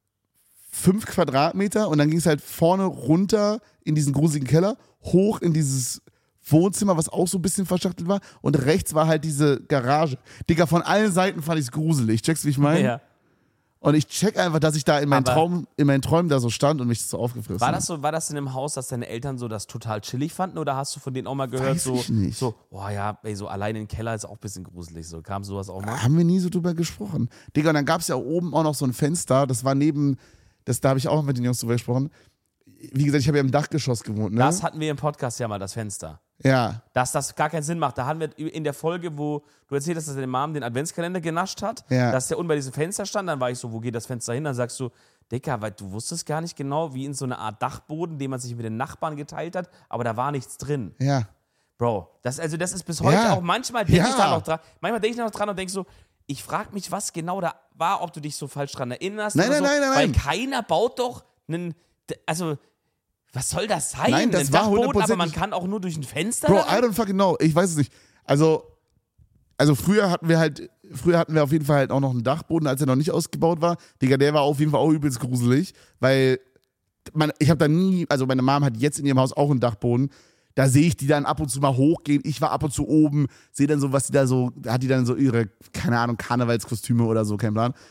fünf Quadratmeter und dann ging es halt vorne runter in diesen gruseligen Keller, hoch in dieses Wohnzimmer, was auch so ein bisschen verschachtelt war und rechts war halt diese Garage. Digga, von allen Seiten fand ich es gruselig. Checkst du, wie ich meine? Ja. Und ich check einfach, dass ich da in meinen, Aber- Traum, in meinen Träumen da so stand und mich das so aufgefressen War hat. das so, war das in dem Haus, dass deine Eltern so das total chillig fanden oder hast du von denen auch mal gehört, Weiß so, ich nicht. so, boah ja, ey, so allein im Keller ist auch ein bisschen gruselig. So, kam sowas auch mal? Haben wir nie so drüber gesprochen. Digga, und dann gab es ja oben auch noch so ein Fenster, das war neben, das, da habe ich auch mit den Jungs drüber gesprochen. Wie gesagt, ich habe ja im Dachgeschoss gewohnt, ne? Das hatten wir im Podcast ja mal, das Fenster. Ja. Dass das gar keinen Sinn macht. Da haben wir in der Folge, wo du erzählt hast, dass deine Mom den Adventskalender genascht hat, Ja. dass der unten bei diesem Fenster stand, dann war ich so, wo geht das Fenster hin? Dann sagst du, Dicker, weil du wusstest gar nicht genau, wie in so eine Art Dachboden, den man sich mit den Nachbarn geteilt hat, aber da war nichts drin. Ja. Bro, das, also das ist bis heute Ja. auch, manchmal denke Ja. ich da noch dran, manchmal denke ich da noch dran und denke so, ich frage mich, was genau da war, ob du dich so falsch dran erinnerst. Nein, oder nein, so, nein, nein, Weil nein. keiner baut doch einen, also, was soll das sein? Nein, das Ein war Dachboden, aber hundertprozentig- man kann auch nur durch ein Fenster Bro, da I rein? don't fucking know. Ich weiß es nicht. Also, also früher hatten wir halt, früher hatten wir auf jeden Fall halt auch noch einen Dachboden, als er noch nicht ausgebaut war. Digga, der war auf jeden Fall auch übelst gruselig, weil man, ich habe da nie, also meine Mom hat jetzt in ihrem Haus auch einen Dachboden. Da sehe ich die dann ab und zu mal hochgehen. Ich war ab und zu oben, sehe dann so, was die da so, da hat die dann so ihre, keine Ahnung, Karnevalskostüme oder so, kein Plan.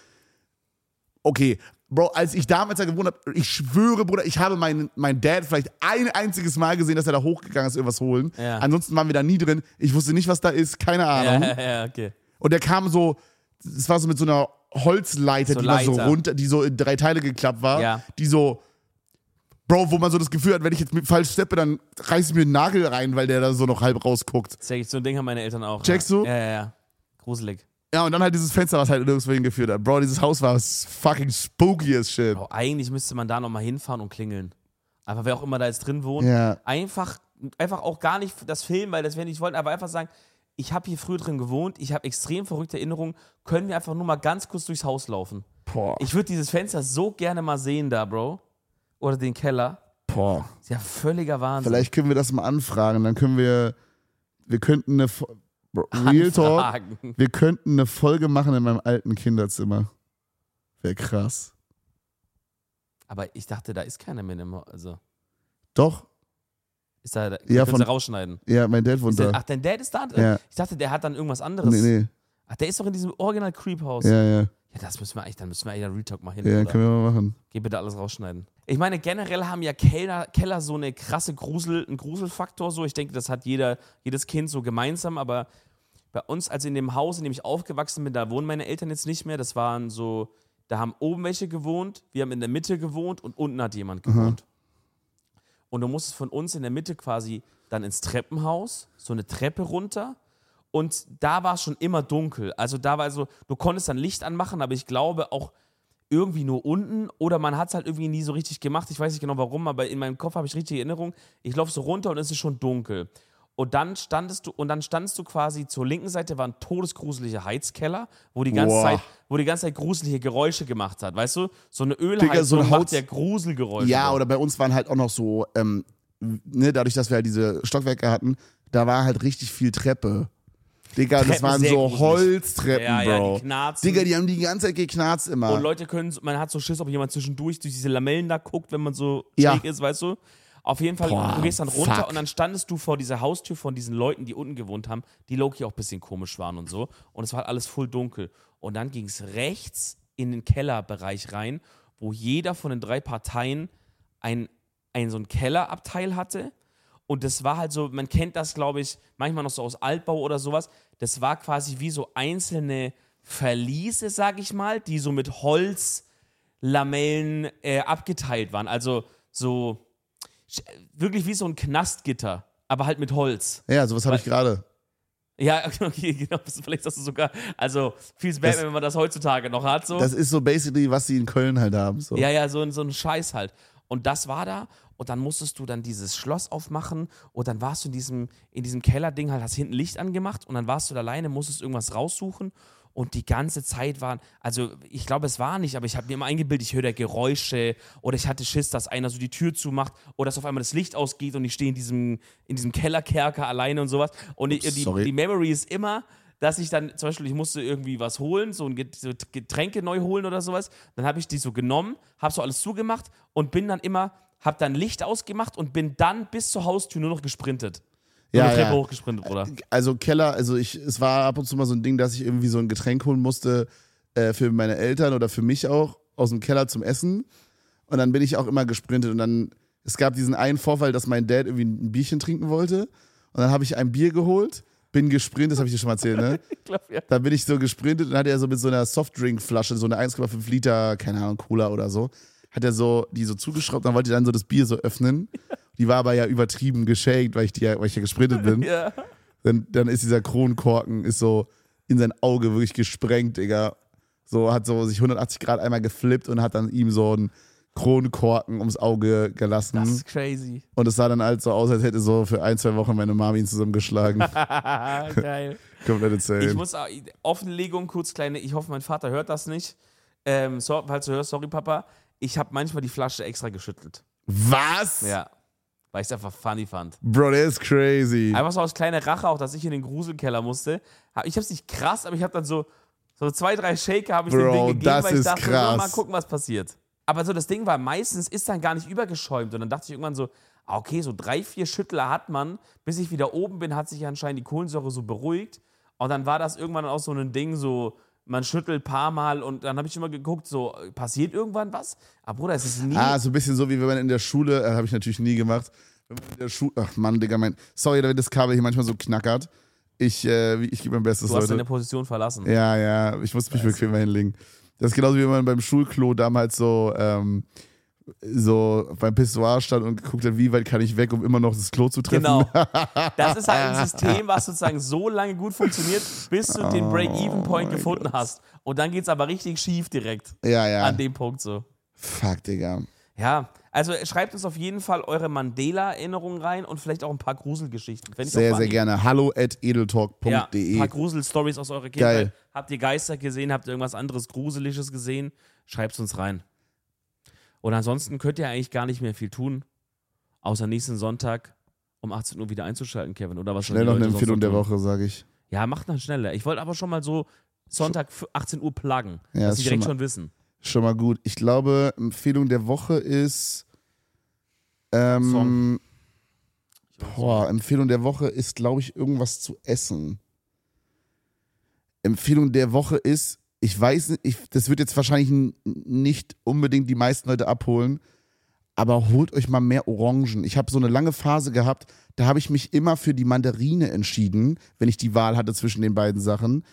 Okay, Bro, als ich damals da gewohnt habe, ich schwöre, Bruder, ich habe meinen mein Dad vielleicht ein einziges Mal gesehen, dass er da hochgegangen ist, irgendwas holen. Ja. Ansonsten waren wir da nie drin. Ich wusste nicht, was da ist, keine Ahnung. Ja, ja, okay. Und der kam so, es war so mit so einer Holzleiter, So die mal so Leiter. runter, die so in drei Teile geklappt war. Ja. Die so, Bro, wo man so das Gefühl hat, wenn ich jetzt mit falsch steppe, dann reiß ich mir einen Nagel rein, weil der da so noch halb rausguckt. Check ich, so ein Ding haben meine Eltern auch. Checkst ja. du? Ja, ja, ja. Gruselig. Ja, und dann halt dieses Fenster, was halt nirgendwo hingeführt hat. Bro, dieses Haus war fucking spooky as shit. Bro, eigentlich müsste man da nochmal hinfahren und klingeln. Einfach, wer auch immer da jetzt drin wohnt. Ja. Einfach, einfach auch gar nicht das filmen, weil das wir nicht wollten, aber einfach sagen, ich habe hier früher drin gewohnt, ich habe extrem verrückte Erinnerungen, können wir einfach nur mal ganz kurz durchs Haus laufen. Boah. Ich würde dieses Fenster so gerne mal sehen da, Bro. Oder den Keller. Boah. Ist ja völliger Wahnsinn. Vielleicht können wir das mal anfragen. Dann können wir, wir könnten eine, Fo- Bro, Real Talk, Anfragen. wir könnten eine Folge machen in meinem alten Kinderzimmer. Wäre krass. Aber ich dachte, da ist keiner mehr im Haus. Also, Doch, ist da, da Ja, können von- sie rausschneiden. ja, mein Dad Ist wohnt der, da. ach, dein Dad ist da drin? Ja. Ich dachte, der hat dann irgendwas anderes. Nee, nee. Ach, der ist doch in diesem Original Creep House. Ja, ja. Ja, das müssen wir eigentlich, dann müssen wir eigentlich einen Retalk mal hin. Ja, oder? können wir mal machen. Geh bitte alles rausschneiden. Ich meine, generell haben ja Keller, Keller so eine krasse Grusel, einen Gruselfaktor. So. Ich denke, das hat jeder, jedes Kind so gemeinsam, aber bei uns, also in dem Haus, in dem ich aufgewachsen bin, da wohnen meine Eltern jetzt nicht mehr. Das waren so, da haben oben welche gewohnt, wir haben in der Mitte gewohnt und unten hat jemand gewohnt. Und du musstest von uns in der Mitte quasi dann ins Treppenhaus, so eine Treppe runter. Und da war es schon immer dunkel. Also da war so, du konntest dann Licht anmachen, aber ich glaube auch irgendwie nur unten oder man hat es halt irgendwie nie so richtig gemacht. Ich weiß nicht genau warum, aber in meinem Kopf habe ich richtig Erinnerung. Ich laufe so runter und es ist schon dunkel. Und dann standest du, und dann standest du quasi zur linken Seite, war ein todesgruseliger Heizkeller, wo die ganze Boah. Zeit, wo die ganze Zeit gruselige Geräusche gemacht hat. Weißt du? So eine Digga, Ölheizung so ein macht Haus- ja Gruselgeräusche. Ja, oder bei uns waren halt auch noch so, ähm, ne, dadurch, dass wir halt diese Stockwerke hatten, da war halt richtig viel Treppe. Digga, das Treppen waren sehr so gruselig. Holztreppen, Ja, ja, Bro. die knarzen. Digga, die haben die ganze Zeit geknarzt immer. Und Leute können, man hat so Schiss, ob jemand zwischendurch durch diese Lamellen da guckt, wenn man so Ja. schräg ist, weißt du? Auf jeden Fall, Boah, du gehst dann runter fuck. und dann standest du vor dieser Haustür von diesen Leuten, die unten gewohnt haben, die Loki auch ein bisschen komisch waren und so. Und es war halt alles voll dunkel. Und dann ging es rechts in den Kellerbereich rein, wo jeder von den drei Parteien ein, ein so ein Kellerabteil hatte. Und das war halt so, man kennt das, glaube ich, manchmal noch so aus Altbau oder sowas. Das war quasi wie so einzelne Verliese, sag ich mal, die so mit Holzlamellen äh, abgeteilt waren. Also so wirklich wie so ein Knastgitter, aber halt mit Holz. Ja, sowas habe ich gerade. Ja, okay, genau. Vielleicht hast du sogar, also feels bad, Das- wenn man das heutzutage noch hat. So. Das ist so basically, was sie in Köln halt haben. So. Ja, ja, so, ein- so ein Scheiß halt. Und das war da und dann musstest du dann dieses Schloss aufmachen und dann warst du in diesem, in diesem Kellerding halt, hast hinten Licht angemacht und dann warst du da alleine, musstest irgendwas raussuchen und die ganze Zeit waren, also ich glaube es war nicht, aber ich habe mir immer eingebildet, ich höre da Geräusche oder ich hatte Schiss, dass einer so die Tür zumacht oder dass auf einmal das Licht ausgeht und ich stehe in diesem, in diesem Kellerkerker alleine und sowas. Und die, die, sorry. die Memory ist immer, dass ich dann, zum Beispiel, ich musste irgendwie was holen, so ein Get- so Getränke neu holen oder sowas. Dann habe ich die so genommen, habe so alles zugemacht und bin dann immer, habe dann Licht ausgemacht und bin dann bis zur Haustür nur noch gesprintet. Nur Ja, eine Treppe ja. hochgesprintet, Bruder. Also Keller, also ich, es war ab und zu mal so ein Ding, dass ich irgendwie so ein Getränk holen musste äh, für meine Eltern oder für mich auch aus dem Keller zum Essen. Und dann bin ich auch immer gesprintet. Und dann, es gab diesen einen Vorfall, dass mein Dad irgendwie ein Bierchen trinken wollte. Und dann habe ich ein Bier geholt, bin gesprintet, das habe ich dir schon mal erzählt, ne? Ich glaube, ja. Da bin ich so gesprintet und hat er so mit so einer Softdrinkflasche, so eine eins Komma fünf Liter, keine Ahnung, Cola oder so, hat er so die so zugeschraubt, dann wollte er dann so das Bier so öffnen. Die war aber ja übertrieben geschakt, weil ich, die, weil ich ja gesprintet bin. Ja. Dann, dann ist dieser Kronkorken ist so in sein Auge wirklich gesprengt, Digga. So hat so sich hundertachtzig Grad einmal geflippt und hat dann ihm so einen Kronkorken ums Auge gelassen. Das ist crazy. Und es sah dann halt so aus, als hätte so für ein, zwei Wochen meine Mama ihn zusammengeschlagen. Geil. Komplett Ich insane. muss, auch- Offenlegung, kurz kleine, ich hoffe, mein Vater hört das nicht. Ähm, so, falls du hörst, sorry, Papa. Ich habe manchmal die Flasche extra geschüttelt. Was? Ja. Weil ich es einfach funny fand. Bro, der ist crazy. Einfach so aus kleiner Rache, auch dass ich in den Gruselkeller musste. Hab- Ich hab's nicht krass, aber ich habe dann so, so zwei, drei Shaker habe ich dem Bro, Ding gegeben, das weil ich ist dachte, krass. so, mal gucken, was passiert. Aber so das Ding war, meistens ist dann gar nicht übergeschäumt. Und dann dachte ich irgendwann so, ah, okay, so drei, vier Schüttler hat man. Bis ich wieder oben bin, hat sich anscheinend die Kohlensäure so beruhigt. Und dann war das irgendwann auch so ein Ding, so man schüttelt ein paar Mal und dann habe ich immer geguckt, so passiert irgendwann was? Aber Bruder, es ist nie... Ah, so ein bisschen so, wie wenn man in der Schule, äh, habe ich natürlich nie gemacht, wenn man in der Schule, ach Mann, Digga, mein, sorry, wenn das Kabel hier manchmal so knackert. Ich, äh, ich gebe mein Bestes, du hast Leute. deine Position verlassen. Ja, ja, ich muss mich bequemer hinlegen. Das ist genauso wie wenn man beim Schulklo damals so, ähm, so beim Pissoir stand und geguckt hat, wie weit kann ich weg, um immer noch das Klo zu treffen. Genau. Das ist halt ein System, was sozusagen so lange gut funktioniert, bis du den Break-Even-Point mein gefunden Gott. hast. Und dann geht's aber richtig schief direkt Ja, ja. an dem Punkt so. Fuck, Digga. Ja, also schreibt uns auf jeden Fall eure Mandela-Erinnerungen rein und vielleicht auch ein paar Gruselgeschichten. Fänd ich Sehr, auch sehr funny. gerne. Hallo at edeltalk Ja, punkt ein de. paar Grusel-Stories aus eurer Kindheit. Geil. Habt ihr Geister gesehen? Habt ihr irgendwas anderes Gruseliges gesehen? Schreibt's uns rein. Und ansonsten könnt ihr eigentlich gar nicht mehr viel tun, außer nächsten Sonntag um achtzehn Uhr wieder einzuschalten, Kevin. Oder was sollen Schnell die noch eine Leute sonst Empfehlung der tun? Woche, sage ich. Ja, macht dann schneller. Ich wollte aber schon mal so Sonntag f- achtzehn Uhr pluggen, Ja, dass ist sie direkt schon schon wissen. Schon mal gut. Ich glaube, Empfehlung der Woche ist. Ähm, Song. boah, Empfehlung der Woche ist, glaube ich, irgendwas zu essen. Empfehlung der Woche ist, ich weiß nicht, ich, das wird jetzt wahrscheinlich n- nicht unbedingt die meisten Leute abholen, aber holt euch mal mehr Orangen. Ich habe so eine lange Phase gehabt, da habe ich mich immer für die Mandarine entschieden, wenn ich die Wahl hatte zwischen den beiden Sachen.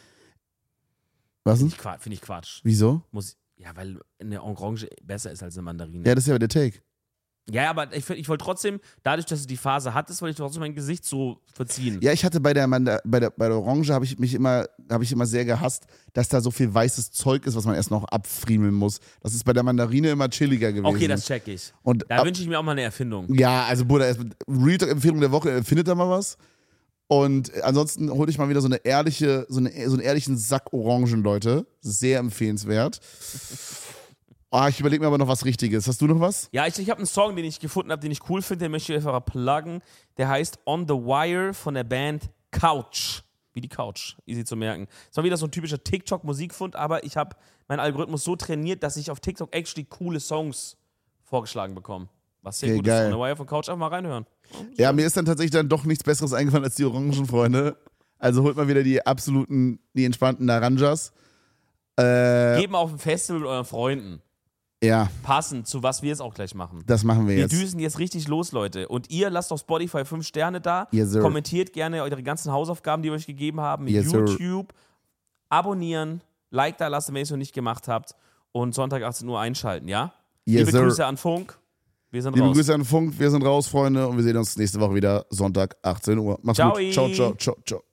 Was denn? Finde ich, Qua- find ich Quatsch. Wieso? Muss, ja, weil eine Orange besser ist als eine Mandarine. Ja, das ist ja der Take. Ja, aber ich, ich wollte trotzdem, dadurch, dass es die Phase hattest, wollte ich trotzdem mein Gesicht so verziehen. Ja, ich hatte bei der, Manda- bei der, bei der Orange habe ich mich immer, habe ich immer sehr gehasst, dass da so viel weißes Zeug ist, was man erst noch abfriemeln muss. Das ist bei der Mandarine immer chilliger gewesen. Okay, das check ich. Und Da ab- wünsche ich mir auch mal eine Erfindung. Ja, also Bruder, erst mit Real Talk Empfehlung der Woche, findet da mal was. Und ansonsten hol ich mal wieder so eine ehrliche, so, eine, so einen ehrlichen Sack Orangen, Leute. Sehr empfehlenswert. Ah, ich überlege mir aber noch was Richtiges. Hast du noch was? Ja, ich, ich habe einen Song, den ich gefunden habe, den ich cool finde, den möchte ich einfach mal pluggen. Der heißt On the Wire von der Band Couch. Wie die Couch, easy zu merken. Das war wieder so ein typischer TikTok-Musikfund, aber ich habe meinen Algorithmus so trainiert, dass ich auf TikTok actually coole Songs vorgeschlagen bekomme. Was sehr Okay, gut geil. ist. On the Wire von Couch, einfach mal reinhören. Ja, mir ist dann tatsächlich dann doch nichts Besseres eingefallen als die Orangen, Freunde. Also holt mal wieder die absoluten, die entspannten Naranjas. Äh, Geht mal auf ein Festival mit euren Freunden. ja, Passend zu was wir jetzt auch gleich machen. das machen wir Wir jetzt. düsen jetzt richtig los, Leute. Und ihr lasst auf Spotify fünf Sterne da. Yes, sir. Kommentiert gerne eure ganzen Hausaufgaben, die wir euch gegeben haben. Yes, sir. YouTube. Abonnieren. Like da lassen, wenn ihr es noch nicht gemacht habt. Und Sonntag achtzehn Uhr einschalten, ja? Yes, Liebe sir. Grüße an Funk. Wir sind Liebe raus. Grüße an Funk, wir sind raus, Freunde, und wir sehen uns nächste Woche wieder, Sonntag, achtzehn Uhr. Macht's Ciao. gut. Ciao, ciao, ciao, ciao.